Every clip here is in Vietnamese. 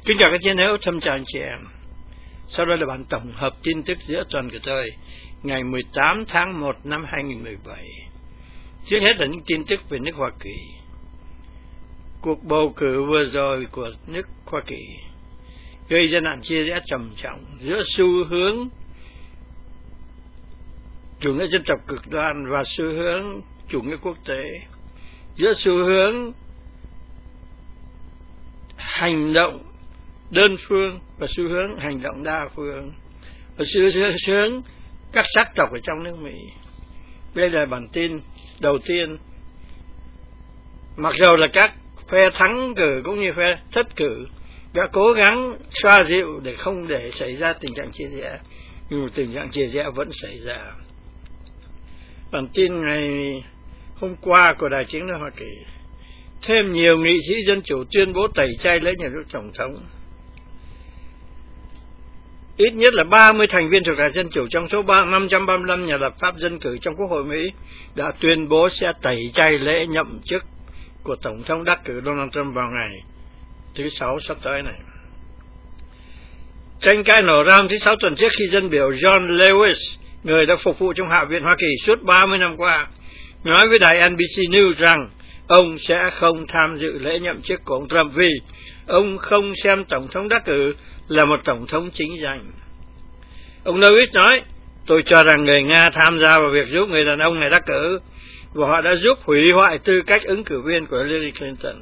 Kính chào các chiến hữu, thân chào anh chị em. Sau đây là bản tổng hợp tin tức giữa tuần của tôi, ngày 18 tháng 1 năm 2017. Trước hết là những tin tức về nước Hoa Kỳ. Cuộc bầu cử vừa rồi của nước Hoa Kỳ gây ra nạn chia rẽ trầm trọng giữa xu hướng chủ nghĩa dân tộc cực đoan và xu hướng chủ nghĩa quốc tế, giữa xu hướng hành động đơn phương và xu hướng hành động đa phương, và xu hướng các sắc tộc ở trong nước Mỹ. Đây là bản tin đầu tiên. Mặc dù là các phe thắng cử cũng như phe thất cử đã cố gắng xoa dịu để không để xảy ra tình trạng chia rẽ, nhưng tình trạng chia rẽ vẫn xảy ra. Bản tin ngày hôm qua của Đài Tiếng nói Hoa Kỳ: thêm nhiều nghị sĩ dân chủ tuyên bố tẩy chay lấy nhà nước tổng thống. Ít nhất là 30 thành viên thuộc Đảng Dân Chủ trong số 535 nhà lập pháp dân cử trong Quốc hội Mỹ đã tuyên bố sẽ tẩy chay lễ nhậm chức của Tổng thống đắc cử Donald Trump vào ngày thứ Sáu sắp tới này. Tranh cãi nổ ra thứ Sáu tuần trước khi dân biểu John Lewis, người đã phục vụ trong Hạ viện Hoa Kỳ suốt 30 năm qua, nói với đài NBC News rằng ông sẽ không tham dự lễ nhậm chức của ông Trump vì ông không xem Tổng thống đắc cử là một Tổng thống chính danh. Ông Lewis nói: tôi cho rằng người Nga tham gia vào việc giúp người đàn ông này đắc cử, và họ đã giúp hủy hoại tư cách ứng cử viên của Hillary Clinton.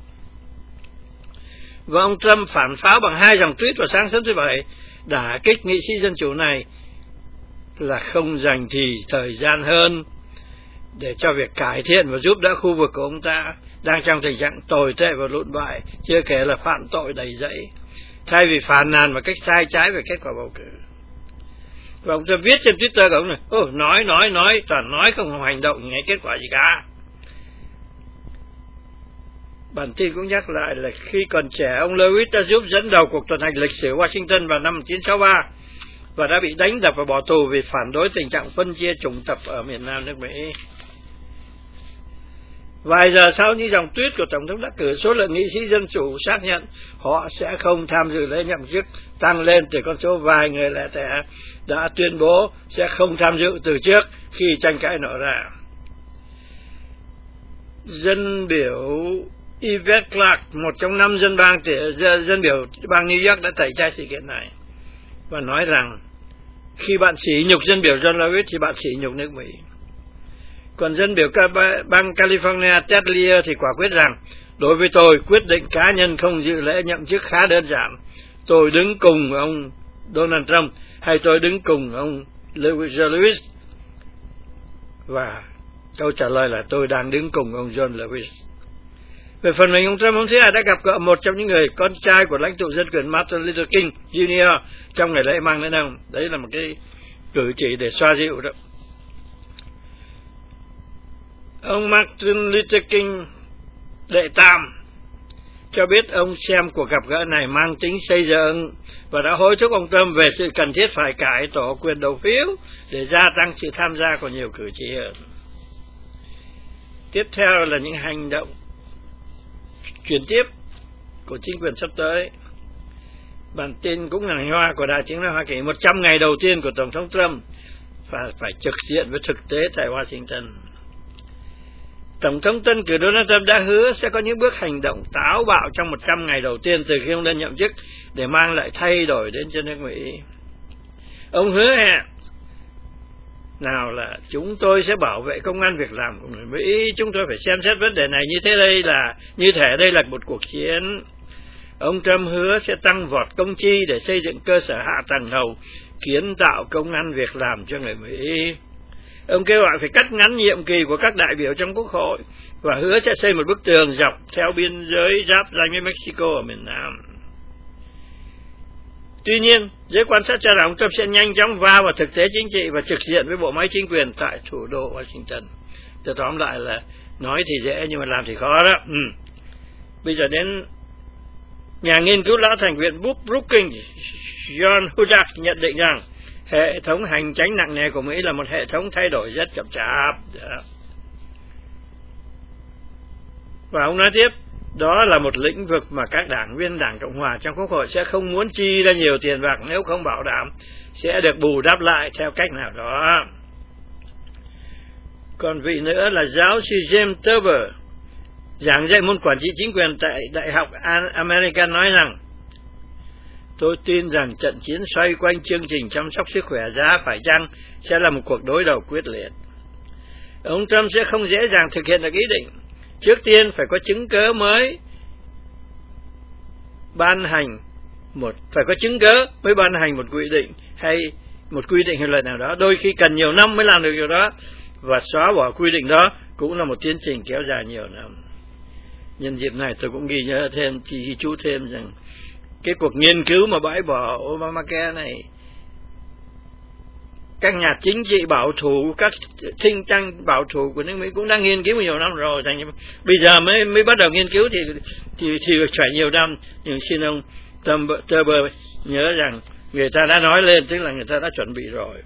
Và ông Trump phản pháo bằng 2 dòng tweet vào sáng sớm thứ Bảy, đả kích nghị sĩ dân chủ này là không dành thời gian hơn để cho việc cải thiện và giúp đỡ khu vực của ông ta đang trong tình trạng tồi tệ và lụn bại, chưa kể là phạm tội đầy dẫy, thay vì phàn nàn một cách sai trái về kết quả bầu cử. Và ông ta viết trên Twitter của ông này: nói, toàn nói không hành động, nghe kết quả gì cả. Bản tin cũng nhắc lại là khi còn trẻ, ông Lewis đã giúp dẫn đầu cuộc tuần hành lịch sử Washington vào năm 1963 và đã bị đánh đập và bỏ tù vì phản đối tình trạng phân chia chủng tộc ở miền Nam nước Mỹ. Vài giờ sau những dòng tweet của Tổng thống đắc cử, số lượng nghị sĩ dân chủ xác nhận họ sẽ không tham dự lễ nhậm chức tăng lên từ con số vài người lẻ tẻ đã tuyên bố sẽ không tham dự từ trước khi tranh cãi nổ ra. Dân biểu Yvette Clarke, một trong 5 dân biểu bang New York, đã tẩy chay sự kiện này và nói rằng khi bạn sỉ nhục dân biểu John Lewis thì bạn sỉ nhục nước Mỹ. Còn dân biểu bang California Ted Lieu thì quả quyết rằng: đối với tôi, quyết định cá nhân không dự lễ nhậm chức khá đơn giản. Tôi đứng cùng ông Donald Trump hay tôi đứng cùng ông Lewis? Và câu trả lời là tôi đang đứng cùng ông John Lewis. Về phần mình, ông Trump hôm thứ Hai đã gặp gỡ một trong những người con trai của lãnh tụ dân quyền Martin Luther King Jr. trong ngày lễ mang đến ông. Đấy là một cái cử chỉ để xoa dịu đó. Ông Martin Luther King đệ tam cho biết ông xem cuộc gặp gỡ này mang tính xây dựng và đã hối thúc ông Trump về sự cần thiết phải cải tổ quyền đầu phiếu để gia tăng sự tham gia của nhiều cử tri hơn. Tiếp theo là những hành động chuyển tiếp của chính quyền sắp tới. Bản tin cũng là hoa của Đài Tiếng nói Hoa Kỳ: 100 ngày đầu tiên của Tổng thống Trump phải trực diện với thực tế tại Washington. Tổng thống tân cử Donald Trump đã hứa sẽ có những bước hành động táo bạo trong 100 ngày đầu tiên từ khi ông lên nhậm chức để mang lại thay đổi đến cho nước Mỹ. Ông hứa hẹn: nào là chúng tôi sẽ bảo vệ công ăn việc làm của người Mỹ, chúng tôi phải xem xét vấn đề này như thể đây là một cuộc chiến. Ông Trump hứa sẽ tăng vọt công chi để xây dựng cơ sở hạ tầng ngầu, kiến tạo công ăn việc làm cho người Mỹ. Ông kêu gọi phải cắt ngắn nhiệm kỳ của các đại biểu trong Quốc hội và hứa sẽ xây một bức tường dọc theo biên giới giáp ranh với Mexico ở miền Nam. Tuy nhiên, giới quan sát cho rằng ông Trump sẽ nhanh chóng vào thực tế chính trị và trực diện với bộ máy chính quyền tại thủ đô Washington. Tôi tóm lại là nói thì dễ nhưng mà làm thì khó đó. Bây giờ đến nhà nghiên cứu lão thành viện Brookings John Hudak nhận định rằng hệ thống hành chính nặng nề của Mỹ là một hệ thống thay đổi rất chậm chạp. Và ông nói tiếp: Đó là một lĩnh vực mà các đảng viên Đảng Cộng Hòa trong Quốc hội sẽ không muốn chi ra nhiều tiền bạc nếu không bảo đảm sẽ được bù đắp lại theo cách nào đó. Còn vị nữa là giáo sư James Turber, giảng dạy môn quản trị chính quyền tại Đại học American nói rằng: tôi tin rằng trận chiến xoay quanh chương trình chăm sóc sức khỏe giá phải chăng sẽ là một cuộc đối đầu quyết liệt. Ông Trump sẽ không dễ dàng thực hiện được ý định. Trước tiên phải có chứng cớ mới ban hành phải có chứng cớ mới ban hành một quy định hay luật nào đó. Đôi khi cần nhiều năm mới làm được điều đó, và xóa bỏ quy định đó cũng là một tiến trình kéo dài nhiều năm. Nhân dịp này tôi cũng ghi chú thêm rằng cái cuộc nghiên cứu mà bãi bỏ Obamacare này, các nhà chính trị bảo thủ, các think tank bảo thủ của nước Mỹ cũng đang nghiên cứu nhiều năm rồi. Bây giờ mới bắt đầu nghiên cứu thì phải nhiều năm. Nhưng xin ông Turber nhớ rằng người ta đã nói lên, tức là người ta đã chuẩn bị rồi.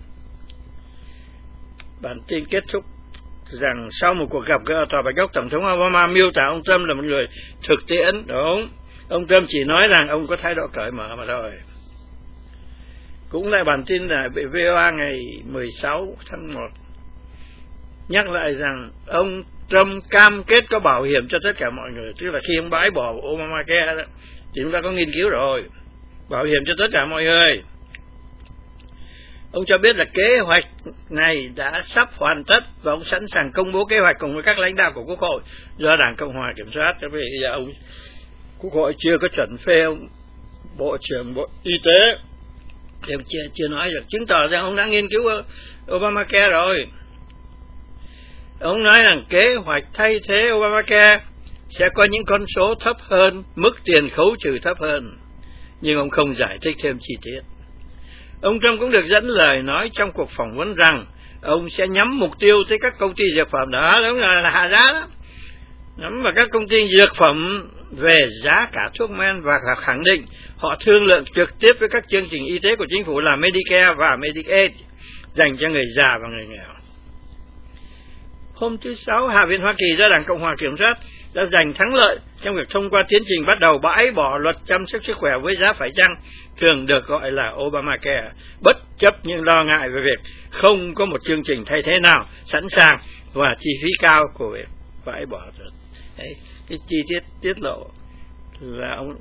Bản tin kết thúc rằng sau một cuộc gặp gỡ ở Tòa Bạch Ốc, Tổng thống Obama miêu tả ông Trump là một người thực tiễn. Đúng, ông Trump chỉ nói rằng ông có thái độ cởi mở mà thôi. Cũng lại bản tin là VOA ngày 16 tháng 1 nhắc lại rằng ông Trump cam kết có bảo hiểm cho tất cả mọi người. Tức là khi ông bãi bỏ Obamacare đó, thì chúng ta có nghiên cứu rồi, bảo hiểm cho tất cả mọi người. Ông cho biết là kế hoạch này đã sắp hoàn tất và ông sẵn sàng công bố kế hoạch cùng với các lãnh đạo của Quốc hội do Đảng Cộng Hòa kiểm soát. Cho bây giờ Quốc hội chưa có chuẩn phê ông Bộ trưởng Bộ Y tế thì ông chưa nói được, chứng tỏ rằng ông đã nghiên cứu Obamacare rồi. Ông nói rằng kế hoạch thay thế Obamacare sẽ có những con số thấp hơn, mức tiền khấu trừ thấp hơn, nhưng ông không giải thích thêm chi tiết. Ông Trump cũng được dẫn lời nói trong cuộc phỏng vấn rằng ông sẽ nhắm mục tiêu tới các công ty dược phẩm đó, đúng là hạ giá đó, nhắm vào các công ty dược phẩm về giá cả thuốc men, và khẳng định họ thương lượng trực tiếp với các chương trình y tế của chính phủ là Medicare và Medicaid dành cho người già và người nghèo. Hôm thứ Sáu, Hạ viện Hoa Kỳ do Đảng Cộng Hòa kiểm soát đã giành thắng lợi trong việc thông qua tiến trình bắt đầu bãi bỏ luật chăm sóc sức khỏe với giá phải chăng, thường được gọi là Obamacare, bất chấp những lo ngại về việc không có một chương trình thay thế nào sẵn sàng và chi phí cao của việc bãi bỏ. Đấy, cái chi tiết tiết lộ là ông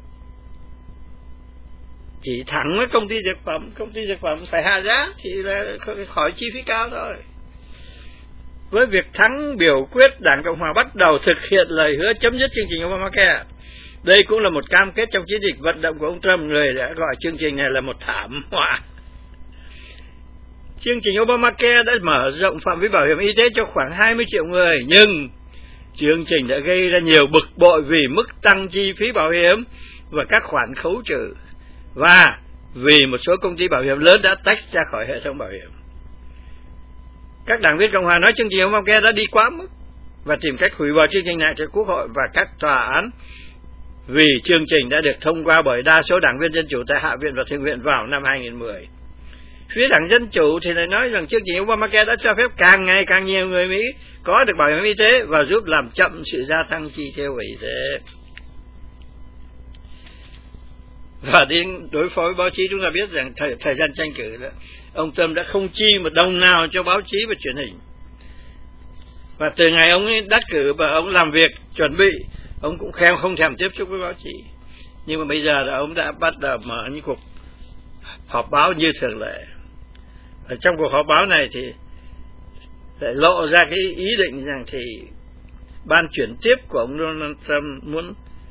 chỉ thẳng với công ty dược phẩm phải hạ giá thì là khỏi chi phí cao thôi. Với việc thắng biểu quyết, Đảng Cộng Hòa bắt đầu thực hiện lời hứa chấm dứt chương trình Obamacare. Đây cũng là một cam kết trong chiến dịch vận động của ông Trump, người đã gọi chương trình này là một thảm họa. Chương trình Obamacare đã mở rộng phạm vi bảo hiểm y tế cho khoảng 20 triệu người, nhưng chương trình đã gây ra nhiều bực bội vì mức tăng chi phí bảo hiểm và các khoản khấu trừ, và vì một số công ty bảo hiểm lớn đã tách ra khỏi hệ thống bảo hiểm. Các đảng viên Cộng Hòa nói chương trình Obamacare đã đi quá mức và tìm cách hủy bỏ chương trình này cho Quốc hội và các tòa án, vì chương trình đã được thông qua bởi đa số đảng viên Dân Chủ tại Hạ viện và Thượng viện vào năm 2010. Phía Đảng Dân Chủ thì lại nói rằng chương trình Obamacare đã cho phép càng ngày càng nhiều người Mỹ có được bảo hiểm y tế và giúp làm chậm sự gia tăng chi tiêu về y tế. Và đến đối phó với báo chí, chúng ta biết rằng thời gian tranh cử đó, ông Trump đã không chi một đồng nào cho báo chí và truyền hình. Và từ ngày ông ấy đắc cử và ông làm việc chuẩn bị, ông cũng không thèm tiếp xúc với báo chí. Nhưng mà bây giờ là ông đã bắt đầu mở những cuộc họp báo như thường lệ. Ở trong cuộc họp báo này thì lại lộ ra cái ý định rằng thì ban chuyển tiếp của ông Donald Trump muốn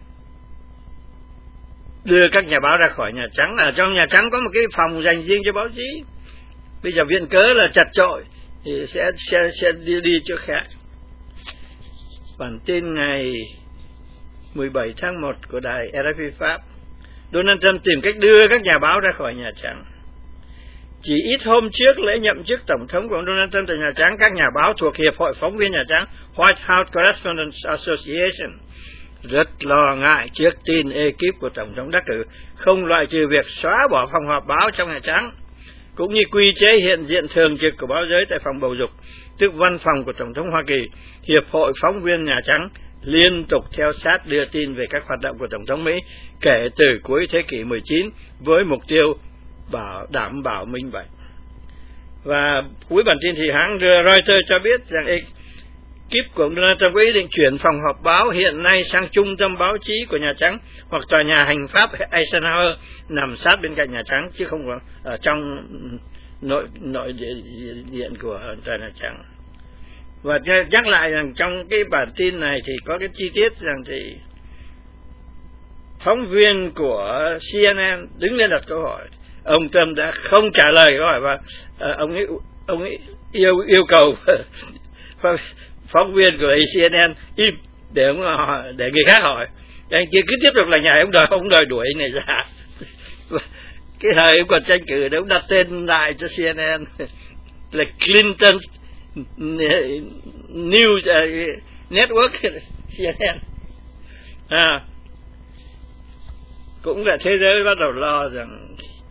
đưa các nhà báo ra khỏi Nhà Trắng. Ở trong Nhà Trắng có một cái phòng dành riêng cho báo chí. Bây giờ viện cớ là chặt chội thì sẽ đi chỗ khác. Bản tin ngày 17 tháng 1 của đài RFI Pháp: Donald Trump tìm cách đưa các nhà báo ra khỏi Nhà Trắng. Chỉ ít hôm trước lễ nhậm chức tổng thống của ông Donald Trump tại Nhà Trắng, các nhà báo thuộc Hiệp hội Phóng viên Nhà Trắng White House Correspondents Association rất lo ngại trước tin ekip của Tổng thống đắc cử không loại trừ việc xóa bỏ phòng họp báo trong Nhà Trắng, cũng như quy chế hiện diện thường trực của báo giới tại phòng bầu dục, tức văn phòng của Tổng thống Hoa Kỳ, Hiệp hội Phóng viên Nhà Trắng liên tục theo sát đưa tin về các hoạt động của Tổng thống Mỹ kể từ cuối thế kỷ 19 với mục tiêu đảm bảo minh bạch. Và cuối bản tin thì hãng Reuters cho biết rằng ekip của Donald Trump có ý định chuyển phòng họp báo hiện nay sang trung tâm báo chí của Nhà Trắng hoặc tòa nhà hành pháp Eisenhower nằm sát bên cạnh Nhà Trắng, chứ không có ở trong nội điện của tòa Nhà Trắng. Và nhắc lại rằng trong cái bản tin này thì có cái chi tiết rằng thì phóng viên của CNN đứng lên đặt câu hỏi, ông Trump đã không trả lời câu hỏi và ông ấy yêu cầu phóng viên của CNN im để người khác hỏi. Anh kia cứ tiếp tục là nhảy, ông đòi đuổi này ra. Cái thời ông còn tranh cử ông đặt tên lại cho CNN là Clinton News Network CNN. Cũng là thế giới bắt đầu lo rằng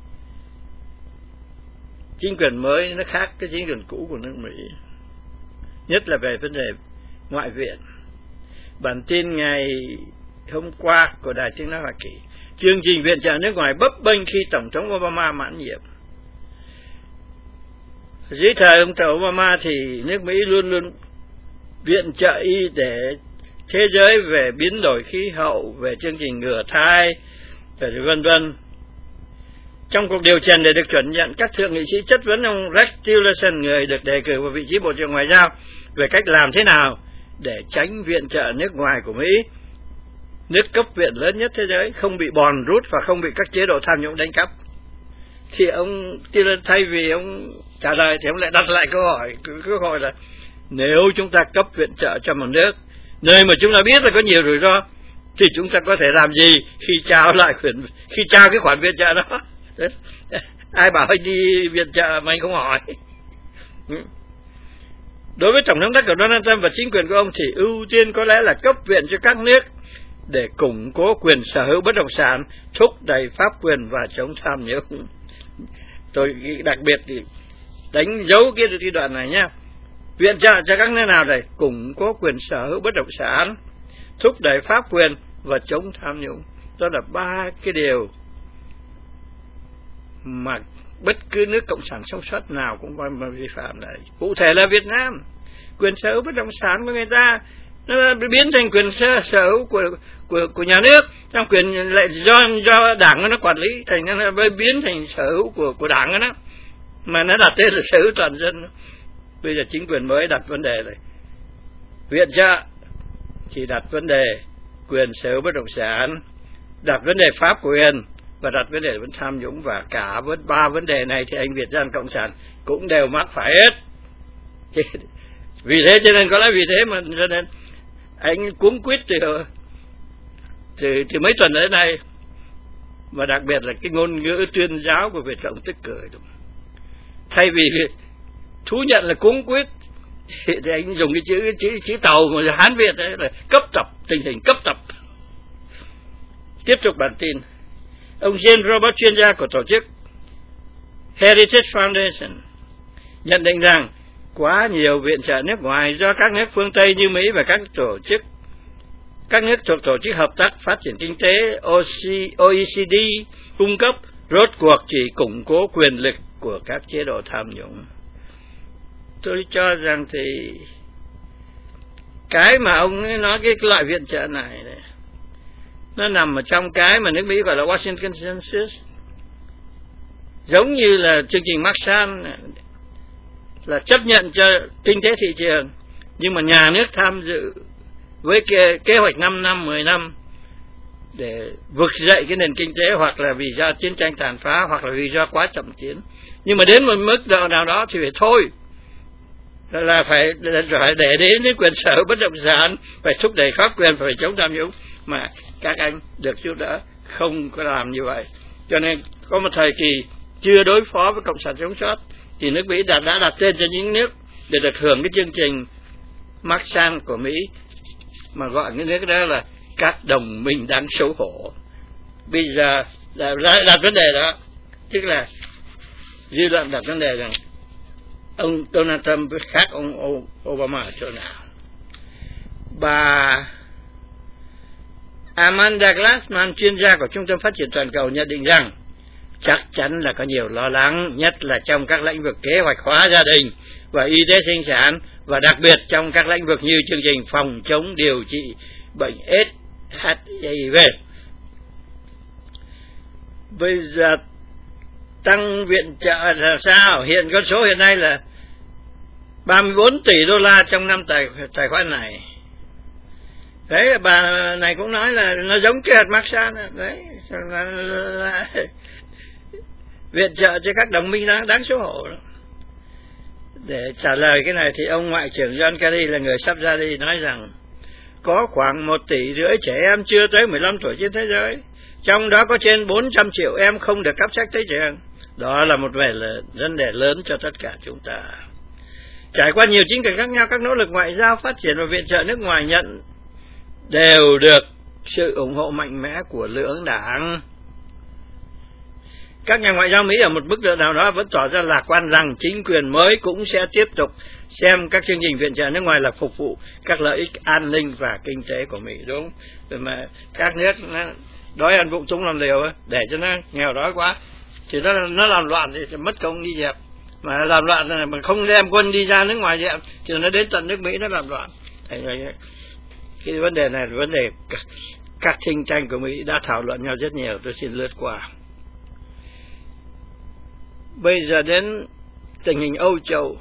chính quyền mới nó khác cái chính quyền cũ của nước Mỹ, nhất là về vấn đề ngoại viện. Bản tin ngày hôm qua của Đài Tiếng nói Hoa Kỳ, chương trình viện trợ nước ngoài bấp bênh khi Tổng thống Obama mãn nhiệm. Dưới thời ông Obama thì nước Mỹ luôn luôn viện trợ y để thế giới về biến đổi khí hậu, về chương trình ngừa thai, vân vân. Trong cuộc điều trần để được chuẩn nhận, các thượng nghị sĩ chất vấn ông Rex Tillerson, người được đề cử vào vị trí Bộ trưởng Ngoại giao, về cách làm thế nào để tránh viện trợ nước ngoài của Mỹ, nước cấp viện lớn nhất thế giới, không bị bòn rút và không bị các chế độ tham nhũng đánh cắp. Thì ông Tillerson thay vì ông trả lời thì ông lại đặt lại câu hỏi là nếu chúng ta cấp viện trợ cho một nước nơi mà chúng ta biết là có nhiều rủi ro thì chúng ta có thể làm gì khi trao cái khoản viện trợ đó? Ai bảo anh đi viện trợ mà anh không hỏi? Đối với Tổng thống đắc cử Donald Trump và chính quyền của ông thì ưu tiên có lẽ là cấp viện cho các nước để củng cố quyền sở hữu bất động sản, thúc đẩy pháp quyền và chống tham nhũng. Tôi đặc biệt thì đánh dấu cái đoạn này nhé. Viện trợ cho các nước nào để củng cố quyền sở hữu bất động sản, thúc đẩy pháp quyền và chống tham nhũng. Đó là 3 cái điều mà bất cứ nước cộng sản sống sót nào cũng có vi phạm này. Cụ thể là Việt Nam, quyền sở hữu bất động sản của người ta nó biến thành quyền sở hữu của nhà nước, trong quyền lại do đảng nó quản lý, thành nó biến thành sở hữu của đảng đó, mà nó đặt tên là sở hữu toàn dân. Bây giờ chính quyền mới đặt vấn đề này, viện trợ thì đặt vấn đề quyền sở hữu bất động sản, đặt vấn đề pháp quyền và đặt vấn đề vẫn tham nhũng, và cả 3 vấn đề này thì anh Việt Gian Cộng sản cũng đều mắc phải hết. Vì thế cho nên có lẽ vì thế mà cho nên anh cuống quýt từ mấy tuần tới nay, và đặc biệt là cái ngôn ngữ tuyên giáo của Việt Cộng tức cười. Thay vì thú nhận là cuống quýt thì anh dùng cái chữ tàu mà Hán Việt đấy là cấp tập, tình hình cấp tập. Tiếp tục bản tin, ông James Robert, chuyên gia của tổ chức Heritage Foundation, nhận định rằng quá nhiều viện trợ nước ngoài do các nước phương Tây như Mỹ và các nước thuộc tổ chức hợp tác phát triển kinh tế OECD cung cấp rốt cuộc chỉ củng cố quyền lực của các chế độ tham nhũng. Tôi cho rằng thì cái mà ông ấy nói cái loại viện trợ này nó nằm ở trong cái mà nước Mỹ gọi là Washington Consensus, giống như là chương trình Marshall, là chấp nhận cho kinh tế thị trường nhưng mà nhà nước tham dự với kế hoạch 5 năm 10 năm để vực dậy cái nền kinh tế, hoặc là vì do chiến tranh tàn phá, hoặc là vì do quá chậm tiến. Nhưng mà đến một mức độ nào đó thì phải thôi, là phải để đến cái quyền sở hữu bất động sản, phải thúc đẩy pháp quyền, phải chống tham nhũng, mà các anh được giúp đỡ không có làm như vậy. Cho nên có một thời kỳ chưa đối phó với cộng sản chống sót thì nước Mỹ đã đặt tên cho những nước để được hưởng cái chương trình Marshall của Mỹ, mà gọi những nước đó là các đồng minh đáng xấu hổ. Bây giờ đặt vấn đề đó, tức là dư luận đặt vấn đề rằng ông Donald Trump khác ông Obama ở chỗ nào. Bà Amanda Glassman, chuyên gia của Trung tâm Phát triển Toàn cầu, nhận định rằng chắc chắn là có nhiều lo lắng, nhất là trong các lĩnh vực kế hoạch hóa gia đình và y tế sinh sản, và đặc biệt trong các lĩnh vực như chương trình phòng chống điều trị bệnh AIDS, HIV. Bây giờ tăng viện trợ là sao? Hiện con số hiện nay là 34 tỷ đô la trong năm tài khoản này. Đấy, bà này cũng nói là nó giống kế hoạch Marshall đấy, là viện trợ cho các đồng minh đáng xấu hổ đó. Để trả lời cái này thì ông Ngoại trưởng John Kerry là người sắp ra đi nói rằng có khoảng 1,5 tỷ trẻ em chưa tới 15 tuổi trên thế giới, trong đó có trên 400 triệu em không được cấp sách tới trường. Đó là một vấn đề lớn cho tất cả chúng ta. Trải qua nhiều chính cảnh khác nhau, các nỗ lực ngoại giao, phát triển và viện trợ nước ngoài nhận đều được sự ủng hộ mạnh mẽ của lưỡng đảng. Các nhà ngoại giao Mỹ ở một mức độ nào đó vẫn tỏ ra lạc quan rằng chính quyền mới cũng sẽ tiếp tục xem các chương trình viện trợ nước ngoài là phục vụ các lợi ích an ninh và kinh tế của Mỹ, đúng. Rồi mà các nước đói ăn vụng túng làm liều để cho nó nghèo đói quá thì nó làm loạn thì mất công đi dẹp, mà làm loạn là mà không đem quân đi ra nước ngoài dẹp thì nó đến tận nước Mỹ nó làm loạn. Cái vấn đề này là vấn đề các think tank của Mỹ đã thảo luận nhau rất nhiều, tôi xin lướt qua. Bây giờ đến tình hình Âu Châu.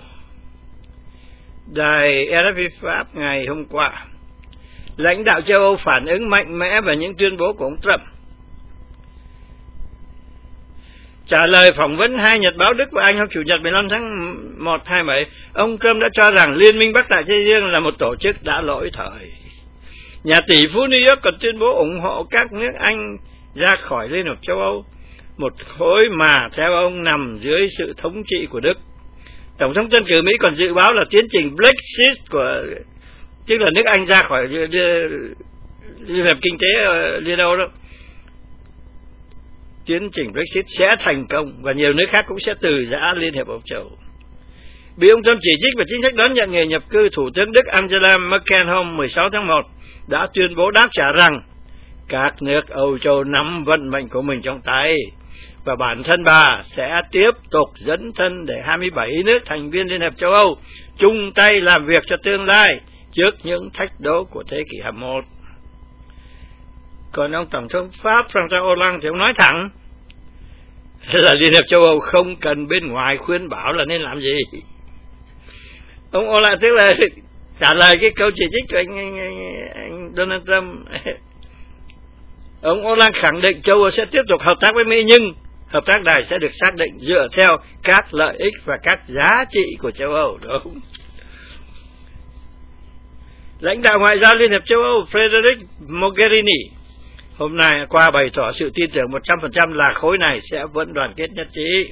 Đài RFI Pháp ngày hôm qua, lãnh đạo châu Âu phản ứng mạnh mẽ về những tuyên bố của ông Trump. Trả lời phỏng vấn hai nhật báo Đức và Anh hôm Chủ nhật 15 tháng 1 27, ông Trump đã cho rằng Liên minh Bắc Đại Tây Dương là một tổ chức đã lỗi thời. Nhà tỷ phú New York còn tuyên bố ủng hộ các nước Anh ra khỏi Liên hợp châu Âu, một khối mà theo ông nằm dưới sự thống trị của Đức. Tổng thống tân cử Mỹ còn dự báo là tiến trình Brexit tức là nước Anh ra khỏi Liên hợp Kinh tế Liên Âu đó, tiến trình Brexit sẽ thành công và nhiều nước khác cũng sẽ từ giã Liên hiệp Âu Châu. Bị ông Trump chỉ trích về chính sách đón nhận người nhập cư, Thủ tướng Đức Angela Merkel hôm 16 tháng 1 đã tuyên bố đáp trả rằng các nước Âu Châu nắm vận mệnh của mình trong tay và bản thân bà sẽ tiếp tục dấn thân để 27 nước thành viên Liên hiệp châu Âu chung tay làm việc cho tương lai trước những thách đố của thế kỷ 21. Còn ông Tổng thống Pháp François Hollande thì ông nói thẳng là Liên hiệp châu Âu không cần bên ngoài khuyên bảo là nên làm gì. Ông Hollande tức là trả lời cái câu chỉ trích của anh Donald Trump. Ông Hollande khẳng định châu Âu sẽ tiếp tục hợp tác với Mỹ, nhưng hợp tác này sẽ được xác định dựa theo các lợi ích và các giá trị của châu Âu. Đúng. Lãnh đạo ngoại giao Liên hiệp châu Âu Frederic Mogherini hôm nay qua bày tỏ sự tin tưởng 100% là khối này sẽ vẫn đoàn kết nhất trí.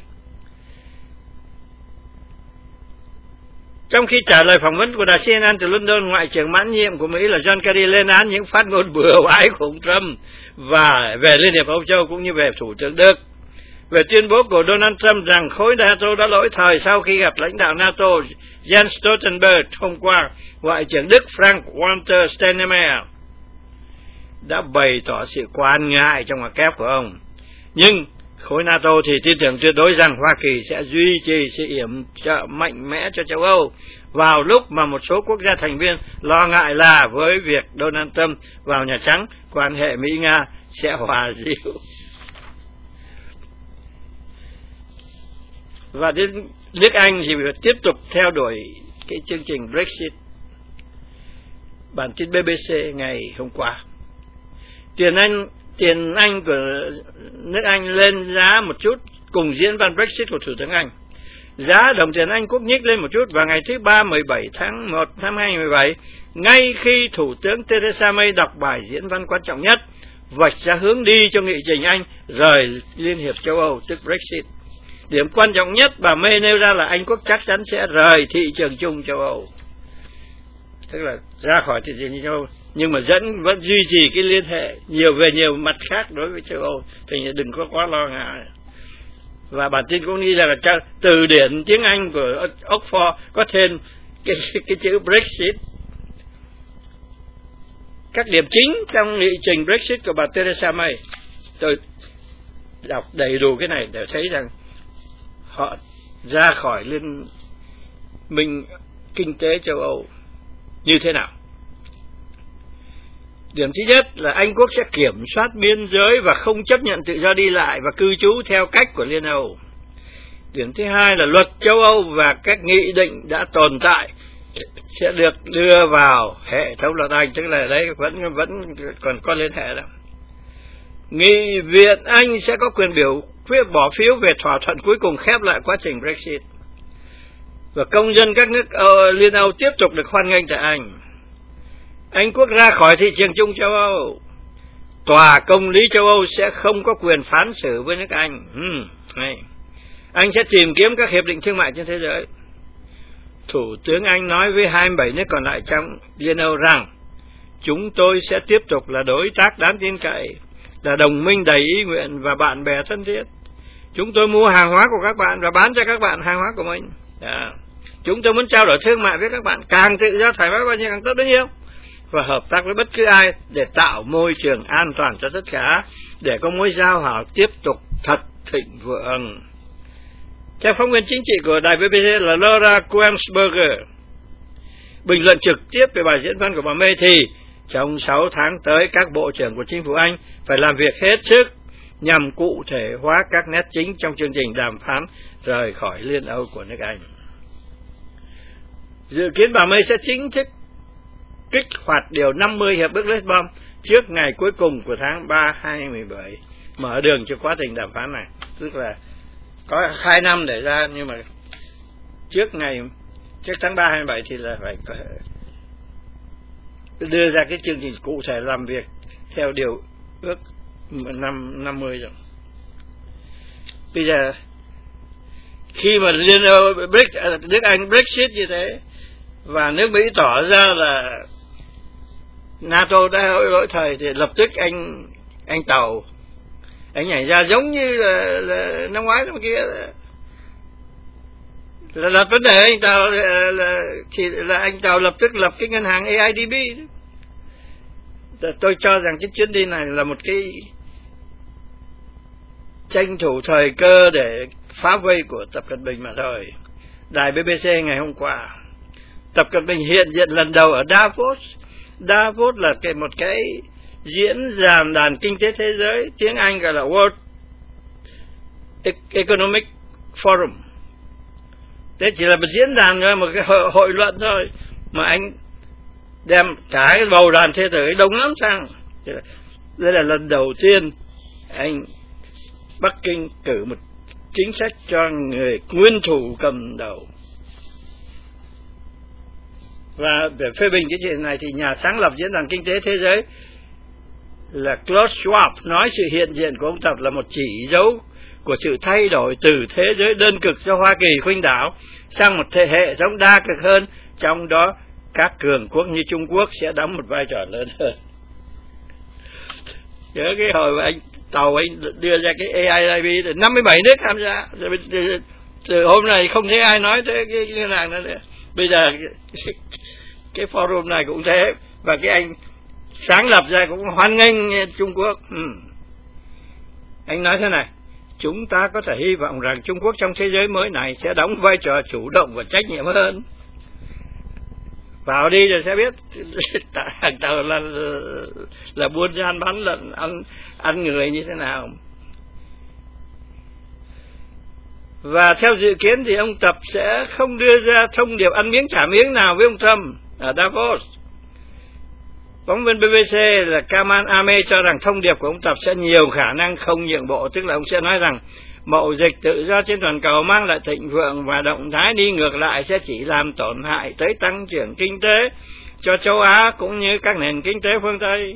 Trong khi trả lời phỏng vấn của đài CNN từ London, Ngoại trưởng mãn nhiệm của Mỹ là John Kerry lên án những phát ngôn bừa bãi của ông Trump và về Liên hiệp Âu Châu cũng như về Thủ tướng Đức. Về tuyên bố của Donald Trump rằng khối NATO đã lỗi thời sau khi gặp lãnh đạo NATO Jens Stoltenberg hôm qua, Ngoại trưởng Đức Frank-Walter Steinmeier đã bày tỏ sự quan ngại trong ngoặc kép của ông. Nhưng khối NATO thì tin tưởng tuyệt đối rằng Hoa Kỳ sẽ duy trì sự yểm trợ mạnh mẽ cho châu Âu vào lúc mà một số quốc gia thành viên lo ngại là với việc Donald Trump vào Nhà Trắng, quan hệ Mỹ-Nga sẽ hòa dịu. Và đến nước Anh thì tiếp tục theo đuổi cái chương trình Brexit. Bản tin BBC ngày hôm qua, tiền Anh của nước Anh lên giá một chút cùng diễn văn Brexit của Thủ tướng Anh. Giá đồng tiền Anh Quốc nhích lên một chút vào ngày thứ Ba 17 tháng 1 năm 2017, ngay khi Thủ tướng Theresa May đọc bài diễn văn quan trọng nhất, vạch ra hướng đi cho nghị trình Anh rời Liên hiệp châu Âu, tức Brexit. Điểm quan trọng nhất bà May nêu ra là Anh Quốc chắc chắn sẽ rời thị trường chung châu Âu, tức là ra khỏi thị trường châu Âu, nhưng mà vẫn duy trì cái liên hệ nhiều mặt khác đối với châu Âu, thì đừng có quá lo ngại. Và bản tin cũng nghĩ là từ điển tiếng Anh của Oxford có thêm cái chữ Brexit. các điểm chính trong nghị trình Brexit của bà Theresa May. Tôi đọc đầy đủ cái này để thấy rằng họ ra khỏi liên minh kinh tế châu Âu như thế nào. Điểm thứ nhất là Anh Quốc sẽ kiểm soát biên giới và không chấp nhận tự do đi lại và cư trú theo cách của Liên Âu. Điểm thứ hai là luật châu Âu và các nghị định đã tồn tại sẽ được đưa vào hệ thống luật Anh, tức là đấy vẫn còn có liên hệ đó. Nghị viện Anh sẽ có quyền bỏ phiếu về thỏa thuận cuối cùng khép lại quá trình Brexit. Và công dân các nước Liên Âu tiếp tục được hoan nghênh tại Anh. Anh Quốc ra khỏi thị trường chung châu Âu. Tòa công lý châu Âu sẽ không có quyền phán xử với nước Anh. Anh sẽ tìm kiếm các hiệp định thương mại trên thế giới. Thủ tướng Anh nói với 27 nước còn lại trong Liên Âu rằng chúng tôi sẽ tiếp tục là đối tác đáng tin cậy, là đồng minh đầy ý nguyện và bạn bè thân thiết. Chúng tôi mua hàng hóa của các bạn và bán cho các bạn hàng hóa của mình. Chúng tôi muốn trao đổi thương mại với các bạn càng tự do thoải mái bao nhiêu càng tốt bấy nhiêu, và hợp tác với bất cứ ai để tạo môi trường an toàn cho tất cả, để có mối giao hảo tiếp tục thật thịnh vượng. Theo phóng viên chính trị của đài BBC là Laura Quamsberger, bình luận trực tiếp về bài diễn văn của bà May thì trong 6 tháng tới các bộ trưởng của chính phủ Anh phải làm việc hết sức nhằm cụ thể hóa các nét chính trong chương trình đàm phán rời khỏi Liên Âu của nước Anh. Dự kiến bà May sẽ chính thức kích hoạt điều 50 hiệp ước Lisbon trước ngày cuối cùng của tháng 3 2017, mở đường cho quá trình đàm phán này. Tức là có 2 năm để ra, nhưng mà trước tháng 3 27 thì là phải đưa ra cái chương trình cụ thể làm việc theo điều ước 50 rồi. Bây giờ khi mà nước Anh Brexit như thế và nước Mỹ tỏ ra là NATO đã lỗi thời, thì lập tức anh Tàu anh nhảy ra giống như là năm ngoái năm kia là đặt vấn đề anh Tàu là anh Tàu lập tức lập cái ngân hàng AIDB. Tôi cho rằng cái chuyến đi này là một cái tranh thủ thời cơ để phá vây của Tập Cận Bình mà thôi. Đài BBC ngày hôm qua, Tập Cận Bình hiện diện lần đầu ở Davos. Davos là một cái diễn đàn kinh tế thế giới, tiếng Anh gọi là World Economic Forum. Thế chỉ là một diễn đàn thôi, một cái hội luận thôi, mà anh đem cả cái bầu đoàn thế giới đông lắm sang. Đây là lần đầu tiên Bắc Kinh cử một chính sách cho người nguyên thủ cầm đầu. Và để phê bình cái chuyện này thì nhà sáng lập diễn đàn kinh tế thế giới là Klaus Schwab nói sự hiện diện của ông Tập là một chỉ dấu của sự thay đổi từ thế giới đơn cực do Hoa Kỳ khuynh đảo sang một hệ thống đa cực hơn, trong đó các cường quốc như Trung Quốc sẽ đóng một vai trò lớn hơn. Nhớ cái hồi mà Tàu đưa ra cái AIIB 57 nước tham gia, từ hôm nay không thấy ai nói tới cái ngân hàng đó nữa. Bây giờ cái forum này cũng thế, và cái anh sáng lập ra cũng hoan nghênh Trung Quốc. Anh nói thế này: chúng ta có thể hy vọng rằng Trung Quốc trong thế giới mới này sẽ đóng vai trò chủ động và trách nhiệm hơn. Vào đi rồi sẽ biết. Hàng Tàu là buôn gian bán lận, ăn người như thế nào. Và theo dự kiến thì ông Tập sẽ không đưa ra thông điệp ăn miếng trả miếng nào với ông Trump ở Davos. Phóng viên BBC là Kamal Ame cho rằng thông điệp của ông Tập sẽ nhiều khả năng không nhượng bộ, tức là ông sẽ nói rằng mậu dịch tự do trên toàn cầu mang lại thịnh vượng, và động thái đi ngược lại sẽ chỉ làm tổn hại tới tăng trưởng kinh tế cho châu Á cũng như các nền kinh tế phương Tây.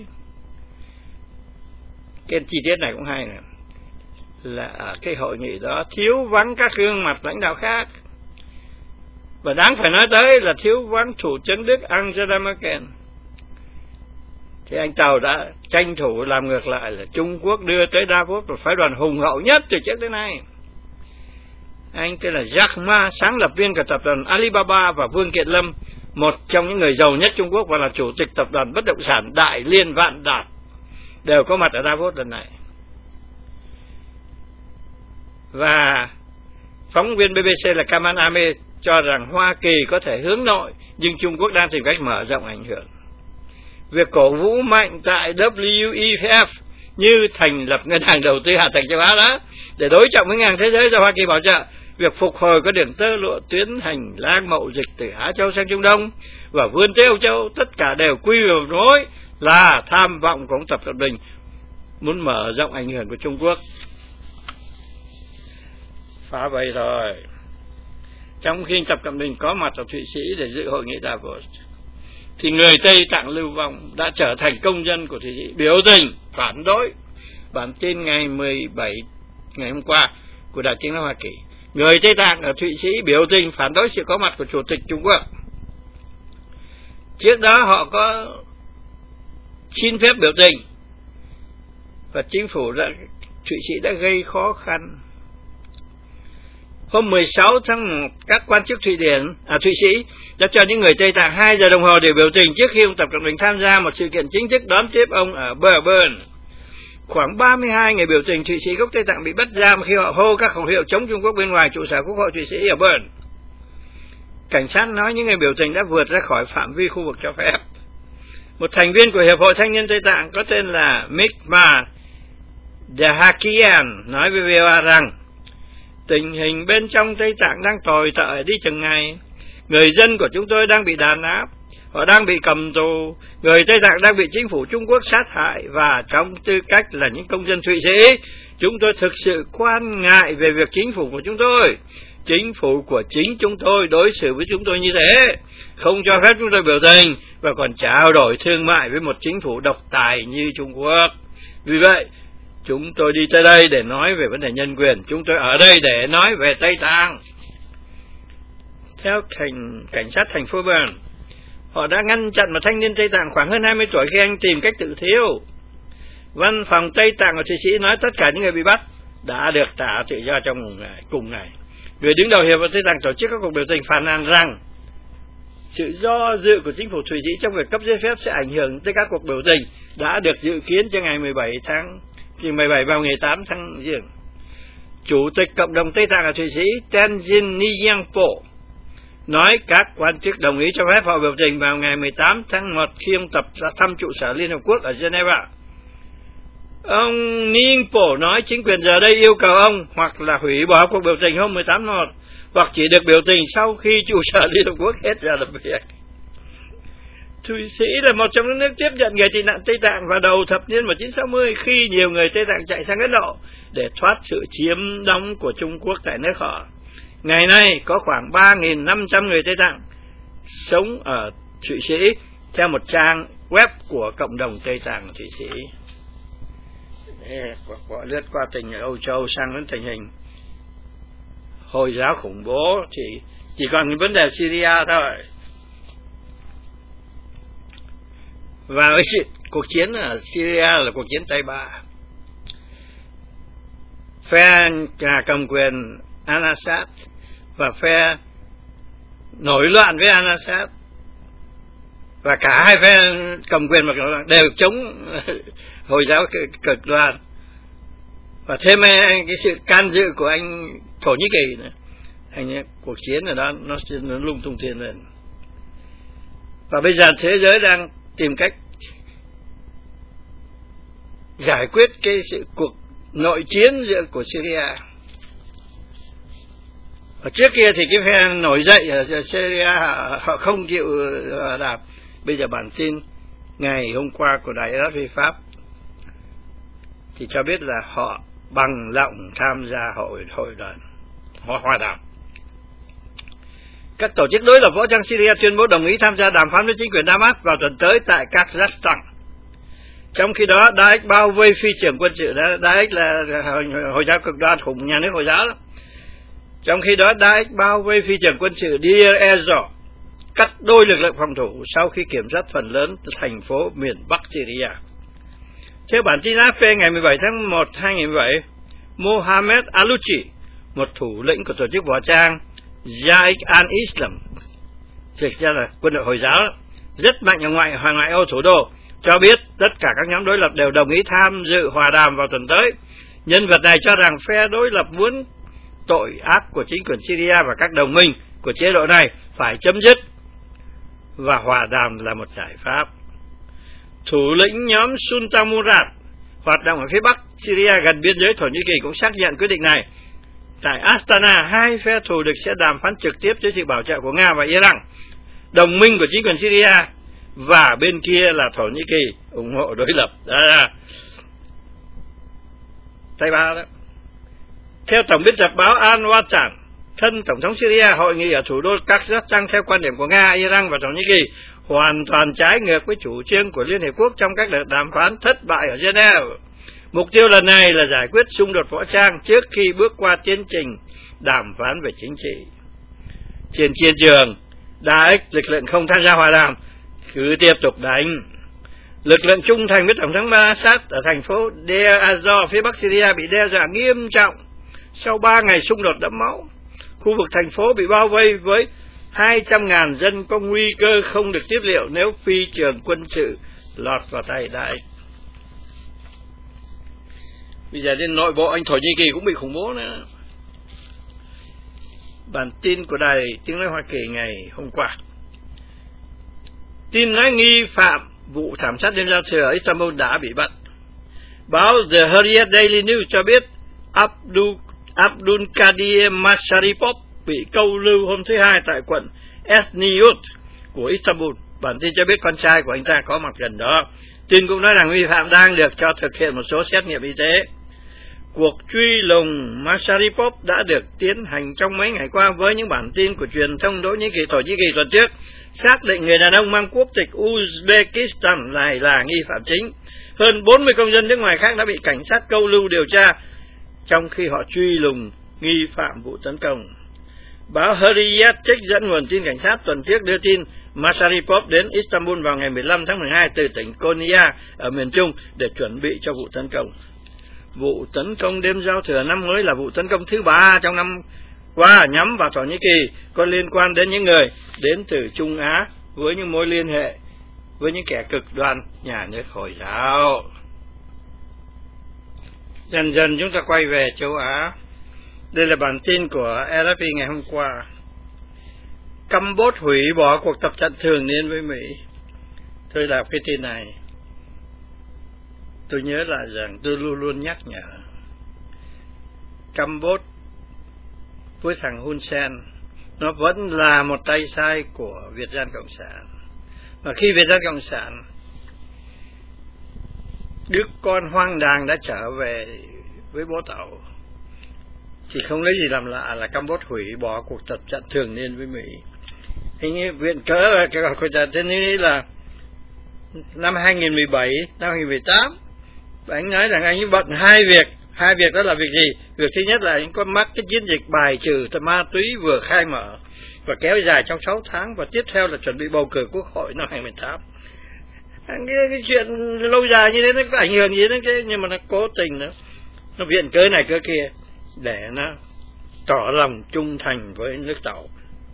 Cái chi tiết này cũng hay nè, là ở cái hội nghị đó thiếu vắng các gương mặt lãnh đạo khác, và đáng phải nói tới là thiếu vắng Thủ tướng Đức Angela Merkel. Thì anh Tàu đã tranh thủ làm ngược lại, là Trung Quốc đưa tới Davos một phái đoàn hùng hậu nhất từ trước đến nay. Anh tên là Jack Ma, sáng lập viên của tập đoàn Alibaba, và Vương Kiện Lâm, một trong những người giàu nhất Trung Quốc và là chủ tịch tập đoàn bất động sản Đại Liên Vạn Đạt, đều có mặt ở Davos lần này. Và phóng viên BBC là Kamal Ame cho rằng Hoa Kỳ có thể hướng nội, nhưng Trung Quốc đang tìm cách mở rộng ảnh hưởng. Việc cổ vũ mạnh tại WEF như thành lập ngân hàng đầu tư hạ tầng châu Á đó để đối trọng với ngân hàng thế giới do Hoa Kỳ bảo trợ, việc phục hồi có đường tơ lụa tuyến hành lang mậu dịch từ Á Châu sang Trung Đông và vươn tới Âu Châu, tất cả đều quy vào mối là tham vọng của ông Tập Cận Bình muốn mở rộng ảnh hưởng của Trung Quốc. Phá vậy rồi. Trong khi Tập Cận Bình có mặt ở Thụy Sĩ để dự hội nghị Davos, thì người Tây Tạng lưu vong đã trở thành công dân của Thụy Sĩ biểu tình phản đối. Bản tin ngày 17 ngày hôm qua của Đài Tiếng nói Hoa Kỳ, người Tây Tạng ở Thụy Sĩ biểu tình phản đối sự có mặt của Chủ tịch Trung Quốc. Trước đó họ có xin phép biểu tình và chính phủ Thụy Sĩ đã gây khó khăn. Hôm 16 tháng 1, các quan chức Thụy Sĩ đã cho những người Tây Tạng 2 giờ đồng hồ để biểu tình trước khi ông Tập Cận Bình tham gia một sự kiện chính thức đón tiếp ông ở Bern. Khoảng 32 người biểu tình Thụy Sĩ gốc Tây Tạng bị bắt giam khi họ hô các khẩu hiệu chống Trung Quốc bên ngoài trụ sở Quốc hội Thụy Sĩ ở Bern. Cảnh sát nói những người biểu tình đã vượt ra khỏi phạm vi khu vực cho phép. Một thành viên của Hiệp hội Thanh niên Tây Tạng có tên là Mikma Dahakian nói với VOA rằng tình hình bên trong Tây Tạng đang tồi tệ đi từng ngày. Người dân của chúng tôi đang bị đàn áp, họ đang bị cầm tù, người Tây Tạng đang bị chính phủ Trung Quốc sát hại, và trong tư cách là những công dân Thụy Sĩ, chúng tôi thực sự quan ngại về việc chính phủ của chúng tôi. Chính phủ của chính chúng tôi đối xử với chúng tôi như thế, không cho phép chúng tôi biểu tình và còn trao đổi thương mại với một chính phủ độc tài như Trung Quốc. Vì vậy, chúng tôi đi tới đây để nói về vấn đề nhân quyền. Chúng tôi ở đây để nói về Tây Tạng. Theo cảnh sát thành phố Bern, họ đã ngăn chặn một thanh niên Tây Tạng khoảng hơn 20 tuổi khi anh tìm cách tự thiêu. Văn phòng Tây Tạng ở Thụy Sĩ nói tất cả những người bị bắt đã được trả tự do trong cùng ngày. Người đứng đầu Hiệp hội Tây Tạng tổ chức các cuộc biểu tình phàn nàn rằng sự do dự của chính phủ Thụy Sĩ trong việc cấp giấy phép sẽ ảnh hưởng tới các cuộc biểu tình đã được dự kiến cho ngày 17 vào ngày 8 tháng Giêng. Chủ tịch Cộng đồng Tây Tạng ở Thụy Sĩ Tenzin Nyingpo nói các quan chức đồng ý cho phép họ biểu tình vào ngày 18 tháng 1 khi ông Tập ra thăm trụ sở Liên Hợp Quốc ở Geneva. Ông Nyingpo nói chính quyền giờ đây yêu cầu ông hoặc là hủy bỏ cuộc biểu tình hôm 18 tháng 1 hoặc chỉ được biểu tình sau khi trụ sở Liên Hợp Quốc hết giờ làm việc. Thụy Sĩ là một trong những nước tiếp nhận người tị nạn Tây Tạng vào đầu thập niên 1960 khi nhiều người Tây Tạng chạy sang Ấn Độ để thoát sự chiếm đóng của Trung Quốc tại nước họ. Ngày nay có khoảng 3.500 người Tây Tạng sống ở Thụy Sĩ theo một trang web của cộng đồng Tây Tạng Thụy Sĩ. Lướt qua tình ở Âu Châu sang đến tình hình Hồi giáo khủng bố thì chỉ còn vấn đề Syria thôi. Và cuộc chiến ở Syria là cuộc chiến tay ba. Phe nhà cầm quyền Al-Assad và phe nổi loạn với Al-Assad và cả hai phe cầm quyền đều chống Hồi giáo cực đoan, và thêm cái sự can dự của anh Thổ Nhĩ Kỳ nữa. Thành cuộc chiến ở đó nó lung tung thiên lên. Và bây giờ thế giới đang tìm cách giải quyết cái cuộc nội chiến của Syria. Ở trước kia thì cái phe nổi dậy ở Syria họ không chịu đạp. Bây giờ bản tin ngày hôm qua của Đài RFI Pháp thì cho biết là họ bằng lòng tham gia hội đoàn hòa đàm. Các tổ chức đối lập võ trang Syria tuyên bố đồng ý tham gia đàm phán với chính quyền Damas vào tuần tới tại Kazakhstan. Trong khi đó, Daesh bao vây phi trưởng quân sự. Daesh là Hồi giáo cực đoan khủng, nhà nước Hồi giáo đó. Trong khi đó, Daesh bao vây phi trưởng quân sự Deir ez-Zor, cắt đôi lực lượng phòng thủ sau khi kiểm soát phần lớn thành phố miền Bắc Syria. Theo bản tin AFP ngày 17 tháng 1, 2017, Mohammed Alouchi, một thủ lĩnh của tổ chức võ trang Jaish al-Islam, thực ra là quân đội Hồi giáo rất mạnh ở ngoại ô thủ đô, cho biết tất cả các nhóm đối lập đều đồng ý tham dự hòa đàm vào tuần tới. Nhân vật này cho rằng phe đối lập muốn tội ác của chính quyền Syria và các đồng minh của chế độ này phải chấm dứt, và hòa đàm là một giải pháp. Thủ lĩnh nhóm Sultan Murad hoạt động ở phía bắc Syria gần biên giới Thổ Nhĩ Kỳ cũng xác nhận quyết định này. Tại Astana, hai phe thù địch sẽ đàm phán trực tiếp dưới sự bảo trợ của Nga và Iran, đồng minh của chính quyền Syria, và bên kia là Thổ Nhĩ Kỳ ủng hộ đối lập. Đó là tay ba đó. Theo tổng biên tập báo Al-Watan, thân Tổng thống Syria, hội nghị ở thủ đô Kazakhstan theo quan điểm của Nga, Iran và Thổ Nhĩ Kỳ hoàn toàn trái ngược với chủ trương của Liên Hiệp Quốc trong các đợt đàm phán thất bại ở Geneva. Mục tiêu lần này là giải quyết xung đột võ trang trước khi bước qua tiến trình đàm phán về chính trị. Trên chiến trường, Daesh, lực lượng không tham gia hòa đàm, cứ tiếp tục đánh. Lực lượng trung thành với Tổng thống Assad ở thành phố Deir ez-Zor, phía bắc Syria bị đe dọa nghiêm trọng sau 3 ngày xung đột đẫm máu. Khu vực thành phố bị bao vây với 200.000 dân có nguy cơ không được tiếp liệu nếu phi trường quân sự lọt vào tay Daesh. Bây giờ đến nội bộ anh Thổ Nhĩ Kỳ cũng bị khủng bố nữa. Bản tin của Đài Tiếng nói Hoa Kỳ ngày hôm qua. Tin nói nghi phạm vụ thảm sát đêm giao thừa ở Istanbul đã bị bắt. Báo The Hurriyet Daily News cho biết Abdul Kadir Masharipov bị câu lưu hôm thứ Hai tại quận Esniyurt của Istanbul. Bản tin cho biết con trai của anh ta có mặt gần đó. Tin cũng nói rằng nghi phạm đang được cho thực hiện một số xét nghiệm y tế. Cuộc truy lùng Masharipov đã được tiến hành trong mấy ngày qua với những bản tin của truyền thông Thổ Nhĩ Kỳ tuần trước xác định người đàn ông mang quốc tịch Uzbekistan này là nghi phạm chính. Hơn 40 công dân nước ngoài khác đã bị cảnh sát câu lưu điều tra trong khi họ truy lùng nghi phạm vụ tấn công. Báo Hurriyet trích dẫn nguồn tin cảnh sát tuần trước đưa tin Masharipov đến Istanbul vào ngày 15 tháng 12 từ tỉnh Konya ở miền Trung để chuẩn bị cho vụ tấn công. Vụ tấn công đêm giao thừa năm mới là vụ tấn công thứ 3 trong năm qua nhắm vào Thổ Nhĩ Kỳ, có liên quan đến những người đến từ Trung Á với những mối liên hệ với những kẻ cực đoan nhà nước Hồi giáo. Dần dần chúng ta quay về châu Á. Đây là bản tin của RFI ngày hôm qua. Campuchia hủy bỏ cuộc tập trận thường niên với Mỹ. Tôi đọc cái tin này, tôi nhớ lại rằng tôi luôn luôn nhắc nhở Campuchia với thằng Hun Sen nó vẫn là một tay sai của Việt Dân Cộng sản. Và khi Việt Dân Cộng sản, đứa con hoang đàng đã trở về với bố tàu, thì không lấy gì làm lạ là Campuchia hủy bỏ cuộc tập trận thường niên với Mỹ. Hình như viện cớ của thếนี้là năm 2017, năm 2018, và anh nói rằng anh ấy bận hai việc đó là việc gì? Việc thứ nhất là anh có mắc cái chiến dịch bài trừ ma túy vừa khai mở và kéo dài trong 6 tháng, và tiếp theo là chuẩn bị bầu cử quốc hội năm 2018. Cái chuyện lâu dài như thế nó có ảnh hưởng gì đến cái, nhưng mà nó cố tình nó viện cớ này cớ kia để nó tỏ lòng trung thành với nước Tàu.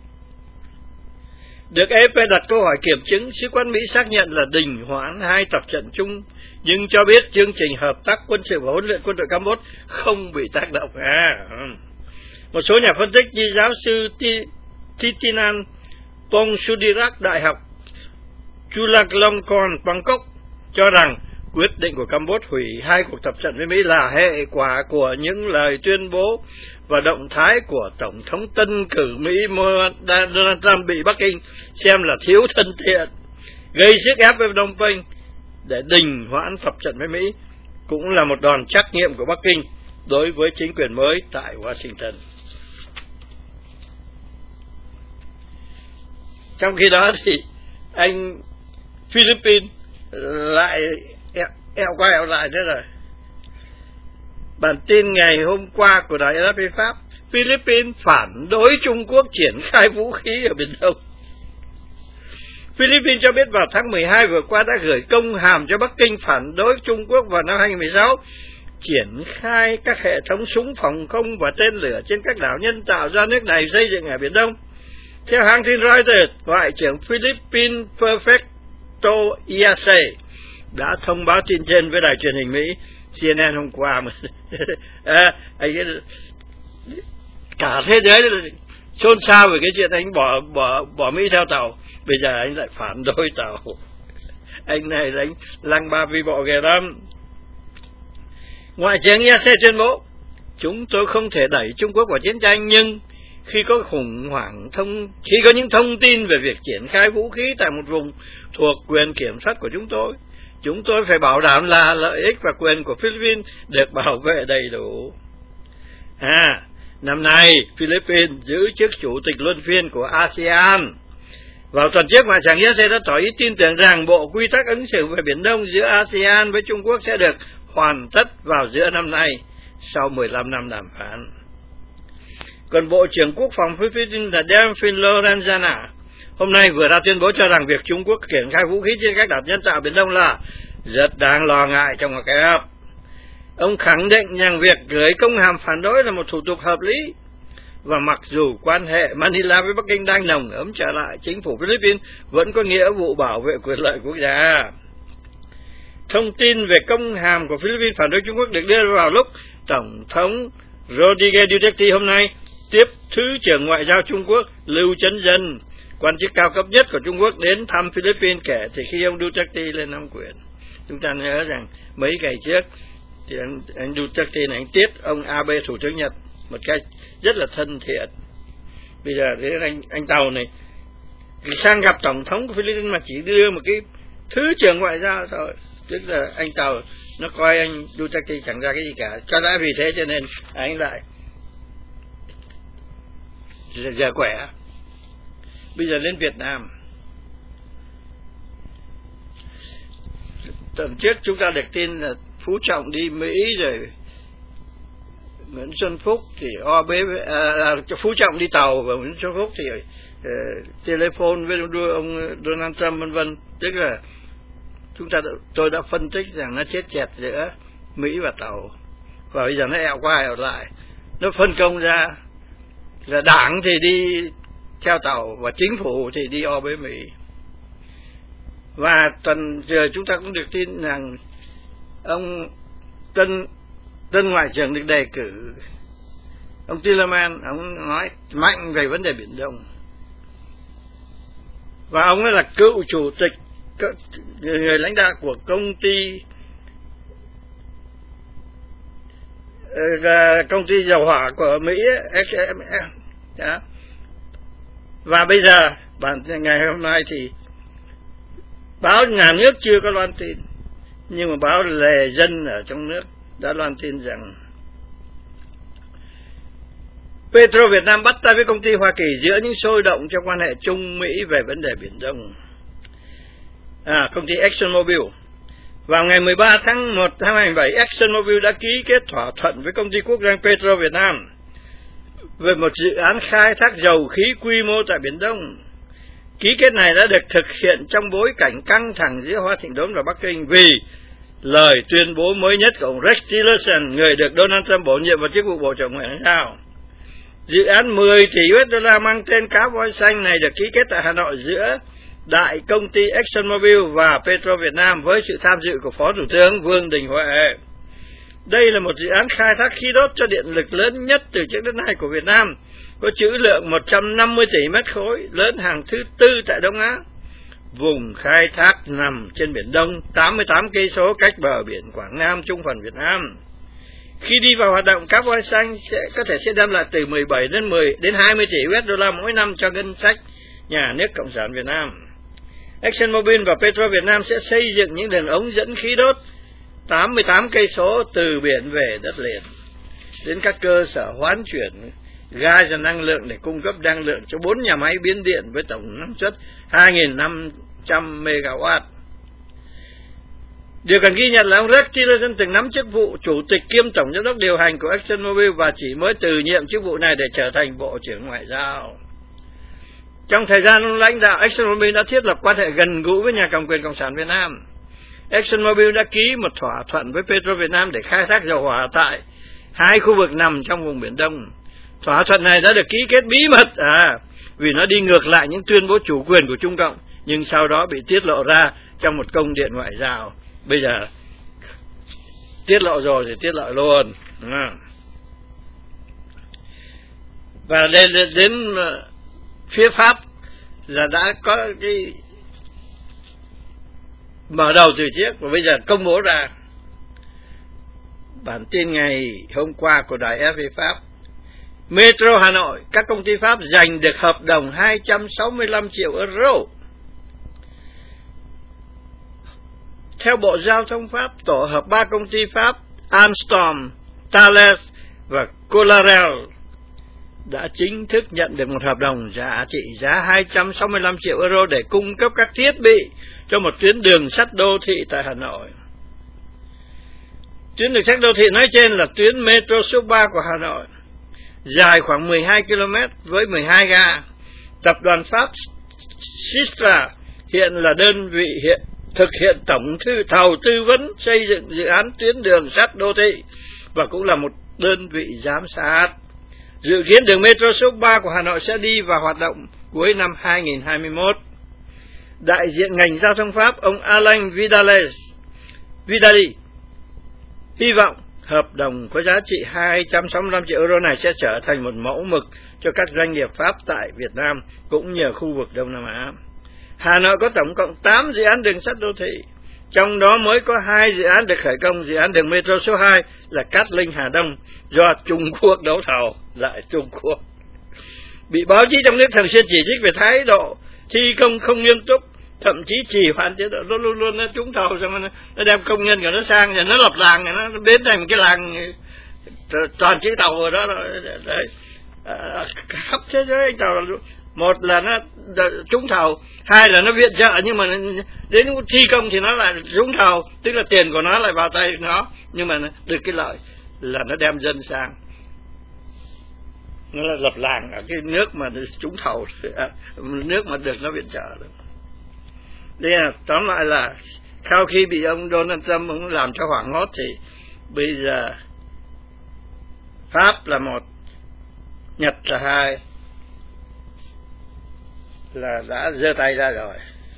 Được AFP đặt câu hỏi kiểm chứng, sứ quán Mỹ xác nhận là đình hoãn 2 tập trận chung, nhưng cho biết chương trình hợp tác quân sự và huấn luyện quân đội Campuchia không bị tác động. Một số nhà phân tích như giáo sư Thitinan Pongsudirak, Đại học Chulalongkorn, Bangkok cho rằng quyết định của Campuchia hủy 2 cuộc tập trận với Mỹ là hệ quả của những lời tuyên bố và động thái của Tổng thống tân cử Mỹ Donald Trump bị Bắc Kinh xem là thiếu thân thiện, gây sức ép với Phnom Penh để đình hoãn tập trận với Mỹ, cũng là một đòn trắc nghiệm của Bắc Kinh đối với chính quyền mới tại Washington. Trong khi đó thì anh Philippines lại eo qua eo lại thế rồi. Bản tin ngày hôm qua của đài RFI Pháp, Philippines phản đối Trung Quốc triển khai vũ khí ở Biển Đông. Philippines cho biết vào tháng 12 vừa qua đã gửi công hàm cho Bắc Kinh phản đối Trung Quốc vào năm 2016 triển khai các hệ thống súng phòng không và tên lửa trên các đảo nhân tạo do nước này xây dựng ở Biển Đông. Theo hãng tin Reuters, Ngoại trưởng Philippines Perfecto Iase đã thông báo tin trên với đài truyền hình Mỹ CNN hôm qua. Cả thế giới xôn xao về cái chuyện anh bỏ Mỹ theo tàu. Bây giờ anh lại phản đối tàu. Anh này đánh lăng ba vi bộ ghê lắm. Ngoại trưởng Iase tuyên bố, chúng tôi không thể đẩy Trung Quốc vào chiến tranh, nhưng khi có khi có những thông tin về việc triển khai vũ khí tại một vùng thuộc quyền kiểm soát của chúng tôi phải bảo đảm là lợi ích và quyền của Philippines được bảo vệ đầy đủ. Năm nay, Philippines giữ chức chủ tịch luân phiên của ASEAN. Vào tuần trước, Ngoại trưởng Iase đã tỏ ý tin tưởng rằng bộ quy tắc ứng xử về Biển Đông giữa ASEAN với Trung Quốc sẽ được hoàn tất vào giữa năm nay, sau 15 năm đàm phán. Còn Bộ trưởng Quốc phòng Philippines là Delfin Lorenzana hôm nay vừa ra tuyên bố cho rằng việc Trung Quốc triển khai vũ khí trên các đảo nhân tạo Biển Đông là rất đáng lo ngại trong ngoại giao. Ông khẳng định rằng việc gửi công hàm phản đối là một thủ tục hợp lý, và mặc dù quan hệ Manila với Bắc Kinh đang nồng ấm trở lại, chính phủ Philippines vẫn có nghĩa vụ bảo vệ quyền lợi quốc gia. Thông tin về công hàm của Philippines phản đối Trung Quốc được đưa vào lúc Tổng thống Rodríguez Duterte hôm nay tiếp Thứ trưởng Ngoại giao Trung Quốc Lưu Chấn Dân, quan chức cao cấp nhất của Trung Quốc, đến thăm Philippines kể từ khi ông Duterte lên nắm quyền. Chúng ta nhớ rằng mấy ngày trước thì anh Duterte này anh tiếp ông Abe, thủ tướng Nhật, một cách rất là thân thiện. Bây giờ anh Tàu này sang gặp Tổng thống của Philippines mà chỉ đưa một cái Thứ trưởng Ngoại giao thôi, tức là anh Tàu nó coi anh Duterte chẳng ra cái gì cả. Có lẽ vì thế cho nên anh lại giờ khỏe. Bây giờ lên Việt Nam. Tuần trước chúng ta được tin là Phú Trọng đi Mỹ rồi Nguyễn Xuân Phúc thì Phú Trọng đi tàu và Nguyễn Xuân Phúc thì telephone với ông Donald Trump vân vân. Tức là tôi đã phân tích rằng nó chết chẹt giữa Mỹ và tàu, và bây giờ nó ẹo qua ẹo lại. Nó phân công ra là đảng thì đi theo tàu và chính phủ thì đi với Mỹ. Và tuần giờ chúng ta cũng được tin rằng ông tân ngoại trưởng được đề cử, ông Tillerman, ông nói mạnh về vấn đề Biển Đông, và ông ấy là cựu chủ tịch, người lãnh đạo của công ty dầu hỏa của Mỹ đó. Và bây giờ ngày hôm nay thì báo nhà nước chưa có loan tin, nhưng mà báo lề dân ở trong nước đã loan tin rằng Petro Việt Nam bắt tay với công ty Hoa Kỳ giữa những sôi động trong quan hệ Trung Mỹ về vấn đề Biển Đông. Công ty ExxonMobil vào ngày 13 tháng 1 năm 2007, ExxonMobil đã ký kết thỏa thuận với công ty quốc doanh Petro Việt Nam về một dự án khai thác dầu khí quy mô tại Biển Đông. Ký kết này đã được thực hiện trong bối cảnh căng thẳng giữa Hoa Thịnh Đốn và Bắc Kinh vì lời tuyên bố mới nhất của ông Rex Tillerson, người được Donald Trump bổ nhiệm vào chức vụ Bộ trưởng Ngoại giao. Dự án 10 tỷ USD mang tên Cá Voi Xanh này được ký kết tại Hà Nội giữa đại công ty ExxonMobil và Petro Việt Nam với sự tham dự của Phó Thủ tướng Vương Đình Huệ. Đây là một dự án khai thác khí đốt cho điện lực lớn nhất từ trước đến nay của Việt Nam, có trữ lượng 150 tỷ mét khối, lớn hàng thứ tư tại Đông Á. Vùng khai thác nằm trên Biển Đông, 88 cây số cách bờ biển Quảng Nam, Trung phần Việt Nam. Khi đi vào hoạt động, Cá Voi Xanh có thể sẽ đem lại từ 17 đến 20 tỷ USD mỗi năm cho ngân sách nhà nước Cộng sản Việt Nam. ExxonMobil và Petro Việt Nam sẽ xây dựng những đường ống dẫn khí đốt 88 cây số từ biển về đất liền đến các cơ sở hoán chuyển ga và năng lượng để cung cấp năng lượng cho 4 nhà máy biến điện với tổng năng suất 2.500 MW. Điều cần ghi nhận là ông Rex Tillerson từng nắm chức vụ chủ tịch kiêm tổng giám đốc điều hành của ExxonMobil và chỉ mới từ nhiệm chức vụ này để trở thành Bộ trưởng Ngoại giao. Trong thời gian ông lãnh đạo, ExxonMobil đã thiết lập quan hệ gần gũi với nhà cầm quyền Cộng sản Việt Nam. ExxonMobil đã ký một thỏa thuận với Petro Việt Nam để khai thác dầu hỏa tại 2 khu vực nằm trong vùng Biển Đông. Thỏa thuận này đã được ký kết bí mật vì nó đi ngược lại những tuyên bố chủ quyền của Trung Cộng, nhưng sau đó bị tiết lộ ra trong một công điện ngoại giao. Bây giờ tiết lộ rồi thì tiết lộ luôn. Và đến phía Pháp là đã có cái mở đầu từ trước, và bây giờ công bố ra. Bản tin ngày hôm qua của đài RFI Pháp: Metro Hà Nội, các công ty Pháp giành được hợp đồng 265 triệu euro. Theo Bộ Giao thông Pháp, tổ hợp 3 công ty Pháp Alstom, Thales và Colarel đã chính thức nhận được một hợp đồng trị giá 265 triệu euro để cung cấp các thiết bị cho một tuyến đường sắt đô thị tại Hà Nội. Tuyến đường sắt đô thị nói trên là tuyến Metro số 3 của Hà Nội, dài khoảng 12 km với 12 ga. Tập đoàn Pháp Sistra hiện là đơn vị thực hiện tổng thầu tư vấn xây dựng dự án tuyến đường sắt đô thị và cũng là một đơn vị giám sát. Dự kiến đường Metro số 3 của Hà Nội sẽ đi vào hoạt động cuối năm 2021. Đại diện ngành giao thông Pháp, ông Alain Vidali, hy vọng hợp đồng có giá trị 265 triệu euro này sẽ trở thành một mẫu mực cho các doanh nghiệp Pháp tại Việt Nam cũng như khu vực Đông Nam Á. Hà Nội có tổng cộng 8 dự án đường sắt đô thị, trong đó mới có 2 dự án được khởi công. Dự án đường Metro số 2 là Cát Linh Hà Đông do Trung Quốc đấu thầu, lại Trung Quốc. Bị báo chí trong nước thường xuyên chỉ trích về thái độ thi công không nghiêm túc, thậm chí trì hoãn tiến độ. Nó luôn luôn nó trúng thầu, xong nó đem công nhân của nó sang, rồi nó lập làng, nó biến thành một cái làng toàn chữ tàu ở đó. Đấy. Khắp thế giới anh tàu, một là nó trúng thầu, hai là nó viện trợ, nhưng mà đến thi công thì nó lại trúng thầu, tức là tiền của nó lại vào tay nó, nhưng mà được cái lợi là nó đem dân sang. Nó là lập làng ở cái nước mà trúng thầu, nước mà được nó viện trợ được. Đây là tóm lại là sau khi bị ông Donald Trump ông làm cho hoảng hốt thì bây giờ Pháp là 1, Nhật là 2, là đã giơ tay ra rồi.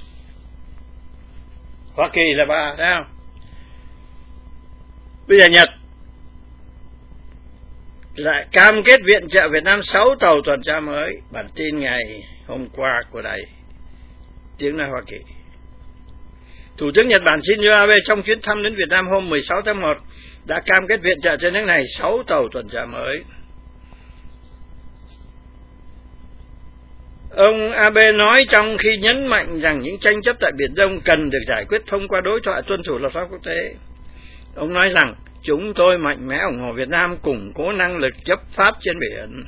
Hoa Kỳ là 3, thấy không? Bây giờ Nhật lại cam kết viện trợ Việt Nam 6 tàu tuần tra mới. Bản tin ngày hôm qua của đài tiếng nói Hoa Kỳ. Thủ tướng Nhật Bản Shinzo Abe trong chuyến thăm đến Việt Nam hôm 16 tháng 1 đã cam kết viện trợ cho nước này 6 tàu tuần tra mới. Ông Abe nói trong khi nhấn mạnh rằng những tranh chấp tại Biển Đông cần được giải quyết thông qua đối thoại tuân thủ luật pháp quốc tế. Ông nói rằng chúng tôi mạnh mẽ ủng hộ Việt Nam củng cố năng lực chấp pháp trên biển.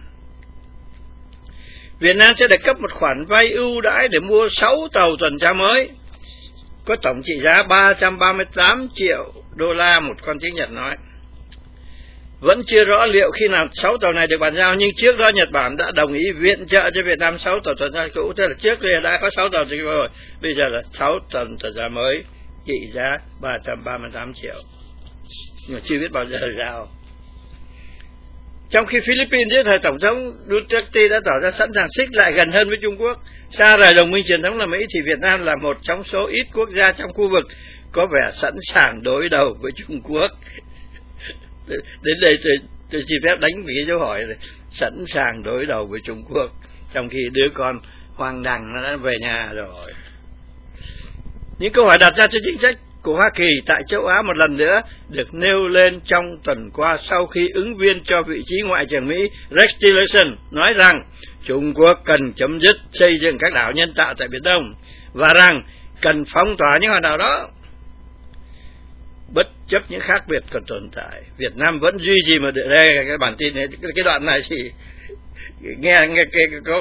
Việt Nam sẽ được cấp một khoản vay ưu đãi để mua 6 tàu tuần tra mới, có tổng trị giá 338 triệu đô la, một con tiếng Nhật nói. Vẫn chưa rõ liệu khi nào 6 tàu này được bàn giao, nhưng trước đó Nhật Bản đã đồng ý viện trợ cho Việt Nam 6 tàu tuần tra cũ, tức là trước đây đã có 6 tàu tuần tra rồi, bây giờ là 6 tàu tuần tra mới trị giá 338 triệu, nhưng mà chưa biết bao giờ giao. Trong khi Philippines dưới thời Tổng thống Duterte đã tỏ ra sẵn sàng xích lại gần hơn với Trung Quốc, xa rời đồng minh truyền thống là Mỹ, thì Việt Nam là một trong số ít quốc gia trong khu vực có vẻ sẵn sàng đối đầu với Trung Quốc. Đến đây tôi chỉ phép đánh một cái dấu hỏi này. Sẵn sàng đối đầu với Trung Quốc, trong khi đứa con Hoàng Đằng nó đã về nhà rồi. Những câu hỏi đặt ra cho chính sách của Hoa Kỳ tại châu Á một lần nữa được nêu lên trong tuần qua sau khi ứng viên cho vị trí Ngoại trưởng Mỹ Rex Tillerson nói rằng Trung Quốc cần chấm dứt xây dựng các đảo nhân tạo tại Biển Đông và rằng cần phong tỏa những hòn đảo đó. Bất chấp những khác biệt còn tồn tại, Việt Nam vẫn duy trì một đây cái bản tin này, cái đoạn này thì nghe có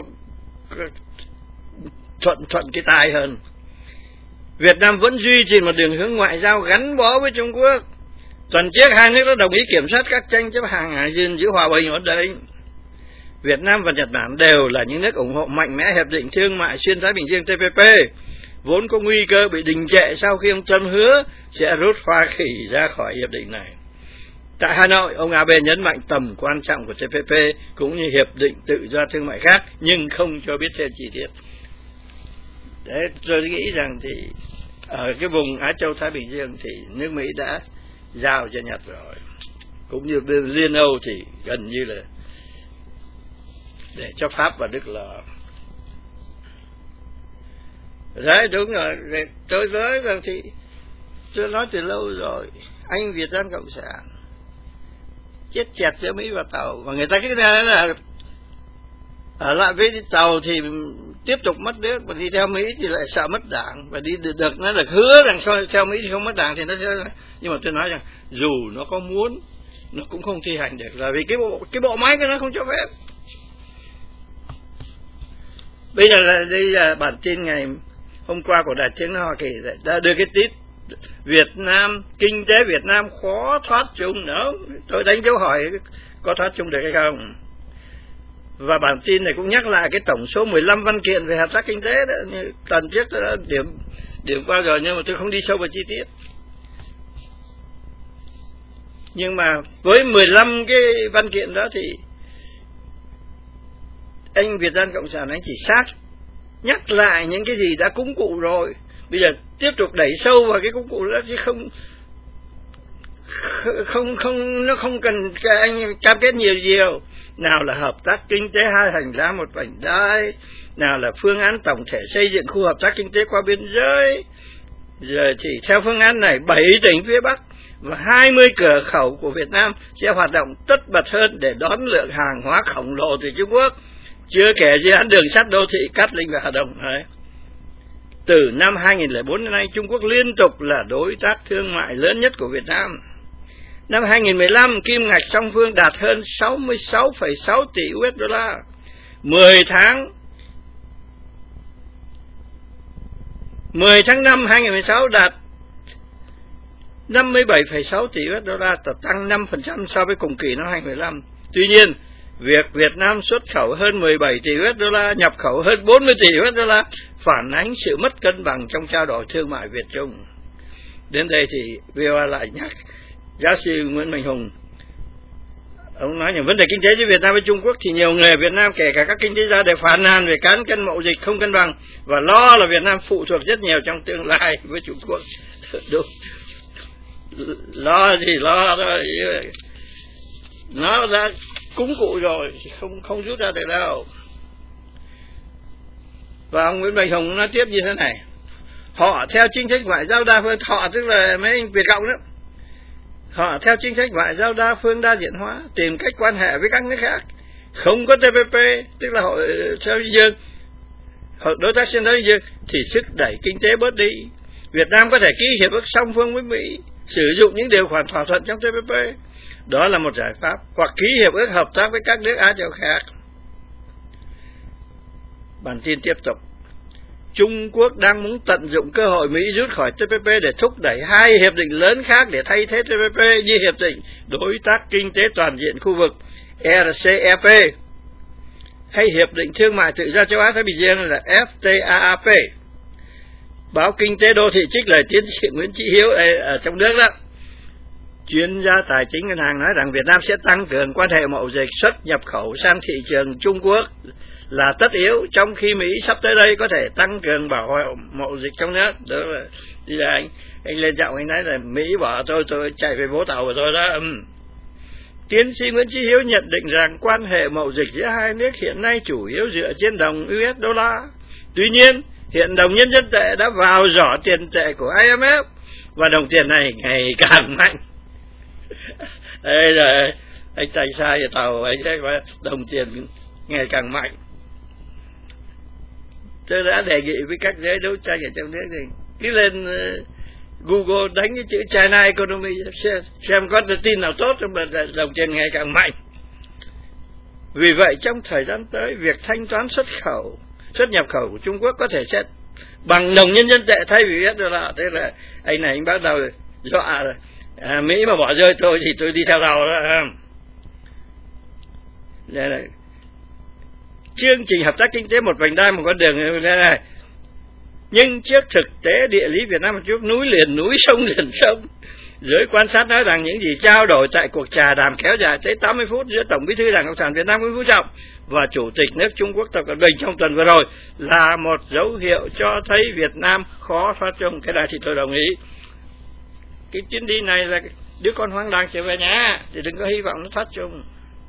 thuận cái tai hơn. Việt Nam vẫn duy trì một đường hướng ngoại giao gắn bó với Trung Quốc. Tuần trước hai nước đã đồng ý kiểm soát các tranh chấp hàng hải, gìn giữ hòa bình ổn định. Việt Nam và Nhật Bản đều là những nước ủng hộ mạnh mẽ hiệp định thương mại xuyên Thái Bình Dương TPP, vốn có nguy cơ bị đình trệ sau khi ông Trump hứa sẽ rút Hoa Kỳ ra khỏi hiệp định này. Tại Hà Nội, ông Abe nhấn mạnh tầm quan trọng của TPP cũng như hiệp định tự do thương mại khác, nhưng không cho biết thêm chi tiết. Đấy, tôi nghĩ rằng thì ở cái vùng Á Châu Thái Bình Dương thì nước Mỹ đã giao cho Nhật rồi, cũng như bên Liên Âu thì gần như là để cho Pháp và Đức lo. Đấy, đúng rồi. Tôi nói rằng thì tôi nói từ lâu rồi, anh Việt Nam Cộng sản chết chẹt giữa Mỹ và Tàu, và người ta cái này là ở lại với Tàu thì tiếp tục mất nước, và đi theo Mỹ thì lại sợ mất đảng, và đi được nó được hứa rằng theo Mỹ thì không mất đảng thì nó sẽ. Nhưng mà tôi nói rằng dù nó có muốn nó cũng không thi hành được, là vì cái bộ máy của nó không cho phép. Bây giờ là đây là bản tin ngày hôm qua của Đài Tiếng nói Hoa Kỳ đã đưa cái tít Việt Nam, kinh tế Việt Nam khó thoát chung nữa. Tôi đánh dấu hỏi có thoát chung được hay không. Và bản tin này cũng nhắc lại cái tổng số 15 văn kiện về hợp tác kinh tế đó. Như lần trước tôi đã điểm qua rồi, nhưng mà tôi không đi sâu vào chi tiết. Nhưng mà với 15 cái văn kiện đó thì anh Việt Nam Cộng sản anh chỉ nhắc lại những cái gì đã cúng cụ rồi. Bây giờ tiếp tục đẩy sâu vào cái cúng cụ đó, chứ nó không cần anh cam kết nhiều. Nào là hợp tác kinh tế hai hành lang một vành đai, nào là phương án tổng thể xây dựng khu hợp tác kinh tế qua biên giới. Giờ thì theo phương án này 7 tỉnh phía Bắc và 20 cửa khẩu của Việt Nam sẽ hoạt động tất bật hơn để đón lượng hàng hóa khổng lồ từ Trung Quốc. Chưa kể dự án đường sắt đô thị Cát Linh và Hà Đông. Đấy. Từ năm 2004 đến nay, Trung Quốc liên tục là đối tác thương mại lớn nhất của Việt Nam. Năm 2015, kim ngạch song phương đạt hơn 66,6 tỷ USD. 10 tháng 5 2016 đạt 57,6 tỷ USD, tăng 5% so với cùng kỳ năm 2015. Tuy nhiên, việc Việt Nam xuất khẩu hơn 17 tỷ USD, nhập khẩu hơn 40 tỷ USD phản ánh sự mất cân bằng trong trao đổi thương mại Việt Trung. Đến đây thì VOA lại nhắc giáo sư Nguyễn Mạnh Hùng. Ông nói những vấn đề kinh tế giữa Việt Nam với Trung Quốc thì nhiều người ở Việt Nam, kể cả các kinh tế gia, đều phàn nàn về cán cân mậu dịch không cân bằng và lo là Việt Nam phụ thuộc rất nhiều trong tương lai với Trung Quốc. Đúng. Lo gì lo thôi, nó ra cúng cụ rồi, không rút ra được đâu. Và ông Nguyễn Mạnh Hùng nói tiếp như thế này: họ theo chính sách ngoại giao đa phương, họ tức là mấy anh Việt Cộng đó, họ theo chính sách ngoại giao đa phương đa diện hóa, tìm cách quan hệ với các nước khác, không có TPP, tức là hội Thái Bình Dương, hội đối tác xuyên Thái Bình Dương, thì sức đẩy kinh tế bớt đi. Việt Nam có thể ký hiệp ước song phương với Mỹ, sử dụng những điều khoản thỏa thuận trong TPP, đó là một giải pháp, hoặc ký hiệp ước hợp tác với các nước Á Châu khác. Bản tin tiếp tục. Trung Quốc đang muốn tận dụng cơ hội Mỹ rút khỏi TPP để thúc đẩy hai hiệp định lớn khác để thay thế TPP, như hiệp định đối tác kinh tế toàn diện khu vực RCEP hay hiệp định thương mại tự do châu Á Thái Bình Dương là FTAAP. Báo Kinh tế Đô thị trích lời tiến sĩ Nguyễn Chí Hiếu ở trong nước đó. Chuyên gia tài chính ngân hàng nói rằng Việt Nam sẽ tăng cường quan hệ mậu dịch, xuất nhập khẩu sang thị trường Trung Quốc là tất yếu, trong khi Mỹ sắp tới đây có thể tăng cường bảo hộ mậu dịch trong nước. Đó là bây giờ anh lên giọng anh nói là Mỹ bỏ tôi chạy về Vũng Tàu của tôi đó. Tiến sĩ Nguyễn Chí Hiếu nhận định rằng quan hệ mậu dịch giữa hai nước hiện nay chủ yếu dựa trên đồng USD. Tuy nhiên, hiện đồng nhân dân tệ đã vào giỏ tiền tệ của IMF và đồng tiền này ngày càng mạnh. Đây là anh tay sai ở Tàu, anh thấy đồng tiền ngày càng mạnh. Tôi đã đề nghị với các giới đấu tranh ở trong nước thì cứ lên Google đánh cái chữ China Economy xem có tin nào tốt trong đồng tiền ngày càng mạnh. Vì vậy trong thời gian tới, việc thanh toán xuất nhập khẩu của Trung Quốc có thể sẽ bằng đồng nhân dân tệ thay vì USD. Thế là anh này anh bắt đầu dọa rồi. Mỹ mà bỏ rơi tôi thì tôi đi theo tàu đó. Đây là chương trình hợp tác kinh tế một vành đai một con đường như thế này. Nhưng trước thực tế địa lý Việt Nam một chút, núi liền núi, sông liền sông, Giới quan sát nói rằng những gì trao đổi tại cuộc trà đàm kéo dài tới 80 phút giữa Tổng Bí thư Đảng Cộng sản Việt Nam Nguyễn Phú Trọng và Chủ tịch nước Trung Quốc Tập Cận Bình trong tuần vừa rồi là một dấu hiệu cho thấy Việt Nam khó thoát chung. Cái này thì tôi đồng ý. Cái chuyến đi này là đứa con hoang đàng trở về nhà, thì đừng có hy vọng nó thoát chung.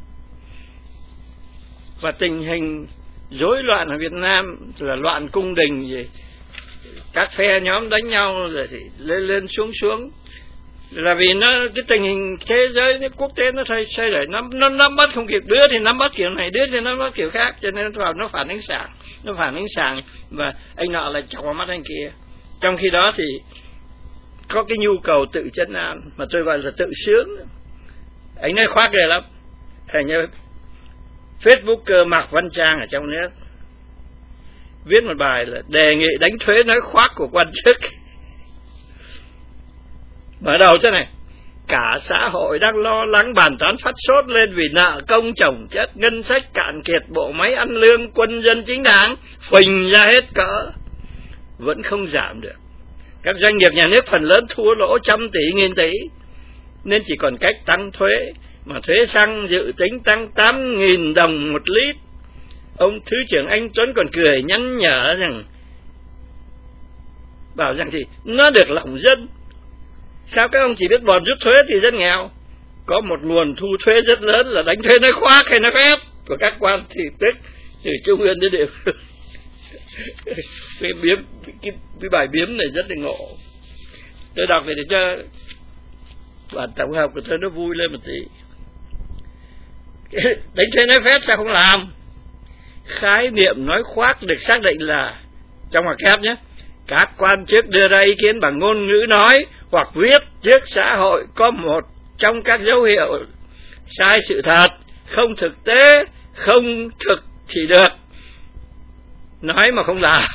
Và tình hình rối loạn ở Việt Nam là loạn cung đình gì, các phe nhóm đánh nhau rồi thì lên xuống là vì nó cái tình hình thế giới quốc tế nó thay đổi, nó nắm bắt không kịp, đứa thì nắm bắt kiểu này, đứa thì nắm bắt kiểu khác, cho nên nó phản ánh sáng, và anh nọ lại chọc vào mắt anh kia. Trong khi đó thì có cái nhu cầu tự trấn an mà tôi gọi là tự sướng. Anh nói khoác ghê lắm. Hình như Facebooker Mạc Văn Trang ở trong nước viết một bài là đề nghị đánh thuế nói khoác của quan chức. Mở đầu thế này: cả xã hội đang lo lắng bàn tán phát sốt lên vì nợ công chồng chất, ngân sách cạn kiệt, bộ máy ăn lương quân dân chính đáng phình ra hết cỡ, vẫn không giảm được. Các doanh nghiệp nhà nước phần lớn thua lỗ trăm tỷ nghìn tỷ, nên chỉ còn cách tăng thuế, mà thuế xăng dự tính tăng 8.000 đồng một lít. Ông Thứ trưởng Anh Tuấn còn cười nhắn nhở rằng, bảo rằng gì nó được lòng dân. Sao các ông chỉ biết bòn rút thuế thì dân nghèo? Có một nguồn thu thuế rất lớn là đánh thuế nói khoác hay nói phép của các quan thì tức từ trung ương đến địa phương. Cái bài biếm này rất là ngộ. Tôi đọc để cho bản tổng hợp của tôi nó vui lên một tí. Đánh thuế nói phép sao không làm? Khái niệm nói khoác được xác định là, trong ngoặc kép nhé, các quan chức đưa ra ý kiến bằng ngôn ngữ nói hoặc viết trước xã hội có một trong các dấu hiệu sai sự thật, không thực tế, không thực thì được, nói mà không làm,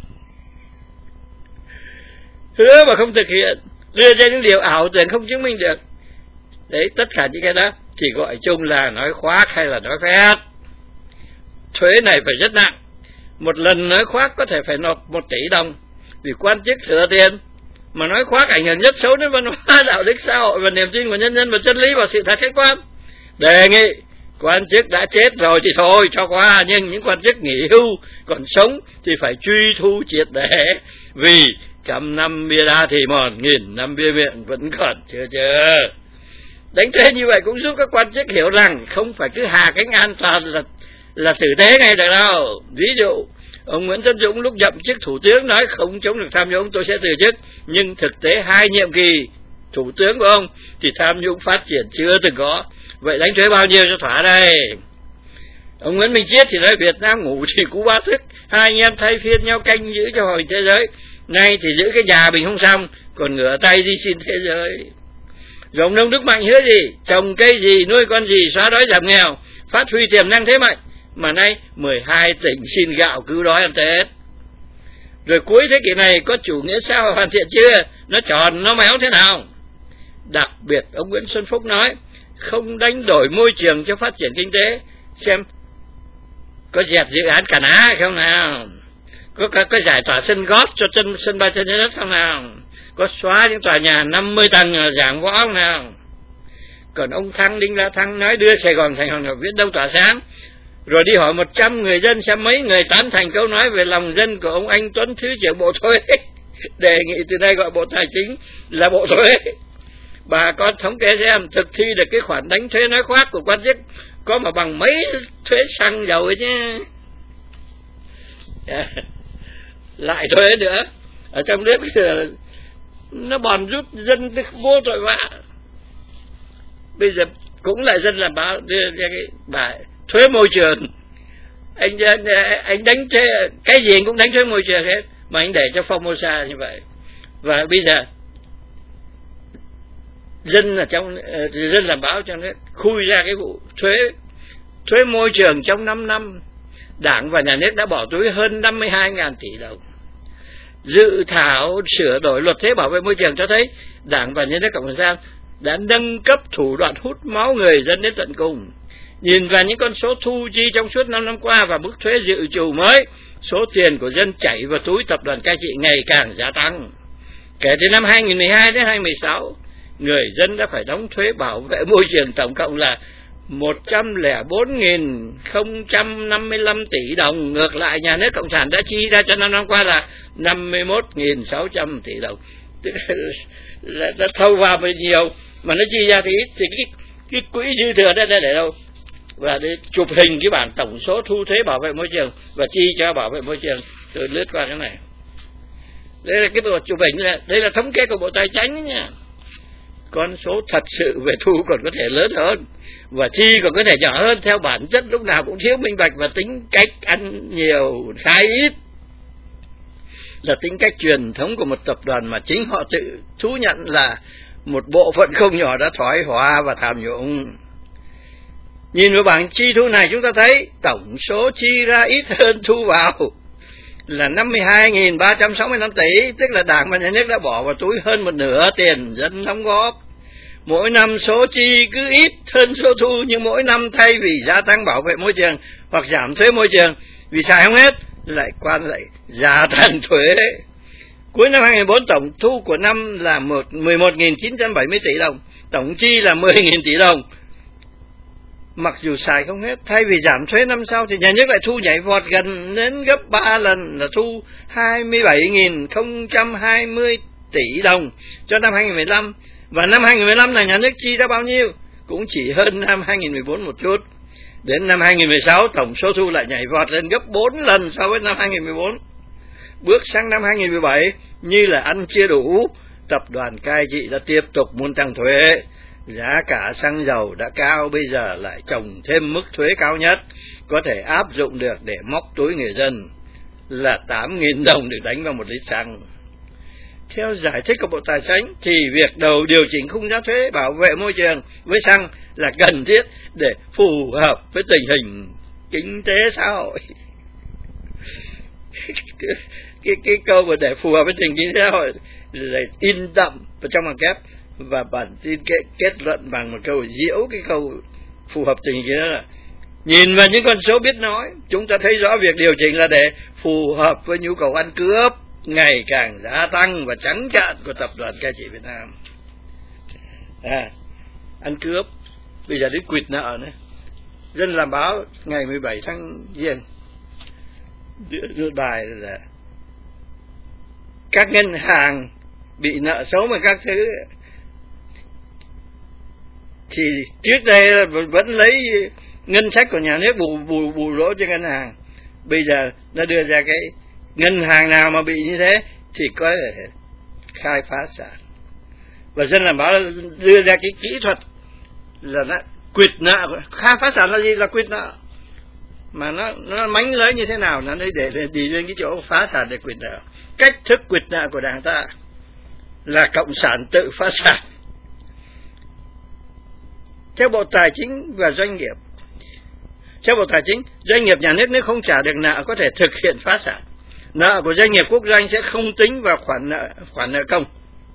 hứa mà không thực hiện, đưa ra những điều ảo tưởng không chứng minh được. Đấy, tất cả những cái đó thì gọi chung là nói khoác hay là nói phép. Thuế này phải rất nặng. Một lần nói khoác có thể phải nộp 1 tỷ đồng vì quan chức thừa tiền, mà nói khoác ảnh hưởng rất xấu đến văn hóa, đạo đức xã hội và niềm tin của nhân dân và chân lý và sự thật khách quan. Đề nghị quan chức đã chết rồi thì thôi cho qua, nhưng những quan chức nghỉ hưu còn sống thì phải truy thu triệt để, vì trăm năm bia đa thì mòn, nghìn năm bia miệng vẫn còn chưa. Đánh thuế như vậy cũng giúp các quan chức hiểu rằng không phải cứ hạ cánh an toàn là tử tế ngay được đâu. Ví dụ ông Nguyễn Tấn Dũng lúc nhậm chức thủ tướng nói không chống được tham nhũng tôi sẽ từ chức, nhưng thực tế 2 nhiệm kỳ thủ tướng của ông thì tham nhũng phát triển chưa từng có. Vậy đánh thuế bao nhiêu cho thỏa đây? Ông Nguyễn Minh Chiết thì nói Việt Nam ngủ thì cú ba thức, 2 anh em thay phiên nhau canh giữ cho hòa bình thế giới. Nay thì giữ cái nhà mình không xong, còn ngửa tay đi xin thế giới. Rồi ông Nông Đức Mạnh hứa gì? Trồng cây gì, nuôi con gì, xóa đói giảm nghèo, phát huy tiềm năng thế mạnh. Mà nay 12 tỉnh xin gạo cứu đói ăn Tết. Rồi cuối thế kỷ này có chủ nghĩa xã hội hoàn thiện chưa? Nó tròn, nó méo thế nào? Đặc biệt ông Nguyễn Xuân Phúc nói không đánh đổi môi trường cho phát triển kinh tế. Xem có dẹp dự án Cà Ná hay không nào? Có giải tỏa sân góp cho sân bay Tân Sơn Nhất không nào? Có xóa những tòa nhà 50 tầng ở Giảng Võ không nào? Còn ông Đinh La Thăng nói đưa Sài Gòn thành hòn ngọc viễn đông tỏa sáng, rồi đi hỏi 100 người dân xem mấy người tán thành câu nói về lòng dân của ông Anh Tuấn, Thứ trưởng Bộ Thuế. Đề nghị từ đây gọi Bộ Tài chính là Bộ Thuế. Bà con thống kê xem thực thi được cái khoản đánh thuế nói khoác của quan chức có mà bằng mấy thuế xăng dầu ấy chứ. Lại thuế nữa. Ở trong nước nó bòn rút dân vô tội vạ. Bây giờ cũng lại dân làm báo đưa ra cái bài thuế môi trường. Anh đánh thuế, cái gì anh cũng đánh thuế môi trường hết, mà anh để cho Formosa như vậy. Và bây giờ dân làm báo cho nó khui ra cái vụ thuế môi trường trong 5 năm Đảng và Nhà nước đã bỏ túi hơn 52.000 tỷ đồng. Dự thảo sửa đổi luật thuế bảo vệ môi trường cho thấy Đảng và Nhà nước Cộng sản đã nâng cấp thủ đoạn hút máu người dân đến tận cùng. Nhìn vào những con số thu chi trong suốt 5 năm qua và mức thuế dự trù mới, số tiền của dân chảy vào túi tập đoàn cai trị ngày càng gia tăng. Kể từ năm 2012 đến 2016, người dân đã phải đóng thuế bảo vệ môi trường tổng cộng là 104.055 tỷ đồng. Ngược lại nhà nước Cộng sản đã chi ra cho 5 năm qua là 51.600 tỷ đồng. Tức là đã thâu vào với nhiều mà nó chi ra thì ít, thì cái quỹ dư thừa đó để đâu? Và để chụp hình cái bản tổng số thu thuế bảo vệ môi trường và chi cho bảo vệ môi trường. Tôi lướt qua cái này. Đây là cái bộ chụp hình này, đây là thống kê của Bộ Tài chính nha. Con số thật sự về thu còn có thể lớn hơn và chi còn có thể nhỏ hơn, theo bản chất lúc nào cũng thiếu minh bạch và tính cách ăn nhiều khai ít là tính cách truyền thống của một tập đoàn mà chính họ tự thú nhận là một bộ phận không nhỏ đã thoái hóa và tham nhũng. Nhìn vào bảng chi thu này chúng ta thấy tổng số chi ra ít hơn thu vào là 52.365 tỷ, tức là Đảng và Nhà nước đã bỏ vào túi hơn một nửa tiền dân đóng góp. Mỗi năm số chi cứ ít hơn số thu, nhưng mỗi năm thay vì gia tăng bảo vệ môi trường hoặc giảm thuế môi trường vì xài không hết, lại gia tăng thuế. Cuối năm 2014 tổng thu của năm là 11.970 tỷ đồng, tổng chi là 10.000 tỷ đồng. Mặc dù xài không hết, thay vì giảm thuế năm sau thì nhà nước lại thu nhảy vọt gần đến gấp 3 lần, là thu 27.020 tỷ đồng cho năm 2015. Và năm 2015 là nhà nước chi ra bao nhiêu? Cũng chỉ hơn năm 2014 một chút. Đến năm 2016 tổng số thu lại nhảy vọt lên gấp 4 lần so với năm 2014. Bước sang năm 2017 như là ăn chưa đủ, tập đoàn cai trị đã tiếp tục muốn tăng thuế. Giá cả xăng dầu đã cao, bây giờ lại trồng thêm mức thuế cao nhất có thể áp dụng được để móc túi người dân là 8.000 đồng được đánh vào một lít xăng. Theo giải thích của Bộ Tài chính thì việc đầu điều chỉnh khung giá thuế bảo vệ môi trường với xăng là cần thiết để phù hợp với tình hình kinh tế xã hội. Cái câu mà để phù hợp với tình hình kinh tế xã hội là in đậm vào trong bằng kép, và bản tin kết luận bằng một câu diễu cái câu phù hợp tình hình đó là: nhìn vào những con số biết nói, chúng ta thấy rõ việc điều chỉnh là để phù hợp với nhu cầu ăn cướp ngày càng gia tăng và trắng trợn của tập đoàn cai trị Việt Nam. Ăn cướp, bây giờ đến quỵt nợ nữa. Dân làm báo ngày 17 tháng Giêng đưa bài là các ngân hàng bị nợ xấu mà các thứ. Thì trước đây vẫn lấy ngân sách của nhà nước bù lỗ cho ngân hàng. Bây giờ nó đưa ra cái ngân hàng nào mà bị như thế thì có thể khai phá sản. Và dân làm báo đưa ra cái kỹ thuật là nó quỵt nợ. Khai phá sản là gì? Là quỵt nợ. Mà nó mánh lới như thế nào nó để đi lên cái chỗ phá sản để quỵt nợ. Cách thức quỵt nợ của Đảng ta là cộng sản tự phá sản. Theo Bộ Tài chính và doanh nghiệp, theo Bộ Tài chính, doanh nghiệp nhà nước nếu không trả được nợ có thể thực hiện phá sản. Nợ của doanh nghiệp quốc doanh sẽ không tính vào khoản nợ công.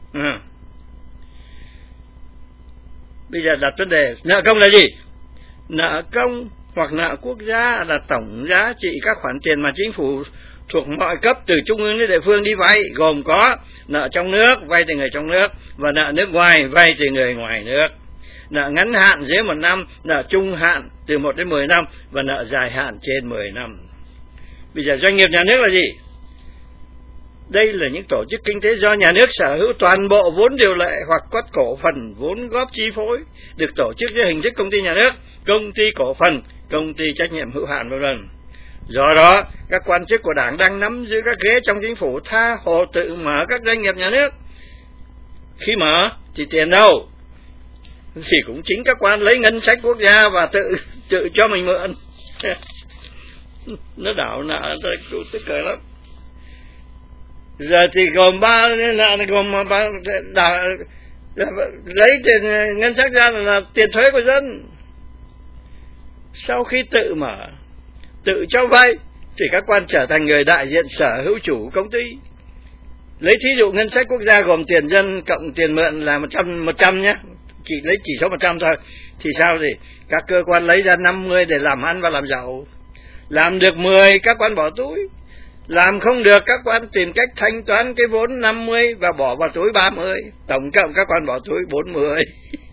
Bây giờ đặt vấn đề nợ công là gì? Nợ công hoặc nợ quốc gia là tổng giá trị các khoản tiền mà chính phủ thuộc mọi cấp từ trung ương đến địa phương đi vay, gồm có nợ trong nước, vay từ người trong nước, và nợ nước ngoài, vay từ người ngoài nước. Nợ ngắn hạn dưới 1 năm, nợ trung hạn từ 1 đến 10 năm và nợ dài hạn trên 10 năm. Bây giờ doanh nghiệp nhà nước là gì? Đây là những tổ chức kinh tế do nhà nước sở hữu toàn bộ vốn điều lệ hoặc có cổ phần vốn góp chi phối, được tổ chức dưới hình thức công ty nhà nước, công ty cổ phần, công ty trách nhiệm hữu hạn v.v. Do đó, các quan chức của Đảng đang nắm giữ các ghế trong chính phủ tha hồ tự mở các doanh nghiệp nhà nước. Khi mở thì tiền đâu? Thì cũng chính các quan lấy ngân sách quốc gia và tự cho mình mượn. Nó đảo nợ tức cười lắm. Giờ thì gồm lấy tiền ngân sách ra là tiền thuế của dân. Sau khi tự mở, tự cho vay thì các quan trở thành người đại diện sở hữu chủ công ty. Lấy thí dụ ngân sách quốc gia gồm tiền dân cộng tiền mượn là 100 nhé, lấy chỉ số 100 thôi, thì sao thì các cơ quan lấy ra 50 để làm ăn và làm giàu. Làm được 10 các quan bỏ túi, Làm không được, các quan tìm cách thanh toán cái vốn 50 và bỏ vào túi 30. Tổng cộng các quan bỏ túi 40.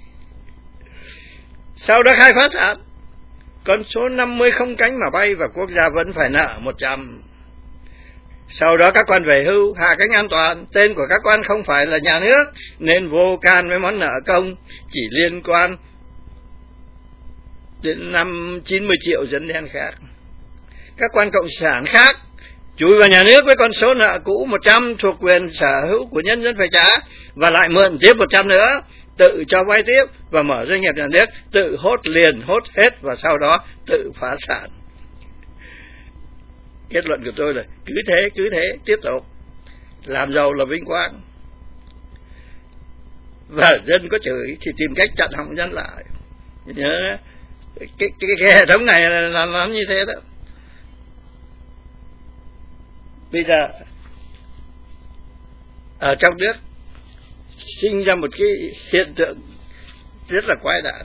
Sau đó khai phá sản. Con số 50 không cánh mà bay và quốc gia vẫn phải nợ 100. Sau đó các quan về hưu, hạ cánh an toàn. Tên của các quan không phải là nhà nước nên vô can với món nợ công, chỉ liên quan đến 90 triệu dân đen khác. Các quan cộng sản khác chui vào nhà nước với con số nợ cũ 100 thuộc quyền sở hữu của nhân dân phải trả, và lại mượn tiếp 100 nữa, tự cho vay tiếp và mở doanh nghiệp nhà nước, tự hốt liền hốt hết và sau đó tự phá sản. Kết luận của tôi là cứ thế tiếp tục. Làm giàu là vinh quang, và dân có chửi thì tìm cách chặn họng dân lại. Nhớ cái hệ thống này là làm như thế đó. Bây giờ ở trong nước sinh ra một cái hiện tượng rất là quái đản.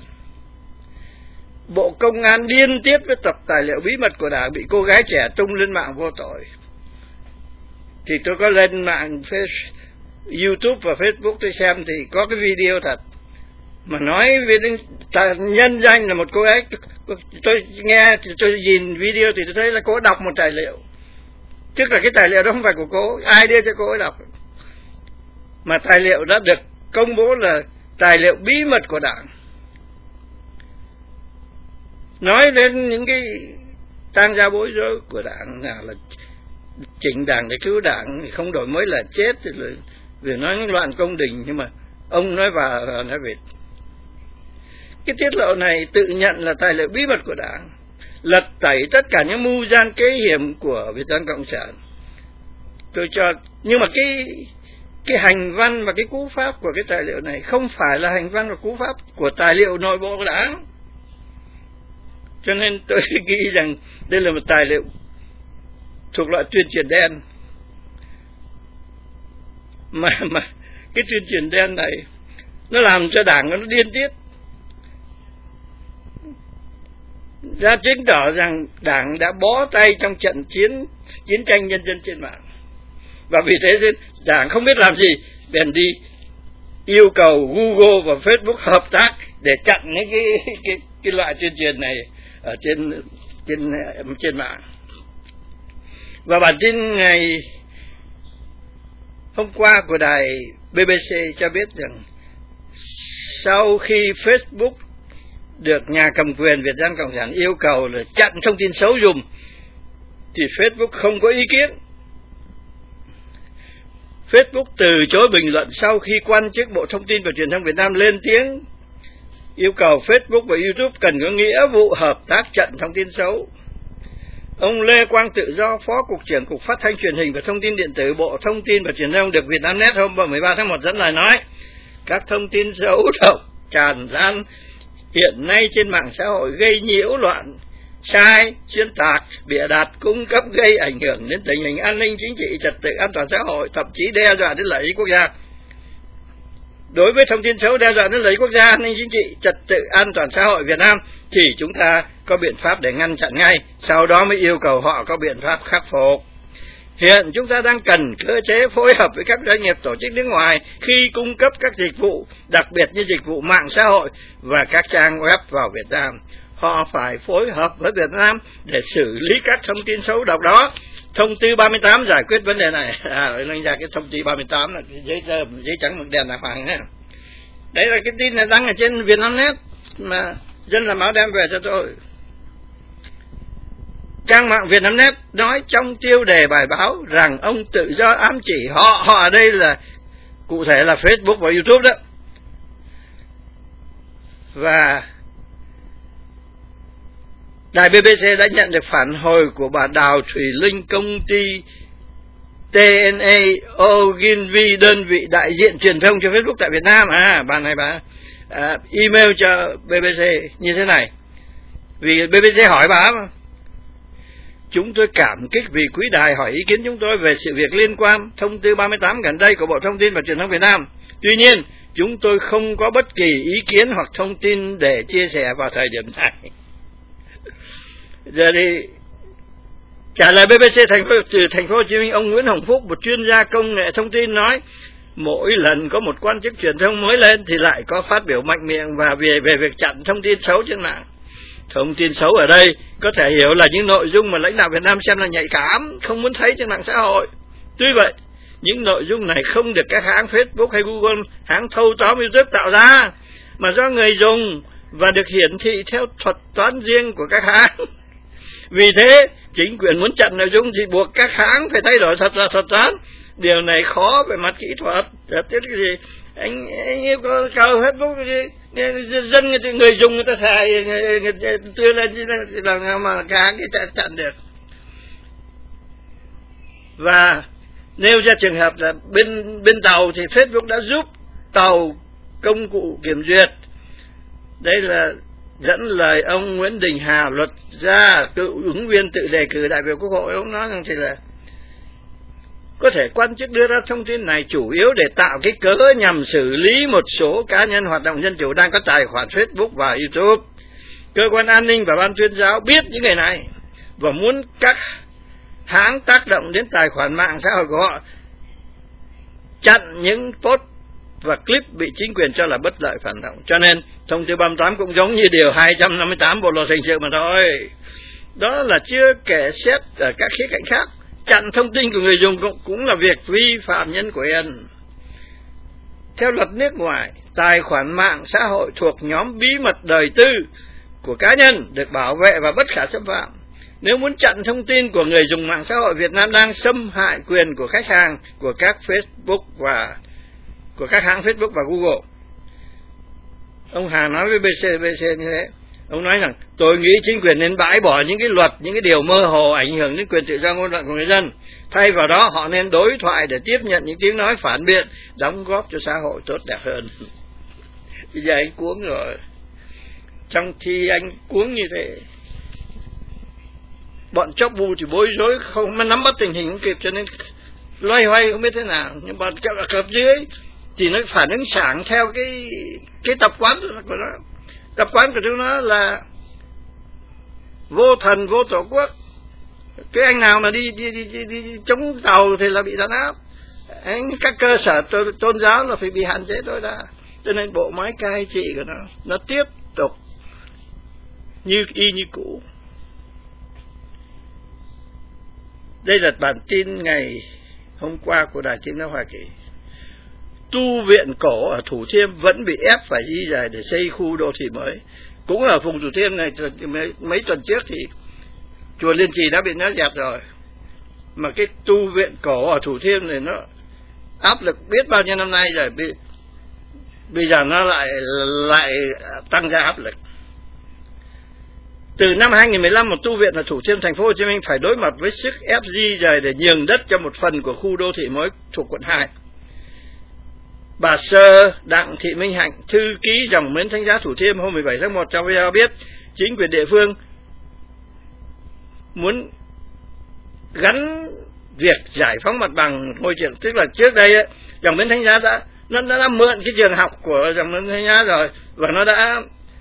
Bộ Công an điên tiết với tập tài liệu bí mật của Đảng bị cô gái trẻ tung lên mạng vô tội. Thì tôi có lên mạng YouTube và Facebook tôi xem thì có cái video thật mà nói về nhân danh là một cô gái. Tôi nghe, tôi nhìn video thì tôi thấy là cô đọc một tài liệu, tức là cái tài liệu đó không phải của cô, ai đưa cho cô ấy đọc, mà tài liệu đã được công bố là tài liệu bí mật của Đảng, nói đến những cái tang gia bối rối của Đảng, là chỉnh Đảng để cứu Đảng, không đổi mới là chết, rồi vì nói những loạn công đình, nhưng mà ông nói vào nói vịt. Cái tiết lộ này tự nhận là tài liệu bí mật của Đảng, lật tẩy tất cả những mưu gian kế hiểm của Việt Nam Cộng sản. Tôi cho, nhưng mà cái hành văn và cái cú pháp của cái tài liệu này không phải là hành văn và cú pháp của tài liệu nội bộ của Đảng. Cho nên tôi nghĩ rằng đây là một tài liệu thuộc loại tuyên truyền đen. Mà cái tuyên truyền đen này nó làm cho Đảng nó điên tiết, ra chứng tỏ rằng Đảng đã bó tay trong trận chiến tranh nhân dân trên mạng. Và vì thế nên Đảng không biết làm gì, bèn đi yêu cầu Google và Facebook hợp tác để chặn những cái loại tuyên truyền này ở trên mạng. Và bản tin ngày hôm qua của đài BBC cho biết rằng sau khi Facebook được nhà cầm quyền Việt Nam Cộng sản yêu cầu là chặn thông tin xấu dùm, thì Facebook không có ý kiến. Facebook từ chối bình luận sau khi quan chức Bộ Thông tin và Truyền thông Việt Nam lên tiếng yêu cầu Facebook và YouTube cần có nghĩa vụ hợp tác chặn thông tin xấu. Ông Lê Quang Tự Do, Phó Cục trưởng Cục Phát thanh Truyền hình và Thông tin Điện tử Bộ Thông tin và Truyền thông được Vietnamnet hôm 13 tháng 1 dẫn lời nói, các thông tin xấu độc tràn lan hiện nay trên mạng xã hội gây nhiễu loạn, sai, xuyên tạc, bịa đặt, cung cấp gây ảnh hưởng đến tình hình an ninh chính trị, trật tự an toàn xã hội, thậm chí đe dọa đến lợi ích quốc gia. Đối với thông tin xấu đe dọa đến lợi ích quốc gia, an ninh chính trị, trật tự an toàn xã hội Việt Nam thì chúng ta có biện pháp để ngăn chặn ngay, sau đó mới yêu cầu họ có biện pháp khắc phục. Hiện chúng ta đang cần cơ chế phối hợp với các doanh nghiệp tổ chức nước ngoài khi cung cấp các dịch vụ, đặc biệt như dịch vụ mạng xã hội và các trang web vào Việt Nam. Họ phải phối hợp với Việt Nam để xử lý các thông tin xấu độc đó. Thông tư 38 giải quyết vấn đề này. Lên ra cái thông tư 38 là cái giấy trắng mực đen đàng hoàng nhé. Đấy là cái tin này đăng ở trên Vietnamnet mà dân làm báo đem về cho tôi. Trang mạng Vietnamnet nói trong tiêu đề bài báo rằng ông Tự Do ám chỉ họ ở đây là cụ thể là Facebook và YouTube đó. Và đài BBC đã nhận được phản hồi của bà Đào Thùy Linh, công ty TNA Ogilvy, đơn vị đại diện truyền thông cho Facebook tại Việt Nam. Bà này email cho BBC như thế này, vì BBC hỏi bà mà. Chúng tôi cảm kích vì quý đài hỏi ý kiến chúng tôi về sự việc liên quan thông tư 38 gần đây của Bộ Thông tin và Truyền thông Việt Nam. Tuy nhiên, chúng tôi không có bất kỳ ý kiến hoặc thông tin để chia sẻ vào thời điểm này. Giờ thì Trả lời BBC thành phố Hồ Chí Minh, ông Nguyễn Hồng Phúc, một chuyên gia công nghệ thông tin nói, mỗi lần có một quan chức truyền thông mới lên thì lại có phát biểu mạnh miệng và về việc chặn thông tin xấu trên mạng. Thông tin xấu ở đây có thể hiểu là những nội dung mà lãnh đạo Việt Nam xem là nhạy cảm, không muốn thấy trên mạng xã hội. Tuy vậy, những nội dung này không được các hãng Facebook hay Google, hãng thâu tóm YouTube tạo ra, mà do người dùng và được hiển thị theo thuật toán riêng của các hãng. Vì thế, chính quyền muốn chặn nội dung thì buộc các hãng phải thay đổi thuật toán. Điều này khó về mặt kỹ thuật. Cái gì? Anh yêu cầu Facebook gì? Dân người dùng người ta xài đưa lên là mà cả cái chặn được. Và nêu ra trường hợp là bên tàu thì Facebook đã giúp tàu công cụ kiểm duyệt. Đây là dẫn lời ông Nguyễn Đình Hà, luật gia, cựu ứng viên tự đề cử đại biểu Quốc hội. Ông nói rằng thì là có thể quan chức đưa ra thông tin này chủ yếu để tạo cái cớ nhằm xử lý một số cá nhân hoạt động dân chủ đang có tài khoản Facebook và YouTube. Cơ quan an ninh và ban tuyên giáo biết những người này và muốn các hãng tác động đến tài khoản mạng xã hội của họ, chặn những post và clip bị chính quyền cho là bất lợi phản động. Cho nên thông tư 38 cũng giống như điều 258 Bộ luật hình sự mà thôi. Đó là chưa kể xét ở các khía cạnh khác. Chặn thông tin của người dùng cũng là việc vi phạm nhân quyền. Theo luật nước ngoài, tài khoản mạng xã hội thuộc nhóm bí mật đời tư của cá nhân được bảo vệ và bất khả xâm phạm. Nếu muốn chặn thông tin của người dùng mạng xã hội, Việt Nam đang xâm hại quyền của khách hàng của các Facebook và của các hãng Facebook và Google. Ông Hà nói với BBC như thế. Ông nói rằng tôi nghĩ chính quyền nên bãi bỏ những cái luật, những cái điều mơ hồ ảnh hưởng đến quyền tự do ngôn luận của người dân. Thay vào đó họ nên đối thoại để tiếp nhận những tiếng nói phản biện, đóng góp cho xã hội tốt đẹp hơn. Bây giờ anh cuống rồi. Trong khi anh cuống như thế, bọn chóc bu thì bối rối, không nắm bắt tình hình không kịp, cho nên loay hoay không biết thế nào. Nhưng bọn cấp dưới thì nó phản ứng sảng theo cái tập quán của nó. Tập quán của chúng nó là vô thần vô tổ quốc. Cái anh nào mà đi chống tàu thì là bị đàn áp. Các cơ sở tôn giáo là phải bị hạn chế tối đa. Cho nên bộ máy cai trị của nó tiếp tục như cũ. Đây là bản tin ngày hôm qua của Đài Tiếng nói Hoa Kỳ. Tu viện cổ ở Thủ Thiêm vẫn bị ép phải di dời để xây khu đô thị mới. Cũng ở vùng Thủ Thiêm này, mấy tuần trước thì chùa Liên Trì đã bị nó dẹp rồi. Mà cái tu viện cổ ở Thủ Thiêm này nó áp lực biết bao nhiêu năm nay rồi, bây giờ nó lại tăng ra áp lực. Từ năm 2015, một tu viện ở Thủ Thiêm, thành phố Hồ Chí Minh phải đối mặt với sức ép di dời để nhường đất cho một phần của khu đô thị mới thuộc quận 2. Bà Sơ Đặng Thị Minh Hạnh, thư ký dòng Mến Thánh Giá Thủ Thiêm hôm 17 tháng 1 cho video biết chính quyền địa phương muốn gắn việc giải phóng mặt bằng ngôi trường. Tức là trước đây dòng Mến Thánh Giá nó đã mượn cái trường học của dòng Mến Thánh Giá rồi, và nó đã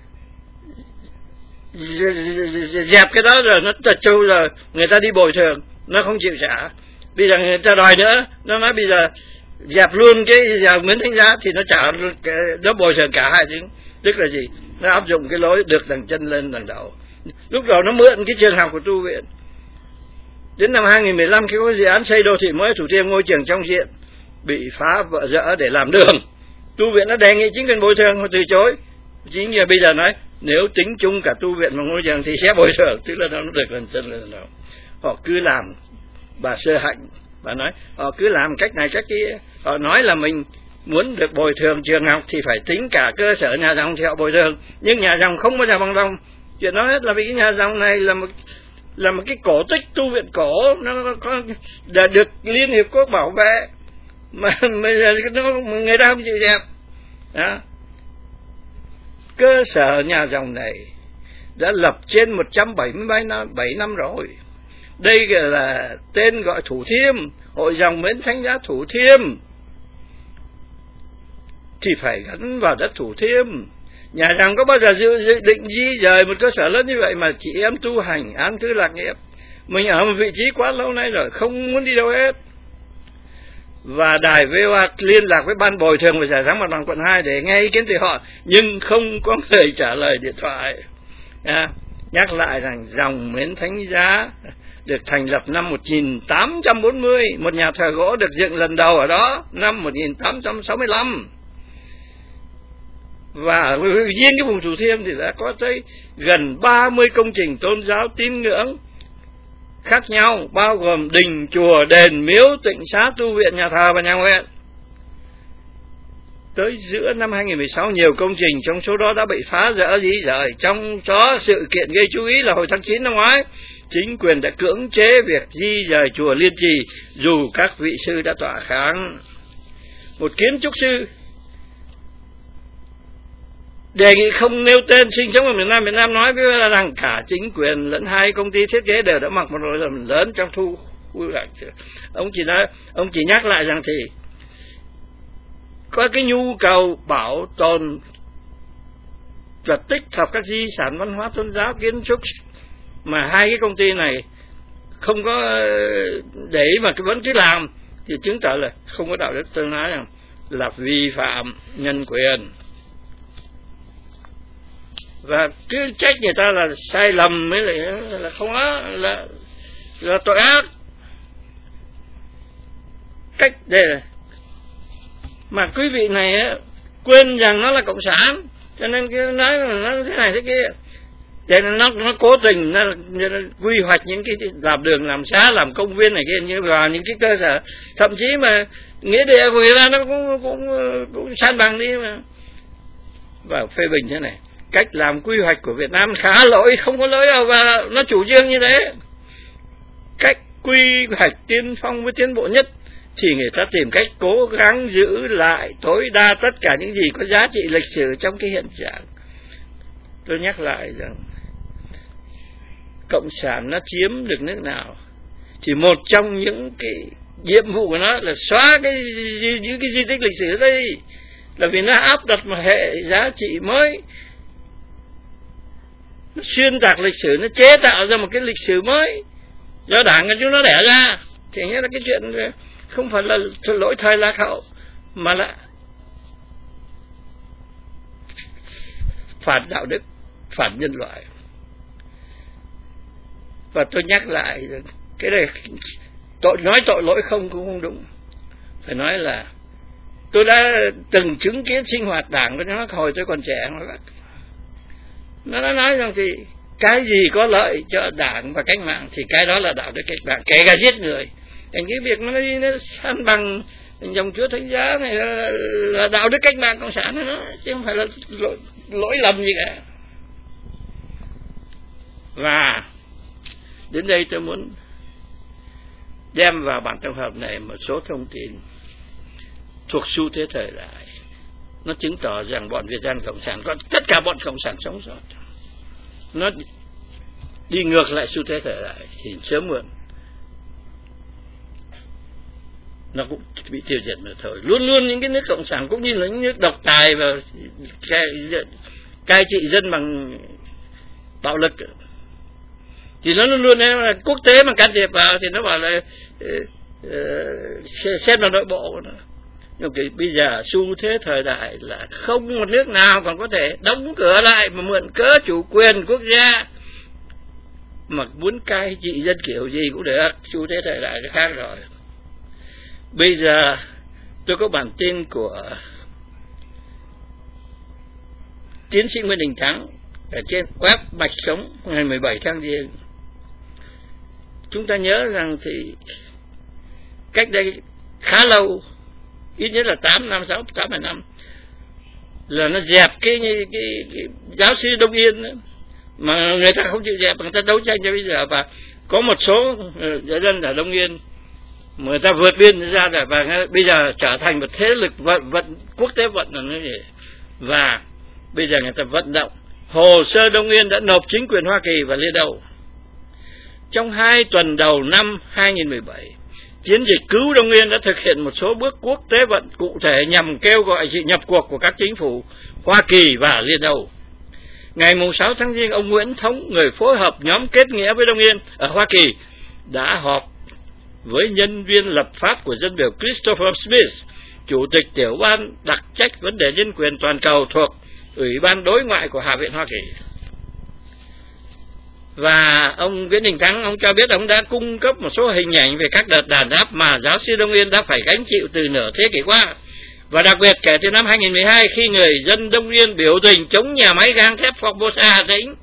dẹp cái đó rồi, nó tật trâu rồi, người ta đi bồi thường, nó không chịu trả. Bây giờ người ta đòi nữa, nó nói bây giờ dẹp luôn cái dòng Mến Thánh Giá thì nó trả, nó bồi thường cả hai tiếng. Tức là gì? Nó áp dụng cái lối được đằng chân lên đằng đầu. Lúc đầu nó mượn cái trường học của tu viện. Đến năm 2015 khi có dự án xây đô thị mới Thủ Thiêm, ngôi trường trong diện bị phá vỡ rỡ để làm đường, tu viện nó đề nghị chính quyền bồi thường, họ từ chối. Chính là bây giờ nói nếu tính chung cả tu viện và ngôi trường thì sẽ bồi thường, tức là nó được lần chân lên đầu. Họ cứ làm. Bà Sơ Hạnh, bà nói họ cứ làm cách này cách kia. Họ nói là mình muốn được bồi thường trường học thì phải tính cả cơ sở nhà dòng thì họ bồi thường, nhưng nhà dòng không bao giờ bằng lòng. Chuyện đó hết là vì cái nhà dòng này là một cái cổ tích tu viện cổ, nó có đã được Liên Hiệp Quốc bảo vệ mà bây giờ người ta không chịu dẹp. Đó. Cơ sở nhà dòng này đã lập trên 177 năm rồi. Đây là tên gọi Thủ Thiêm, Hội dòng Mến Thánh Giá Thủ Thiêm thì phải gắn vào đất Thủ Thiêm. Nhà dòng có bao giờ dự định di rời một cơ sở lớn như vậy mà chị em tu hành an cư lạc nghiệp. Mình ở một vị trí quá lâu nay rồi, không muốn đi đâu hết. Và đài VOA liên lạc với ban bồi thường và giải phóng mặt bằng quận 2 để nghe ý kiến từ họ, nhưng không có người trả lời điện thoại. Nhắc lại rằng dòng Mến Thánh Giá được thành lập năm 1840, một nhà thờ gỗ được dựng lần đầu ở đó năm 1865. Và riêng cái vùng Thủ Thiêm thì đã có tới gần 30 công trình tôn giáo tín ngưỡng khác nhau, bao gồm đình, chùa, đền, miếu, tịnh xá, tu viện, nhà thờ và nhà nguyện. Tới giữa năm 2016, nhiều công trình trong số đó đã bị phá rỡ di rời. Trong đó sự kiện gây chú ý là hồi tháng 9 năm ngoái, chính quyền đã cưỡng chế việc di rời chùa Liên Trì dù các vị sư đã tỏa kháng. Một kiến trúc sư đề nghị không nêu tên sinh sống ở miền Nam. Miền Nam nói với là rằng cả chính quyền lẫn hai công ty thiết kế đều đã mặc một lỗi lầm lớn trong thu quy hoạch. Ông chỉ nhắc lại rằng thì có cái nhu cầu bảo tồn và tích hợp các di sản văn hóa tôn giáo kiến trúc mà hai cái công ty này không có để mà vẫn cứ làm thì chứng tỏ là không có đạo đức. Tôi nói rằng là vi phạm nhân quyền và cứ trách người ta là sai lầm mới là không á, là tội ác. Cách để mà quý vị này quên rằng nó là cộng sản, cho nên cái nói nó thế này thế kia, để nó cố tình nó quy hoạch những cái làm đường, làm xá, làm công viên này kia như vào những cái cơ sở, thậm chí mà nghĩa địa của người ta nó cũng san bằng đi mà. Và phê bình thế này, cách làm quy hoạch của Việt Nam khá lỗi, không có lỗi đâu, và nó chủ trương như thế. Cách quy hoạch tiên phong với tiến bộ nhất thì người ta tìm cách cố gắng giữ lại tối đa tất cả những gì có giá trị lịch sử trong cái hiện trạng. Tôi nhắc lại rằng cộng sản nó chiếm được nước nào thì một trong những cái nhiệm vụ của nó là xóa những cái di tích lịch sử đây, là vì nó áp đặt một hệ giá trị mới, nó xuyên tạc lịch sử, nó chế tạo ra một cái lịch sử mới do đảng của chúng nó đẻ ra. Thì nghĩa là cái chuyện không phải là lỗi thời lạc hậu mà là phản đạo đức, phản nhân loại. Và tôi nhắc lại cái này, nói tội lỗi không cũng không đúng, phải nói là tôi đã từng chứng kiến sinh hoạt đảng của nó hồi tôi còn trẻ. Nó đã nói rằng thì cái gì có lợi cho đảng và cách mạng thì cái đó là đạo đức cách mạng, kể cả giết người. Thành cái việc nó san bằng dòng Chúa Thánh Giá này là đạo đức cách mạng cộng sản đó, chứ không phải là lỗi lầm gì cả. Và đến đây tôi muốn đem vào bản tổng hợp này một số thông tin thuộc xu thế thời đại. Nó chứng tỏ rằng bọn Việt Nam cộng sản, tất cả bọn cộng sản sống sót, nó đi ngược lại xu thế thời đại thì sớm muộn nó cũng bị tiêu diệt mà thôi. Luôn luôn những cái nước cộng sản cũng như là những nước độc tài và cai trị dân bằng bạo lực thì nó luôn luôn là quốc tế mà can thiệp vào thì nó bảo là xem vào nội bộ của nó. Nhưng bây giờ xu thế thời đại là không một nước nào còn có thể đóng cửa lại mà mượn cớ chủ quyền quốc gia mà muốn cai trị dân kiểu gì cũng được. Xu thế thời đại nó khác rồi. Bây giờ tôi có bản tin của tiến sĩ Nguyễn Đình Thắng ở trên web Mạch Sống ngày 17 tháng Giêng. Chúng ta nhớ rằng thì cách đây khá lâu, ít nhất là 8 năm là nó dẹp cái giáo sư Đông Yên đó, mà người ta không chịu dẹp, người ta đấu tranh cho bây giờ. Và có một số dân ở Đông Yên mà người ta vượt biên ra rồi, và bây giờ trở thành một thế lực vận quốc tế vận là như vậy. Và bây giờ người ta vận động hồ sơ Đông Yên đã nộp chính quyền Hoa Kỳ và Liên Âu. Trong 2 tuần đầu năm 2017, chiến dịch cứu Đông Yên đã thực hiện một số bước quốc tế vận cụ thể nhằm kêu gọi sự nhập cuộc của các chính phủ Hoa Kỳ và Liên Âu. Ngày 6 tháng Giêng, ông Nguyễn Thống, người phối hợp nhóm kết nghĩa với Đông Yên ở Hoa Kỳ, đã họp với nhân viên lập pháp của dân biểu Christopher Smith, Chủ tịch tiểu ban đặc trách vấn đề nhân quyền toàn cầu thuộc Ủy ban đối ngoại của Hạ viện Hoa Kỳ. Và ông Nguyễn Đình Thắng, ông cho biết ông đã cung cấp một số hình ảnh về các đợt đàn áp mà giáo sư Đông Yên đã phải gánh chịu từ nửa thế kỷ qua. Và đặc biệt kể từ năm 2012 khi người dân Đông Yên biểu tình chống nhà máy gang thép Formosa Hà Tĩnh.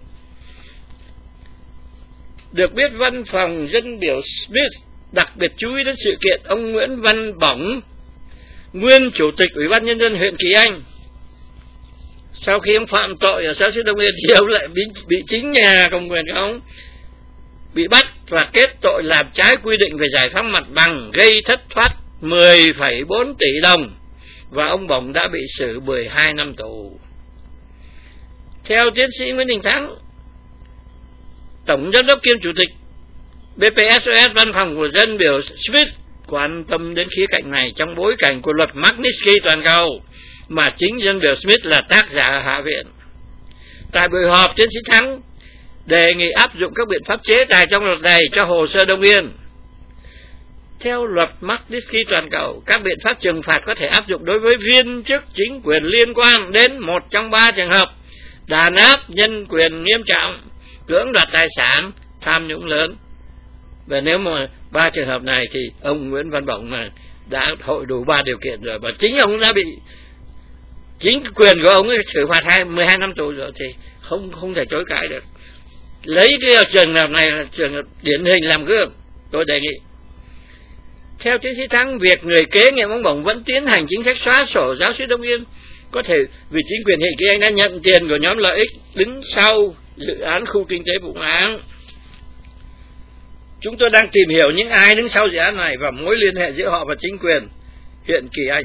Được biết văn phòng dân biểu Smith đặc biệt chú ý đến sự kiện ông Nguyễn Văn Bổng, nguyên Chủ tịch Ủy ban Nhân dân huyện Kỳ Anh. Sau khi ông phạm tội ở giáo sư Đông Yên thì ông lại bị chính nhà cầm quyền của ông bị bắt và kết tội làm trái quy định về giải phóng mặt bằng, gây thất thoát 10,4 tỷ đồng, và ông Bổng đã bị xử 12 năm tù. Theo tiến sĩ Nguyễn Đình Thắng, Tổng giám đốc kiêm Chủ tịch BPSOS, văn phòng của dân biểu Smith quan tâm đến khía cạnh này trong bối cảnh của luật Magnitsky toàn cầu mà chính dân biểu Smith là tác giả ở Hạ viện. Tại buổi họp, tiến sĩ Thắng đề nghị áp dụng các biện pháp chế tài trong luật này cho hồ sơ Đông Yên. Theo luật Magnitsky toàn cầu, các biện pháp trừng phạt có thể áp dụng đối với viên chức chính quyền liên quan đến một trong 3 trường hợp: đàn áp, nhân quyền nghiêm trọng, cưỡng đoạt tài sản, tham nhũng lớn. Và nếu mà 3 trường hợp này thì ông Nguyễn Văn Bổng đã hội đủ 3 điều kiện rồi, và chính ông đã bị chính quyền của ông ấy xử phạt 12 năm tù rồi thì không thể chối cãi được. Lấy cái trường hợp này là trường hợp điển hình làm gương, tôi đề nghị. Theo tiến sĩ Thắng, việc người kế nhiệm ông Bổng vẫn tiến hành chính sách xóa sổ giáo sư Đông Yên có thể vì chính quyền hiện kia anh đã nhận tiền của nhóm lợi ích đứng sau dự án khu kinh tế Vũng Áng. Chúng tôi đang tìm hiểu những ai đứng sau dự án này và mối liên hệ giữa họ và chính quyền huyện Kỳ Anh.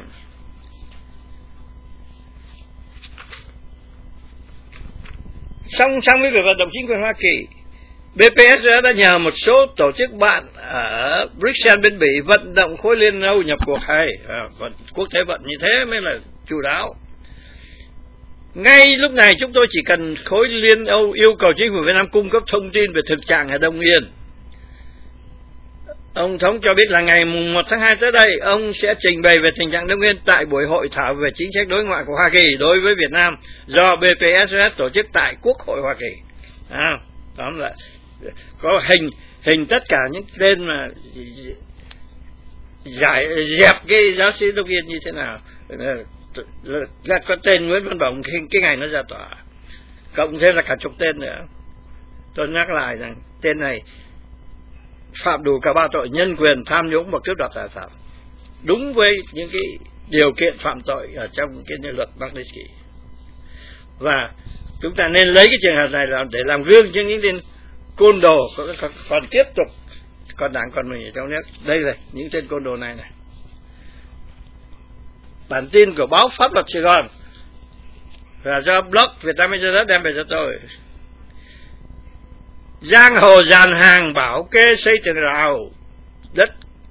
Song song với việc vận động chính quyền Hoa Kỳ, BPS đã nhờ một số tổ chức bạn ở Bruxelles bên Bỉ vận động khối Liên Âu nhập cuộc hay quốc tế vận như thế mới là chu đáo. Ngay lúc này chúng tôi chỉ cần khối Liên Âu yêu cầu chính phủ Việt Nam cung cấp thông tin về thực trạng ở Đông Yên. Ông Thống cho biết là ngày 1 tháng 2 tới đây, ông sẽ trình bày về tình trạng Đông Yên tại buổi hội thảo về chính sách đối ngoại của Hoa Kỳ đối với Việt Nam do BPSOS tổ chức tại Quốc hội Hoa Kỳ. Tóm lại có hình tất cả những tên mà dẹp cái giáo sĩ Đông Yên như thế nào. Là có tên Nguyễn Văn Bổng cái ngày nó ra tòa, cộng thêm là cả chục tên nữa. Tôi nhắc lại rằng tên này phạm đủ cả 3 tội: nhân quyền, tham nhũng và cướp đoạt tài sản, đúng với những cái điều kiện phạm tội ở trong cái luật Magnitsky. Và chúng ta nên lấy cái trường hợp này để làm gương cho những tên côn đồ còn tiếp tục còn đảng còn mình ở trong nước. Đây là những tên côn đồ này. Bản tin của báo Pháp Luật Sài Gòn và do blog Việt Nam Media đem về cho tôi. Giang hồ dàn hàng bảo kê xây tường rào đất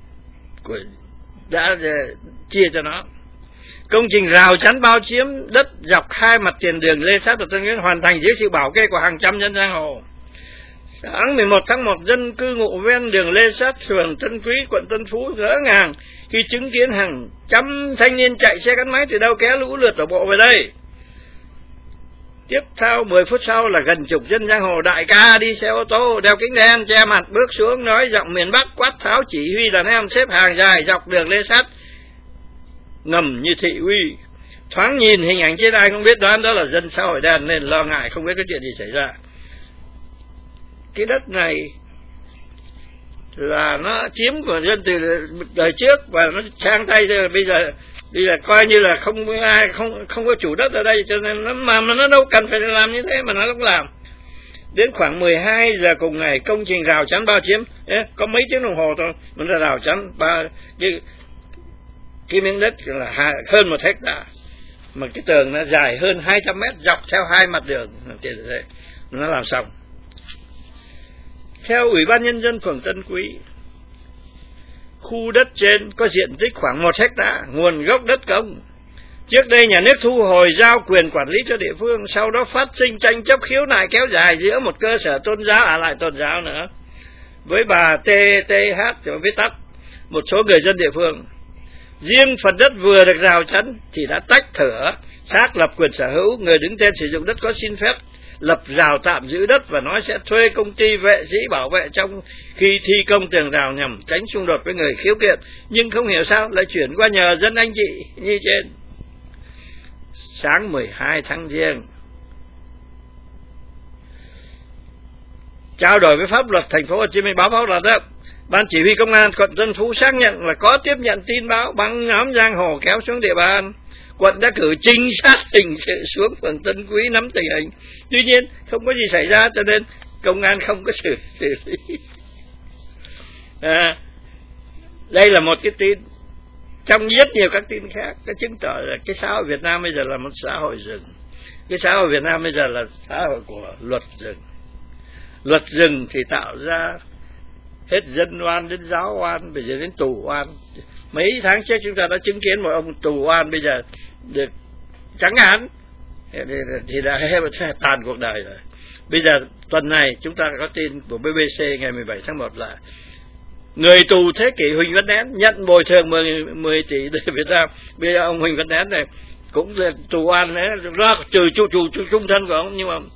đã chia cho nó. Công trình rào chắn bao chiếm đất dọc 2 mặt tiền đường Lê Sát và Tân Nguyễn hoàn thành dưới sự bảo kê của hàng trăm nhân giang hồ. Sáng 11 tháng 1, dân cư ngụ ven đường Lê Sát, phường Tân Quý, quận Tân Phú ngỡ ngàng khi chứng kiến hàng trăm thanh niên chạy xe gắn máy từ đâu kéo lũ lượt đổ bộ về đây. Tiếp theo 10 phút sau là gần chục dân giang hồ đại ca đi xe ô tô, đeo kính đen, che mặt bước xuống, nói giọng miền Bắc, quát tháo chỉ huy đàn em xếp hàng dài dọc đường Lê Sát ngầm như thị uy. Thoáng nhìn hình ảnh trên ai không biết đoán đó là dân xã hội đen nên lo ngại không biết cái chuyện gì xảy ra. Cái đất này là nó chiếm của dân từ đời trước và nó sang tay rồi, bây giờ coi như là không ai không có chủ đất ở đây, cho nên nó đâu cần phải làm như thế mà nó cũng làm. Đến khoảng 12 giờ cùng ngày, công trình rào chắn bao chiếm có mấy tiếng đồng hồ thôi, nó đã rào chắn cái miếng đất là hơn 1 hectare, mà cái tường nó dài hơn 200 mét dọc theo 2 mặt đường, nó làm xong. Theo Ủy ban Nhân dân phường Tân Quý, khu đất trên có diện tích khoảng 1 hectare, nguồn gốc đất công. Trước đây nhà nước thu hồi giao quyền quản lý cho địa phương, sau đó phát sinh tranh chấp khiếu nại kéo dài giữa một cơ sở tôn giáo lại tôn giáo nữa. với bà TTH viết tắt, một số người dân địa phương. Riêng phần đất vừa được rào chắn thì đã tách thửa, xác lập quyền sở hữu, người đứng tên sử dụng đất có xin phép lập rào tạm giữ đất và nói sẽ thuê công ty vệ sĩ bảo vệ trong khi thi công tường rào nhằm tránh xung đột với người khiếu kiện, nhưng không hiểu sao lại chuyển qua nhờ dân anh chị như trên. Sáng 12 tháng Giêng, trao đổi với pháp luật thành phố Hồ Chí Minh, báo pháp luật đó, Ban chỉ huy công an quận Tân Phú xác nhận là có tiếp nhận tin báo băng nhóm giang hồ kéo xuống địa bàn. Quận đã cử trinh sát hình sự xuống phường Tân Quý nắm tình hình. Tuy nhiên không có gì xảy ra cho nên công an không có xử lý. Đây là một cái tin trong rất nhiều các tin khác, cái chứng tỏ là cái xã hội Việt Nam bây giờ là một xã hội rừng. Cái xã hội Việt Nam bây giờ là xã hội của luật rừng. Luật rừng thì tạo ra hết dân oan đến giáo oan, bây giờ đến tù oan. Mấy tháng trước chúng ta đã chứng kiến một ông tù oan bây giờ được trắng án thì đã tàn cuộc đời rồi. Bây giờ tuần này chúng ta có tin của BBC ngày 17 tháng 1 là người tù thế kỷ Huỳnh Văn Nén nhận bồi thường 10 tỷ Việt Nam. Bây giờ ông Huỳnh Văn Nén này cũng là tù oan đấy, trừ trung thân của ông, nhưng mà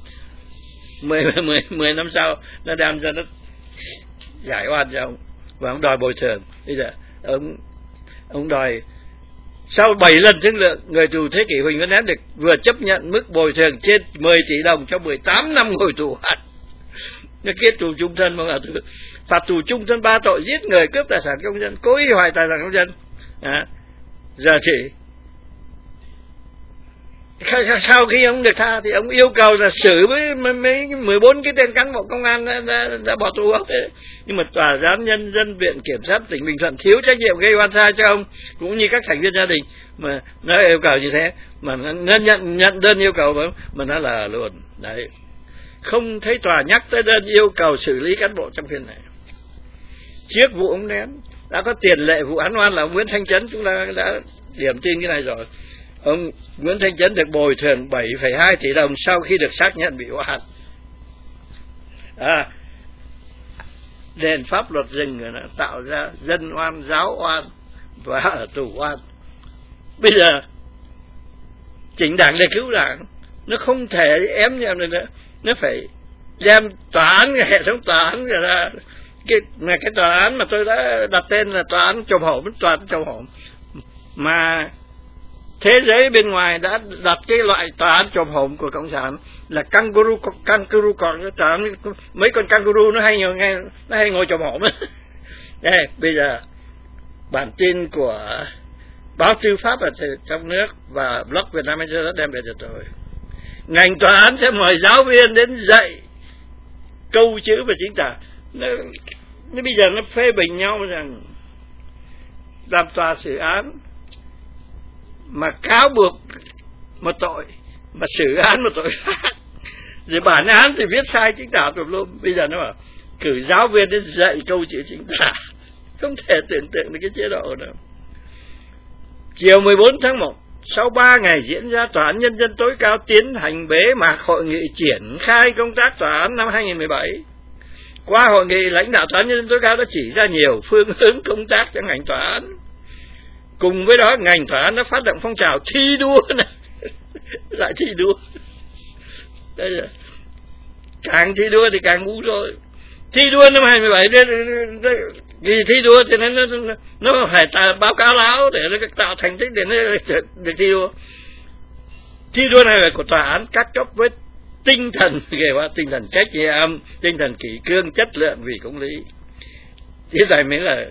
10 năm sau nó đem ra nó giải oan cho ông và ông đòi bồi thường. Bây giờ ông đòi sau 7 lần thương lượng, người tù thế kỷ Huỳnh Văn Nén được vừa chấp nhận mức bồi thường trên 10 tỷ đồng cho 18 năm ngồi tù án. Nó kết tù trung thân, phạt tù trung thân 3 tội giết người, cướp tài sản công dân, cố ý hủy hoại tài sản công dân. Giờ thì sau khi ông được tha thì ông yêu cầu là xử với 14 cái tên cán bộ công an đã bỏ tù ông. Nhưng mà tòa giám nhân dân viện kiểm sát tỉnh Bình Thuận thiếu trách nhiệm gây oan sai cho ông cũng như các thành viên gia đình, mà nó yêu cầu như thế mà nó nhận đơn yêu cầu mà nó là luôn đấy. Không thấy tòa nhắc tới đơn yêu cầu xử lý cán bộ trong phiên này. Trước vụ ống nén đã có tiền lệ vụ án oan là ông Nguyễn Thanh Chấn, chúng ta đã điểm tin cái này rồi. Ông Nguyễn Thanh Chấn được bồi thường 7,2 tỷ đồng sau khi được xác nhận bị oan. Nền pháp luật rừng tạo ra dân oan, giáo oan và ở tù oan. Bây giờ chỉnh đảng để cứu đảng, nó không thể ém nhau nữa, nó phải đem tòa án, hệ thống tòa án ra. Cái tòa án mà tôi đã đặt tên là tòa án chồm hổm, tòa án chồm hổm mà thế giới bên ngoài đã đặt cái loại tòa án chồm hổm của cộng sản là kangaroo còn tòa án, mấy con kangaroo nó hay ngồi chồm hổm. Đây bây giờ bản tin của báo Tư Pháp ở trong nước và blog Việt Nam Anh đã đem về cho tôi. Ngành tòa án sẽ mời giáo viên đến dạy câu chữ và chính tả. Nó bây giờ nó phê bình nhau rằng làm tòa xử án mà cáo buộc một tội mà xử án một tội khác, rồi bản án thì viết sai chính tả tùm lum. Bây giờ nó bảo cử giáo viên đến dạy câu chữ chính tả, không thể tưởng tượng được cái chế độ đâu. Chiều 14 tháng 1, sau 3 ngày diễn ra, Tòa án Nhân dân tối cao tiến hành bế mạc hội nghị triển khai công tác tòa án năm 2017. Qua hội nghị, lãnh đạo Tòa án Nhân dân tối cao đã chỉ ra nhiều phương hướng công tác cho ngành tòa án. Cùng với đó, ngành tòa án đã phát động phong trào thi đua này. Lại thi đua. Đây là càng thi đua thì càng ngu rồi. Thi đua năm 2017 vì thi đua thì nó phải báo cáo láo để nó tạo thành tích để nó được thi đua. Thi đua này là của tòa án các cấp với tinh thần tinh thần trách nhiệm, tinh thần kỷ cương, chất lượng vì công lý. Thế này mới là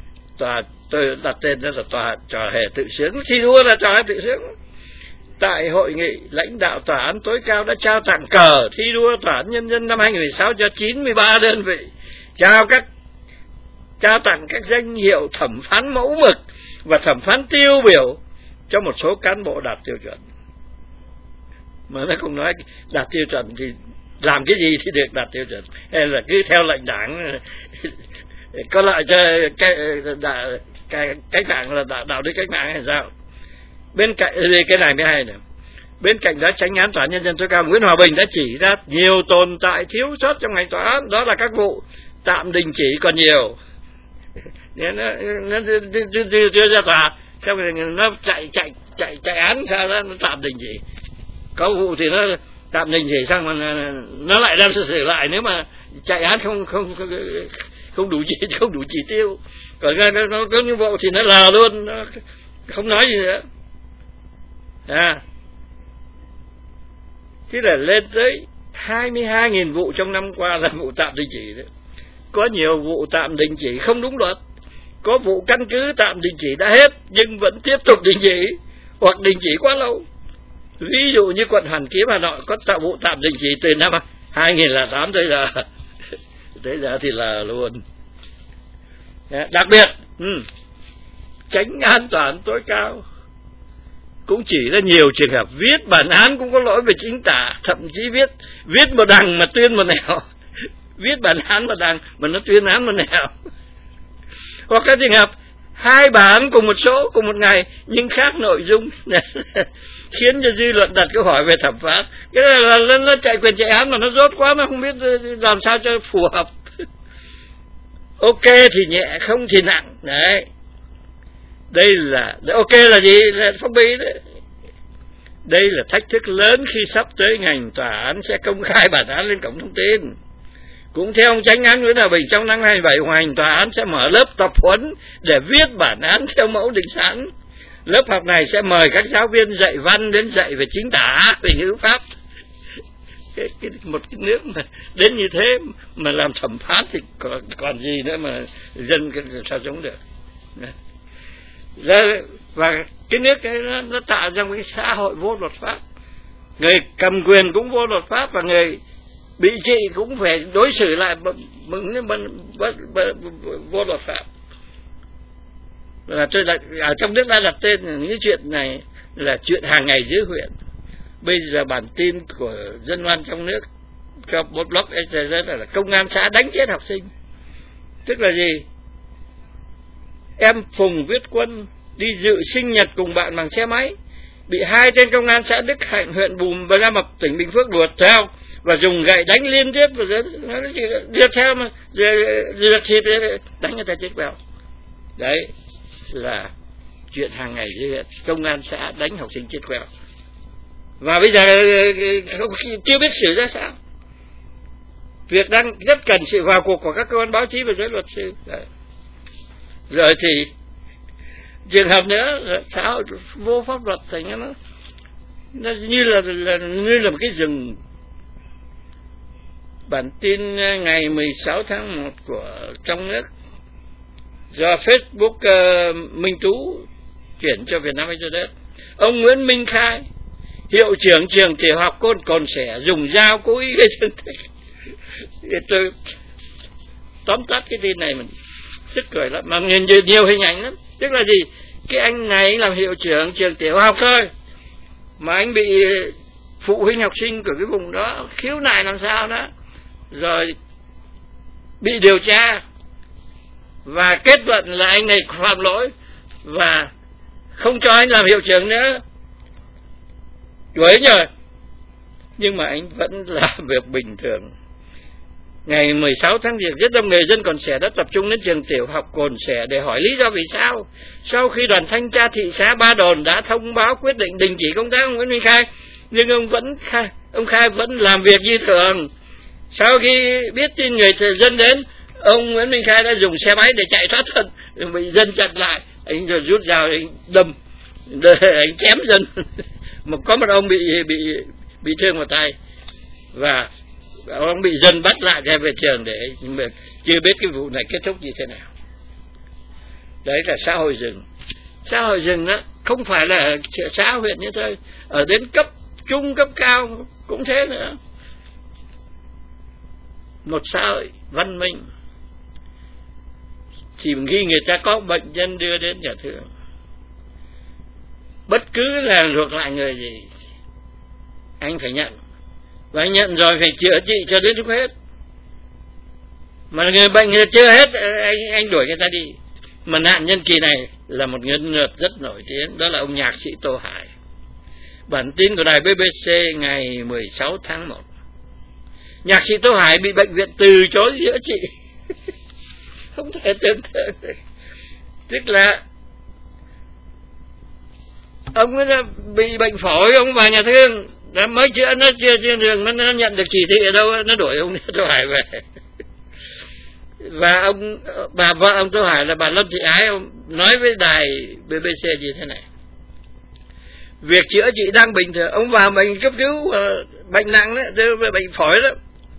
tôi đặt tên đó là trò hề tự sướng. Thi đua là trò hề tự sướng. Tại hội nghị, lãnh đạo tòa án tối cao đã trao tặng cờ thi đua tòa án nhân dân năm 2016 cho 93 đơn vị, trao tặng các danh hiệu thẩm phán mẫu mực và thẩm phán tiêu biểu cho một số cán bộ đạt tiêu chuẩn. Mà nó không nói đạt tiêu chuẩn thì làm cái gì thì được đạt tiêu chuẩn, hay là cứ theo lệnh đảng có lợi cho cách mạng là đạo đức cách mạng hay sao. Bên cạnh cái này mới hay nè. Bên cạnh đó, Chánh án Tòa án Nhân dân tối cao Nguyễn Hòa Bình đã chỉ ra nhiều tồn tại thiếu sót trong ngành tòa án, đó là các vụ tạm đình chỉ còn nhiều. Nó đưa ra tòa, xong rồi nó chạy án sao đó, nó tạm đình chỉ. Có vụ thì nó tạm đình chỉ xong mà nó lại đem xử lại nếu mà chạy án không đủ chỉ tiêu. Còn nó có như bộ thì nó lờ luôn, nó không nói gì nữa. Thế là lên tới 22.000 vụ trong năm qua là vụ tạm đình chỉ đấy. Có nhiều vụ tạm đình chỉ không đúng luật, có vụ căn cứ tạm đình chỉ đã hết nhưng vẫn tiếp tục đình chỉ hoặc đình chỉ quá lâu. Ví dụ như quận Hoàn Kiếm Hà Nội có vụ tạm đình chỉ từ năm 2008 tới giờ thì là luôn. Đặc biệt Chánh án tòa án tối cao cũng chỉ ra nhiều trường hợp viết bản án cũng có lỗi về chính tả, thậm chí viết một đằng mà tuyên một nẻo, viết bản án một đằng mà nó tuyên án một nẻo. Hoặc các trường hợp 2 bản cùng một số cùng một ngày nhưng khác nội dung khiến cho dư luận đặt câu hỏi về thẩm phán. Cái này là nó chạy quyền chạy án mà nó rốt quá, nó không biết làm sao cho phù hợp. Ok thì nhẹ, không thì nặng. Đấy. Đây là ok là gì? Là phong bì đấy. Đây là thách thức lớn khi sắp tới ngành tòa án sẽ công khai bản án lên cổng thông tin. Cũng theo ông Chánh án Nguyễn Hòa Bình, trong năm 2007, ngành tòa án sẽ mở lớp tập huấn để viết bản án theo mẫu định sẵn. Lớp học này sẽ mời các giáo viên dạy văn đến dạy về chính tả, về ngữ pháp. Một cái nước mà đến như thế mà làm thẩm phán thì còn gì nữa mà dân sao sống được. Và cái nước ấy nó tạo ra một cái xã hội vô luật pháp. Người cầm quyền cũng vô luật pháp và người bị trị cũng phải đối xử lại vô luật pháp. Là tôi ở trong nước đã đặt tên những chuyện này là chuyện hàng ngày dưới huyện. Bây giờ bản tin của Dân Oan trong nước cho một blog là công an xã đánh chết học sinh. Tức là gì? Em Phùng Viết Quân đi dự sinh nhật cùng bạn bằng xe máy, bị 2 tên công an xã Đức Hạnh, huyện Bùm và Gia Mập, tỉnh Bình Phước đuổi theo và dùng gậy đánh liên tiếp, và nó chỉ đưa theo mà rượt thì đánh người ta chết quẹo. Đấy là chuyện hàng ngày dưới huyện, công an xã đánh học sinh chết quẹo. Và bây giờ chưa biết xử ra sao. Việc đang rất cần sự vào cuộc của các cơ quan báo chí và giới luật sư. Đấy. Rồi thì trường hợp nữa là xã hội vô pháp luật, thành nó như là một cái rừng. Bản tin ngày 16 tháng 1 của trong nước do Facebook Minh Tú chuyển cho Vietnam Internet. Ông Nguyễn Minh Khai, hiệu trưởng trường tiểu học Cồn Sẻ, dùng dao cố ý gây thương tích. Tôi tóm tắt cái tin này mình rất cười lắm, mà nhìn nhiều hình ảnh lắm. Tức là gì? Cái anh này làm hiệu trưởng trường tiểu học thôi, mà anh bị phụ huynh học sinh của cái vùng đó khiếu nại làm sao đó, rồi bị điều tra và kết luận là anh này phạm lỗi và không cho anh làm hiệu trưởng nữa, đuổi rồi. Nhưng mà anh vẫn làm việc bình thường. Ngày 16 tháng Giêng, rất đông người dân Cồn Sẻ đã tập trung đến trường tiểu học Cồn Sẻ để hỏi lý do vì sao. Sau khi đoàn thanh tra thị xã Ba Đồn đã thông báo quyết định đình chỉ công tác ông Nguyễn Minh Khai, nhưng ông Khai vẫn làm việc như thường. Sau khi biết tin người dân đến, ông Nguyễn Minh Khai đã dùng xe máy để chạy thoát thân, bị dân chặn lại, anh rồi rút dao anh đâm, anh chém dân. Có một ông bị thương vào tay và ông bị dân bắt lại đem về trường để, nhưng mà chưa biết cái vụ này kết thúc như thế nào. Đấy là xã hội rừng. Xã hội rừng đó không phải là xã huyện như thôi, ở đến cấp trung cấp cao cũng thế nữa. Một xã hội văn minh chỉ khi người ta có bệnh nhân đưa đến nhà thương, bất cứ là ngược lại người gì anh phải nhận, và anh nhận rồi phải chữa trị cho đến lúc hết. Mà người bệnh người chưa hết, anh đuổi người ta đi. Mà nạn nhân kỳ này là một nhân vật rất nổi tiếng, đó là ông nhạc sĩ Tô Hải. Bản tin của đài BBC ngày 16 tháng 1. Nhạc sĩ Tô Hải bị bệnh viện từ chối chữa trị. Không thể tưởng tượng được. Tức là ông ấy bị bệnh phổi, ông vào nhà thương đã mới chữa, nó chưa đường, nó nhận được chỉ thị ở đâu, nó đuổi ông Tô Hải về. Và bà vợ ông Tô Hải là bà Lâm Thị Ái, ông nói với đài BBC như thế này: việc chữa trị đang bình thường. Ông vào bệnh cấp cứu bệnh nặng đó, bệnh phổi đó,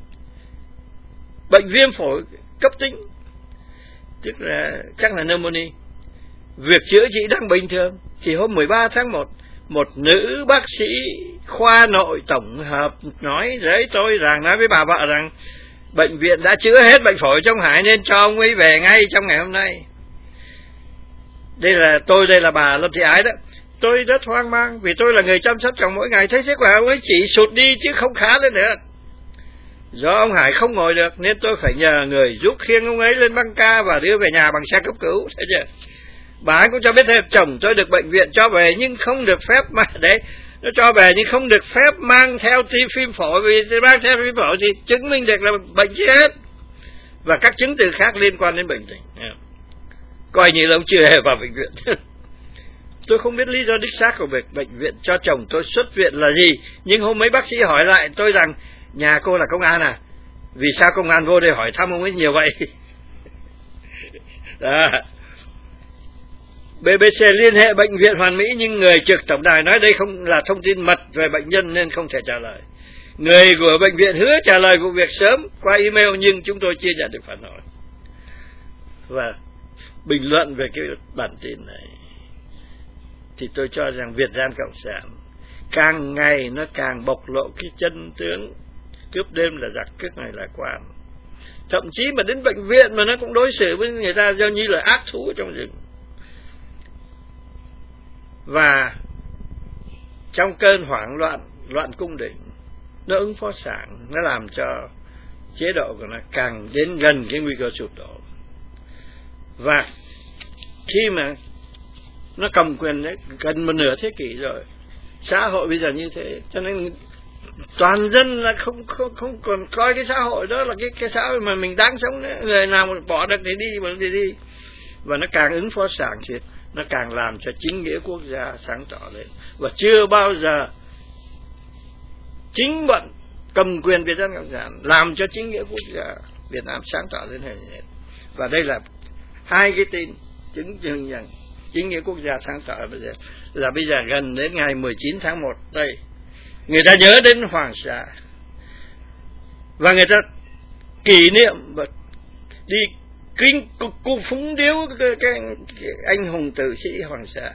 bệnh viêm phổi cấp tính, tức là chắc là pneumonia. Việc chữa trị đang bình thường. Thì hôm 13 tháng 1, một nữ bác sĩ khoa nội tổng hợp nói với tôi rằng, nói với bà vợ rằng bệnh viện đã chữa hết bệnh phổi trong Hải nên cho ông ấy về ngay trong ngày hôm nay. Đây là bà Lâm Thị Ái đó. Tôi rất hoang mang vì tôi là người chăm sóc chồng mỗi ngày, thấy sức khỏe ông ấy chỉ sụt đi chứ không khá lên nữa. Do ông Hải không ngồi được nên tôi phải nhờ người giúp khiêng ông ấy lên băng ca và đưa về nhà bằng xe cấp cứu. Thấy chưa? Bà ấy cũng cho biết thêm, chồng tôi được bệnh viện cho về nhưng không được phép mà đấy, nó cho về nhưng không được phép mang theo phim phổi, vì mang theo phim phổi thì chứng minh được là bệnh chết và các chứng từ khác liên quan đến bệnh tình. Coi như là ông chưa hề vào bệnh viện. Tôi không biết lý do đích xác của việc bệnh viện cho chồng tôi xuất viện là gì, nhưng hôm mấy bác sĩ hỏi lại tôi rằng nhà cô là công an à, vì sao công an vô đây hỏi thăm ông ấy nhiều vậy? Đó. BBC liên hệ bệnh viện Hoàn Mỹ nhưng người trực tổng đài nói đây không là thông tin mật về bệnh nhân nên không thể trả lời. Người của bệnh viện hứa trả lời vụ việc sớm qua email nhưng chúng tôi chưa nhận được phản hồi. Và bình luận về cái bản tin này thì tôi cho rằng Việt Gian Cộng sản càng ngày nó càng bộc lộ cái chân tướng cướp đêm là giặc, cướp ngày là quan. Thậm chí mà đến bệnh viện mà nó cũng đối xử với người ta giống như là ác thú trong rừng. Và trong cơn hoảng loạn cung đình, nó ứng phó sảng, nó làm cho chế độ của nó càng đến gần cái nguy cơ sụp đổ. Và khi mà nó cầm quyền đấy gần một nửa thế kỷ rồi, xã hội bây giờ như thế, cho nên toàn dân là không còn coi cái xã hội đó là cái xã hội mà mình đáng sống nữa. Người nào mà bỏ được thì đi. Và nó càng ứng phó sảng thì nó càng làm cho chính nghĩa quốc gia sáng tỏ lên. Và chưa bao giờ chính bọn cầm quyền Việt Nam Cộng sản làm cho chính nghĩa quốc gia Việt Nam sáng tỏ lên hơn hết. Và đây là hai cái tin chứng minh rằng chính nghĩa quốc gia sáng tỏ bây giờ gần đến ngày 19 tháng 1 đây. Người ta nhớ đến Hoàng Sa và người ta kỷ niệm và đi kính cung phúng điếu cái anh hùng tử sĩ Hoàng Sa.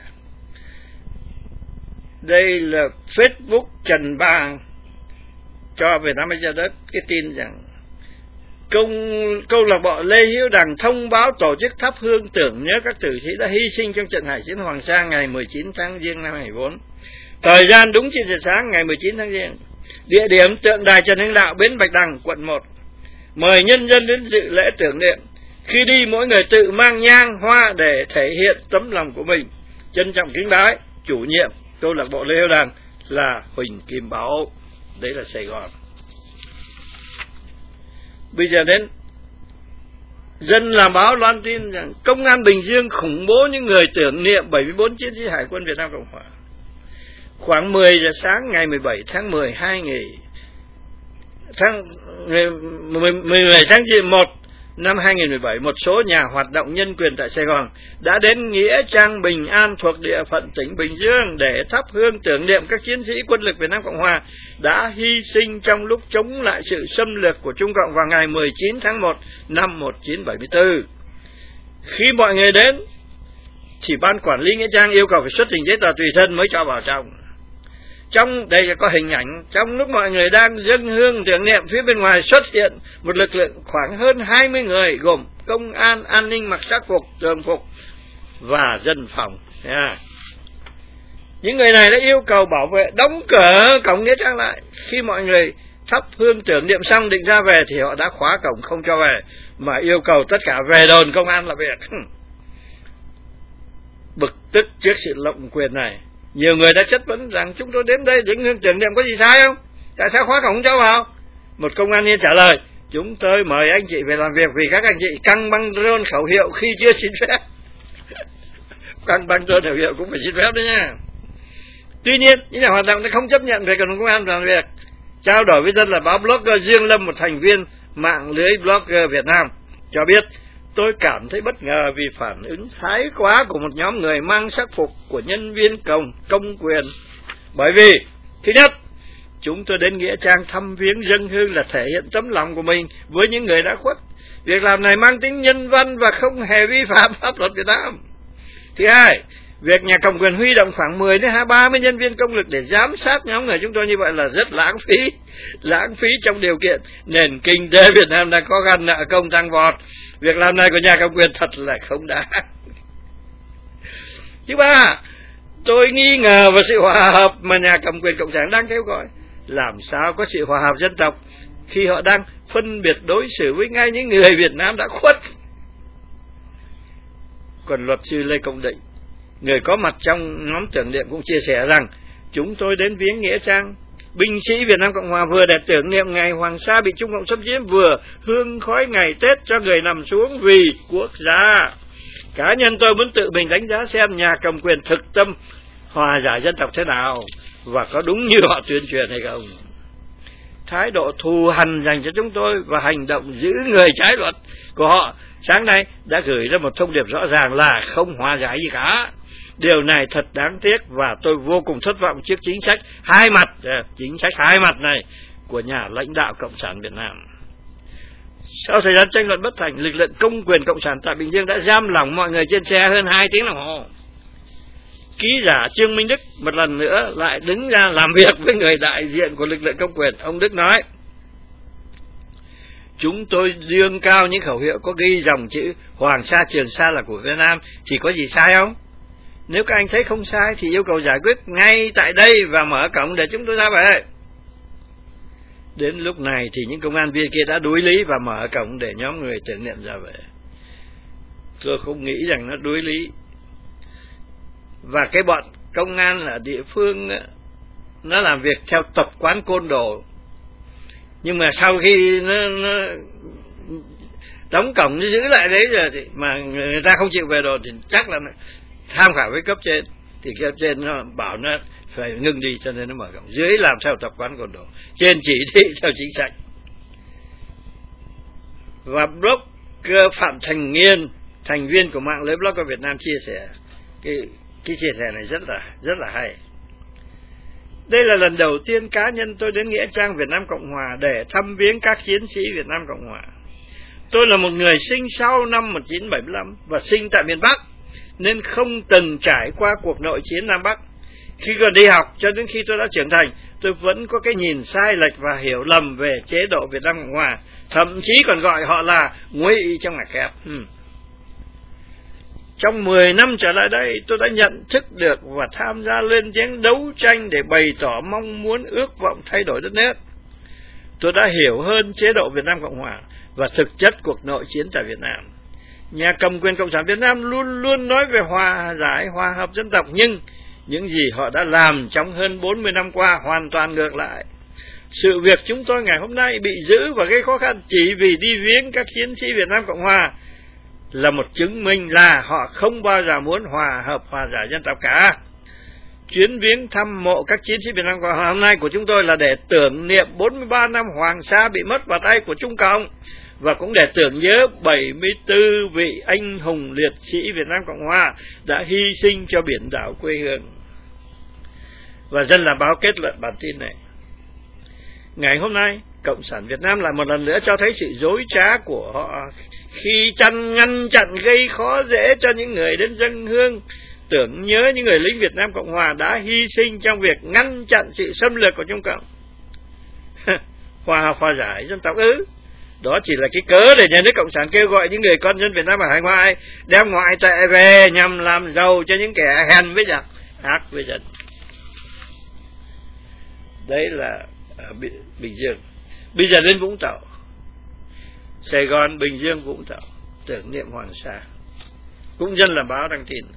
Đây là Facebook Trần Bang cho Việt Nam Bây Giờ Đất cái tin rằng câu lạc bộ Lê Hiếu Đằng thông báo tổ chức thắp hương tưởng nhớ các tử sĩ đã hy sinh trong trận hải chiến Hoàng Sa ngày 19 tháng Giêng năm 2004. Thời gian đúng 9 giờ sáng ngày 19 tháng Giêng. Địa điểm tượng đài Trần Hưng Đạo, bến Bạch Đằng, quận 1. Mời nhân dân đến dự lễ tưởng niệm. Khi đi mỗi người tự mang nhang hoa để thể hiện tấm lòng của mình. Trân trọng kính bái chủ nhiệm câu lạc bộ Lê Hiếu Đằng là Huỳnh Kim Bảo. Đấy là Sài Gòn. Bây giờ đến dân làm báo loan tin rằng công an Bình Dương khủng bố những người tưởng niệm 74 chiến sĩ Hải quân Việt Nam Cộng Hòa. Khoảng 10 giờ sáng ngày 17 tháng 12 17 tháng 1 năm 2017, một số nhà hoạt động nhân quyền tại Sài Gòn đã đến Nghĩa Trang Bình An thuộc địa phận tỉnh Bình Dương để thắp hương tưởng niệm các chiến sĩ quân lực Việt Nam Cộng Hòa đã hy sinh trong lúc chống lại sự xâm lược của Trung Cộng vào ngày 19 tháng 1 năm 1974. Khi mọi người đến thì ban quản lý Nghĩa Trang yêu cầu phải xuất trình giấy tờ tùy thân mới cho vào trong. Trong đây có hình ảnh, trong lúc mọi người đang dâng hương tưởng niệm, phía bên ngoài xuất hiện một lực lượng khoảng hơn 20 người gồm công an, an ninh mặc sắc phục, thường phục và dân phòng. Những người này đã yêu cầu bảo vệ đóng cửa cổng Nghĩa Trang lại. Khi mọi người thắp hương tưởng niệm xong định ra về thì họ đã khóa cổng không cho về, mà yêu cầu tất cả về đồn công an làm việc. Bực tức trước sự lộng quyền này, nhiều người đã chất vấn rằng chúng tôi đến đây để hương tưởng niệm có gì sai không? Tại sao khóa cổng cho vào? Một công an viên trả lời, chúng tôi mời anh chị về làm việc vì các anh chị căng băng rôn khẩu hiệu khi chưa xin phép. Căng băng rôn khẩu hiệu cũng phải xin phép đấy nha. Tuy nhiên, những nhà hoạt động đã không chấp nhận về công an làm việc. Trao đổi với dân là báo blogger Dương Lâm, một thành viên mạng lưới blogger Việt Nam, cho biết: tôi cảm thấy bất ngờ vì phản ứng thái quá của một nhóm người mang sắc phục của nhân viên công quyền. Bởi vì, thứ nhất, chúng tôi đến nghĩa trang thăm viếng dân hương là thể hiện tấm lòng của mình với những người đã khuất. Việc làm này mang tính nhân văn và không hề vi phạm pháp luật Việt Nam. Thứ hai, việc nhà cầm quyền huy động khoảng 10 đến 30 nhân viên công lực để giám sát nhóm người chúng tôi như vậy là rất lãng phí trong điều kiện nền kinh tế Việt Nam đang khó khăn, nợ công tăng vọt. Việc làm này của nhà cầm quyền thật là không đáng. Thứ ba, tôi nghi ngờ vào sự hòa hợp mà nhà cầm quyền cộng sản đang kêu gọi. Làm sao có sự hòa hợp dân tộc khi họ đang phân biệt đối xử với ngay những người Việt Nam đã khuất. Còn luật sư Lê Công Định, người có mặt trong nhóm tưởng niệm, cũng chia sẻ rằng: chúng tôi đến viếng nghĩa trang binh sĩ Việt Nam Cộng Hòa vừa để tưởng niệm ngày Hoàng Sa bị Trung Cộng xâm chiếm, vừa hương khói ngày Tết cho người nằm xuống vì quốc gia. Cá nhân tôi muốn tự mình đánh giá xem nhà cầm quyền thực tâm hòa giải dân tộc thế nào và có đúng như họ tuyên truyền hay không. Thái độ thù hằn dành cho chúng tôi và hành động giữ người trái luật của họ sáng nay đã gửi ra một thông điệp rõ ràng là không hòa giải gì cả. Điều này thật đáng tiếc và tôi vô cùng thất vọng trước chính sách hai mặt này của nhà lãnh đạo Cộng sản Việt Nam. Sau thời gian tranh luận bất thành, lực lượng công quyền Cộng sản tại Bình Dương đã giam lỏng mọi người trên xe hơn 2 tiếng đồng hồ. Ký giả Trương Minh Đức một lần nữa lại đứng ra làm việc với người đại diện của lực lượng công quyền. Ông Đức nói: chúng tôi dương cao những khẩu hiệu có ghi dòng chữ Hoàng Sa Trường Sa là của Việt Nam thì có gì sai không? Nếu các anh thấy không sai thì yêu cầu giải quyết ngay tại đây và mở cổng để chúng tôi ra về. Đến lúc này thì những công an viên kia đã đuối lý và mở cổng để nhóm người tưởng niệm ra về. Tôi không nghĩ rằng nó đuối lý. Và cái bọn công an ở địa phương nó làm việc theo tập quán côn đồ. Nhưng mà sau khi nó đóng cổng nó giữ lại đấy rồi thì mà người ta không chịu về đồ thì chắc là tham khảo với cấp trên, thì cấp trên nó bảo nó phải ngưng đi, cho nên nó mở cổng. Dưới làm theo tập quán côn đồ, trên chỉ thị theo chính sách. Và blogger Phạm Thành Nghiên, thành viên của mạng lưới blogger Việt Nam, chia sẻ cái chia sẻ này rất là hay. Đây là lần đầu tiên cá nhân tôi đến nghĩa trang Việt Nam Cộng Hòa để thăm viếng các chiến sĩ Việt Nam Cộng Hòa. Tôi là một người sinh sau năm 1975 và sinh tại miền Bắc, nên không từng trải qua cuộc nội chiến Nam Bắc. Khi còn đi học cho đến khi tôi đã trưởng thành, tôi vẫn có cái nhìn sai lệch và hiểu lầm về chế độ Việt Nam Cộng Hòa, thậm chí còn gọi họ là ngụy trong ngoặc kép. Trong 10 năm trở lại đây, tôi đã nhận thức được và tham gia lên tiếng đấu tranh để bày tỏ mong muốn, ước vọng thay đổi đất nước. Tôi đã hiểu hơn chế độ Việt Nam Cộng Hòa và thực chất cuộc nội chiến tại Việt Nam. Nhà cầm quyền Cộng sản Việt Nam luôn luôn nói về hòa giải, hòa hợp dân tộc, nhưng những gì họ đã làm trong hơn 40 năm qua hoàn toàn ngược lại. Sự việc chúng tôi ngày hôm nay bị giữ và gây khó khăn chỉ vì đi viếng các chiến sĩ Việt Nam Cộng Hòa là một chứng minh là họ không bao giờ muốn hòa hợp, hòa giải dân tộc cả. Chuyến viếng thăm mộ các chiến sĩ Việt Nam Cộng Hòa hôm nay của chúng tôi là để tưởng niệm 43 năm Hoàng Sa bị mất vào tay của Trung Cộng, và cũng để tưởng nhớ 74 vị anh hùng liệt sĩ Việt Nam Cộng Hòa đã hy sinh cho biển đảo quê hương. Và Dân Làm Báo kết luận bản tin này: ngày hôm nay, Cộng sản Việt Nam lại một lần nữa cho thấy sự dối trá của họ khi ngăn chặn gây khó dễ cho những người đến dâng hương tưởng nhớ những người lính Việt Nam Cộng Hòa đã hy sinh trong việc ngăn chặn sự xâm lược của Trung Cộng. Hòa hợp, hòa giải dân tộc ư? Đó chỉ là cái cớ để nhà nước Cộng sản kêu gọi những người con dân Việt Nam ở hải ngoại đem ngoại tệ về nhằm làm giàu cho những kẻ hèn với giặc, ác với dân. Đấy là ở Bình Dương. Bây giờ đến Vũng Tàu, Sài Gòn, Bình Dương, Vũng Tàu, tưởng niệm Hoàng Sa. Cũng Dân Làm Báo đăng tin: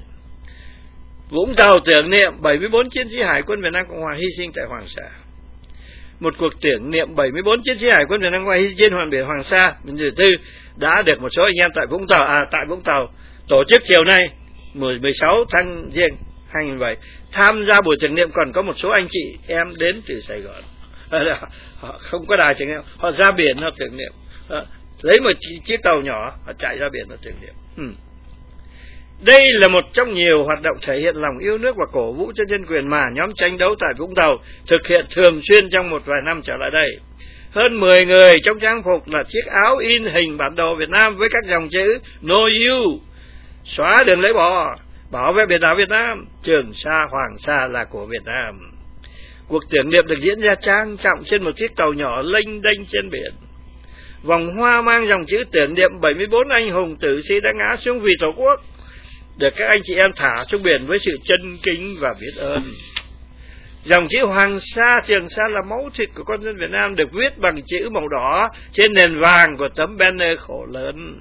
Vũng Tàu tưởng niệm 74 chiến sĩ Hải quân Việt Nam Cộng Hòa hy sinh tại Hoàng Sa. một cuộc tưởng niệm 74 chiến sĩ Hải quân Việt Nam Cộng Hòa hy trên hoàn biển Hoàng Sa, Biển Thứ Tư đã được một số anh em tại Vũng Tàu tổ chức chiều nay 16 tháng Giêng 2007. Tham gia buổi tưởng niệm còn có một số anh chị em đến từ Sài Gòn. Họ không có đài tưởng niệm, họ ra biển họ tưởng niệm. Lấy một chiếc tàu nhỏ, họ chạy ra biển họ tưởng niệm. Đây là một trong nhiều hoạt động thể hiện lòng yêu nước và cổ vũ cho nhân quyền mà nhóm tranh đấu tại Vũng Tàu thực hiện thường xuyên trong một vài năm trở lại đây. Hơn 10 người trong trang phục là chiếc áo in hình bản đồ Việt Nam với các dòng chữ No You, xóa đường lưỡi bò, bảo vệ biển đảo Việt Nam, Trường Sa, Hoàng Sa là của Việt Nam. Cuộc tưởng niệm được diễn ra trang trọng trên một chiếc tàu nhỏ lênh đênh trên biển. Vòng hoa mang dòng chữ tưởng niệm 74 anh hùng tử sĩ đã ngã xuống vì Tổ quốc được các anh chị em thả xuống biển với sự chân kính và biết ơn. Dòng chữ Hoàng Sa, Trường Sa là máu thịt của con dân Việt Nam được viết bằng chữ màu đỏ trên nền vàng của tấm banner khổ lớn.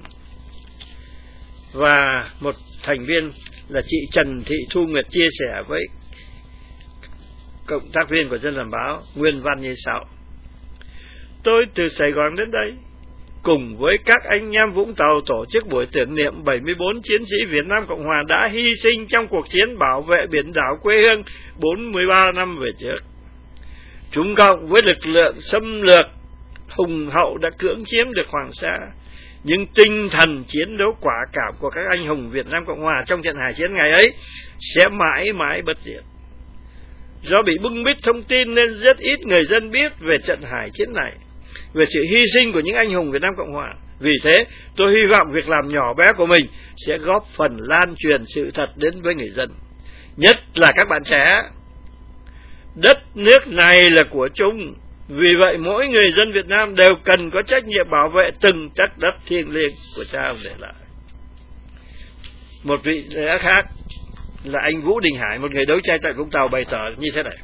Và một thành viên là chị Trần Thị Thu Nguyệt chia sẻ với cộng tác viên của Dân Làm Báo nguyên văn như sau: tôi từ Sài Gòn đến đây cùng với các anh em Vũng Tàu tổ chức buổi tưởng niệm 74 chiến sĩ Việt Nam Cộng Hòa đã hy sinh trong cuộc chiến bảo vệ biển đảo quê hương 43 năm về trước. Chúng cộng với lực lượng xâm lược hùng hậu đã cưỡng chiếm được Hoàng Sa, nhưng tinh thần chiến đấu quả cảm của các anh hùng Việt Nam Cộng Hòa trong trận hải chiến ngày ấy sẽ mãi mãi bất diệt. Do bị bưng bít thông tin nên rất ít người dân biết về trận hải chiến này, về sự hy sinh của những anh hùng Việt Nam Cộng Hòa. Vì thế, tôi hy vọng việc làm nhỏ bé của mình sẽ góp phần lan truyền sự thật đến với người dân, nhất là các bạn trẻ. Đất nước này là của chung, vì vậy mỗi người dân Việt Nam đều cần có trách nhiệm bảo vệ từng tấc đất thiêng liêng của cha ông để lại. Một vị khác là anh Vũ Đình Hải, một người đấu tranh tại Vũng Tàu, bày tỏ như thế này: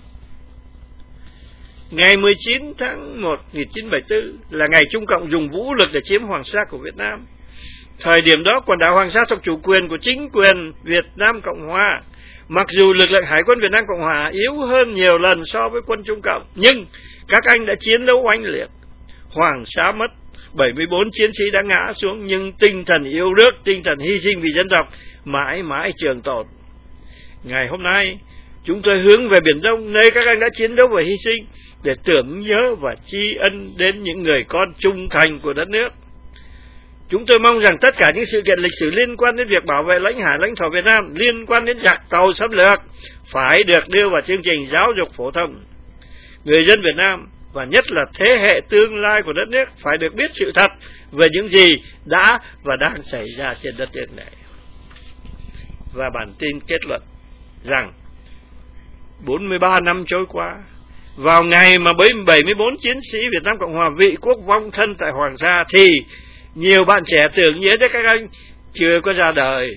ngày 19 tháng 1 1974 là ngày Trung Cộng dùng vũ lực để chiếm Hoàng Sa của Việt Nam. Thời điểm đó, quần đảo Hoàng Sa thuộc chủ quyền của chính quyền Việt Nam Cộng Hòa. Mặc dù lực lượng Hải quân Việt Nam Cộng Hòa yếu hơn nhiều lần so với quân Trung Cộng, nhưng các anh đã chiến đấu oanh liệt. Hoàng Sa mất, 74 chiến sĩ đã ngã xuống, nhưng tinh thần yêu nước, tinh thần hy sinh vì dân tộc mãi mãi trường tồn. Ngày hôm nay, chúng tôi hướng về Biển Đông, nơi các anh đã chiến đấu và hy sinh, để tưởng nhớ và tri ân đến những người con trung thành của đất nước. Chúng tôi mong rằng tất cả những sự kiện lịch sử liên quan đến việc bảo vệ lãnh hải lãnh thổ Việt Nam, liên quan đến giặc tàu xâm lược, phải được đưa vào chương trình giáo dục phổ thông. Người dân Việt Nam, và nhất là thế hệ tương lai của đất nước, phải được biết sự thật về những gì đã và đang xảy ra trên đất nước này. Và bản tin kết luận rằng 43 năm trôi qua, vào ngày mà 74 chiến sĩ Việt Nam Cộng Hòa vị quốc vong thân tại Hoàng Sa, thì nhiều bạn trẻ tưởng nhớ đến các anh chưa có ra đời.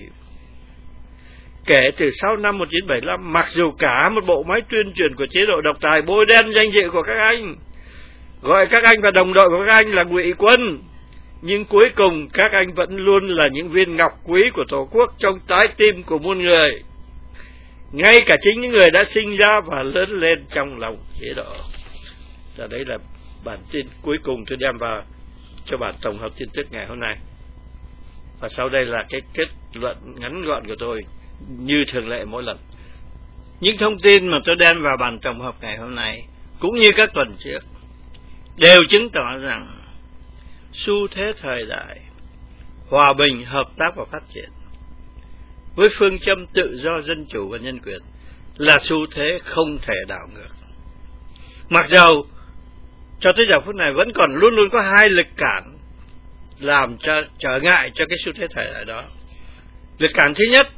Kể từ sau năm 1975, mặc dù cả một bộ máy tuyên truyền của chế độ độc tài bôi đen danh dự của các anh, gọi các anh và đồng đội của các anh là ngụy quân, nhưng cuối cùng các anh vẫn luôn là những viên ngọc quý của Tổ quốc trong trái tim của muôn người, ngay cả chính những người đã sinh ra và lớn lên trong lòng chế độ. Và đấy là bản tin cuối cùng tôi đem vào cho bản tổng hợp tin tức ngày hôm nay. Và sau đây là cái kết luận ngắn gọn của tôi, như thường lệ mỗi lần. Những thông tin mà tôi đem vào bản tổng hợp ngày hôm nay, cũng như các tuần trước, đều chứng tỏ rằng xu thế thời đại hòa bình, hợp tác và phát triển với phương châm tự do, dân chủ và nhân quyền là xu thế không thể đảo ngược. Mặc dầu cho tới giờ phút này vẫn còn luôn luôn có hai lực cản làm cho trở ngại cho cái xu thế thời đại đó. Lực cản thứ nhất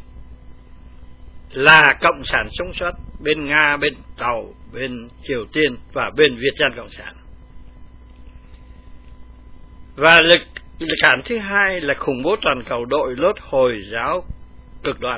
là cộng sản sống sót bên Nga, bên Tàu, bên Triều Tiên và bên Việt Nam Cộng sản. Và lực cản thứ hai là khủng bố toàn cầu đội lốt Hồi giáo cực đoan.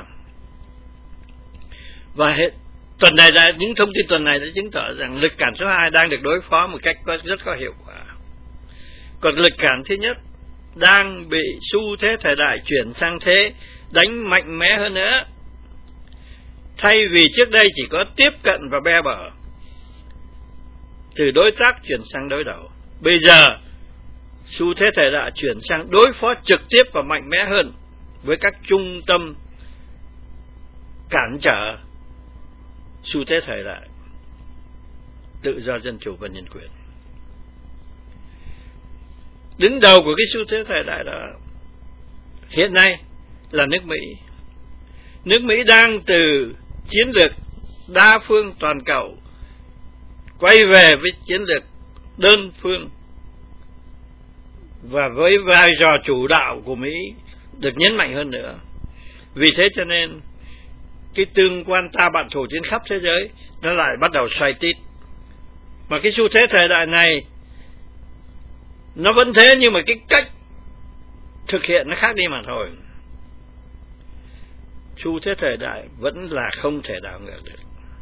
Và tuần này những thông tin tuần này đã chứng tỏ rằng lực cản số 2 đang được đối phó một cách rất có hiệu quả. Còn lực cản thứ nhất đang bị xu thế thời đại chuyển sang thế đánh mạnh mẽ hơn nữa. Thay vì trước đây chỉ có tiếp cận và be bở, từ đối tác chuyển sang đối đầu. Bây giờ xu thế thời đại chuyển sang đối phó trực tiếp và mạnh mẽ hơn với các trung tâm cản trở xu thế thời đại tự do, dân chủ và nhân quyền. Đứng đầu của cái xu thế thời đại đó hiện nay là nước Mỹ. Nước Mỹ đang từ chiến lược đa phương toàn cầu quay về với chiến lược đơn phương, và với vai trò chủ đạo của Mỹ được nhấn mạnh hơn nữa. Vì thế cho nên cái tương quan ta bạn thù trên khắp thế giới nó lại bắt đầu xoay tít. Mà cái xu thế thời đại này nó vẫn thế, nhưng mà cái cách thực hiện nó khác đi mà thôi. Xu thế thời đại vẫn là không thể đảo ngược được.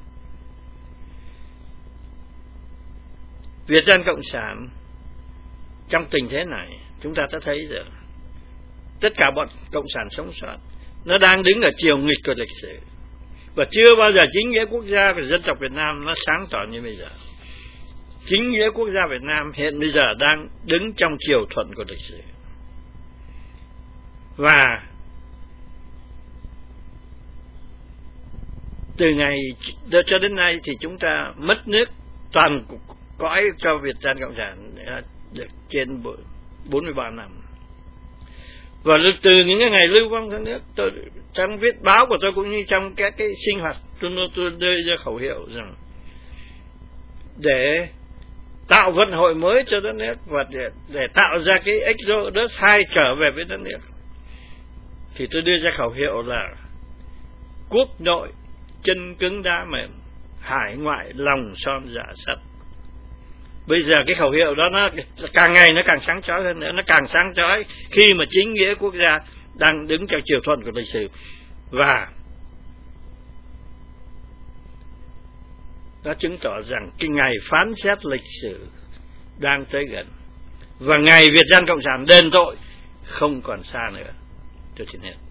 Việt Dân Cộng sản trong tình thế này chúng ta đã thấy rồi, tất cả bọn cộng sản sống sót nó đang đứng ở chiều nghịch của lịch sử, và chưa bao giờ chính nghĩa quốc gia của dân tộc Việt Nam nó sáng tỏ như bây giờ. Chính nghĩa quốc gia Việt Nam hiện bây giờ đang đứng trong chiều thuận của lịch sử, và từ ngày cho đến nay thì chúng ta mất nước toàn cõi cho Việt Dân Cộng sản được trên 43 năm. Và từ những cái ngày lưu vong các nước, tôi trong viết báo của tôi cũng như trong các cái sinh hoạt, tôi đưa ra khẩu hiệu rằng để tạo vận hội mới cho đất nước và để tạo ra cái Exodus 2 trở về với đất nước, thì tôi đưa ra khẩu hiệu là quốc nội chân cứng đá mềm, hải ngoại lòng son dạ sắt. Bây giờ cái khẩu hiệu đó nó càng ngày nó càng sáng chói hơn nữa, nó càng sáng chói khi mà chính nghĩa quốc gia đang đứng trong chiều thuận của lịch sử, và nó chứng tỏ rằng cái ngày phán xét lịch sử đang tới gần, và ngày Việt Dân Cộng sản đền tội không còn xa nữa. Tôi xin hết.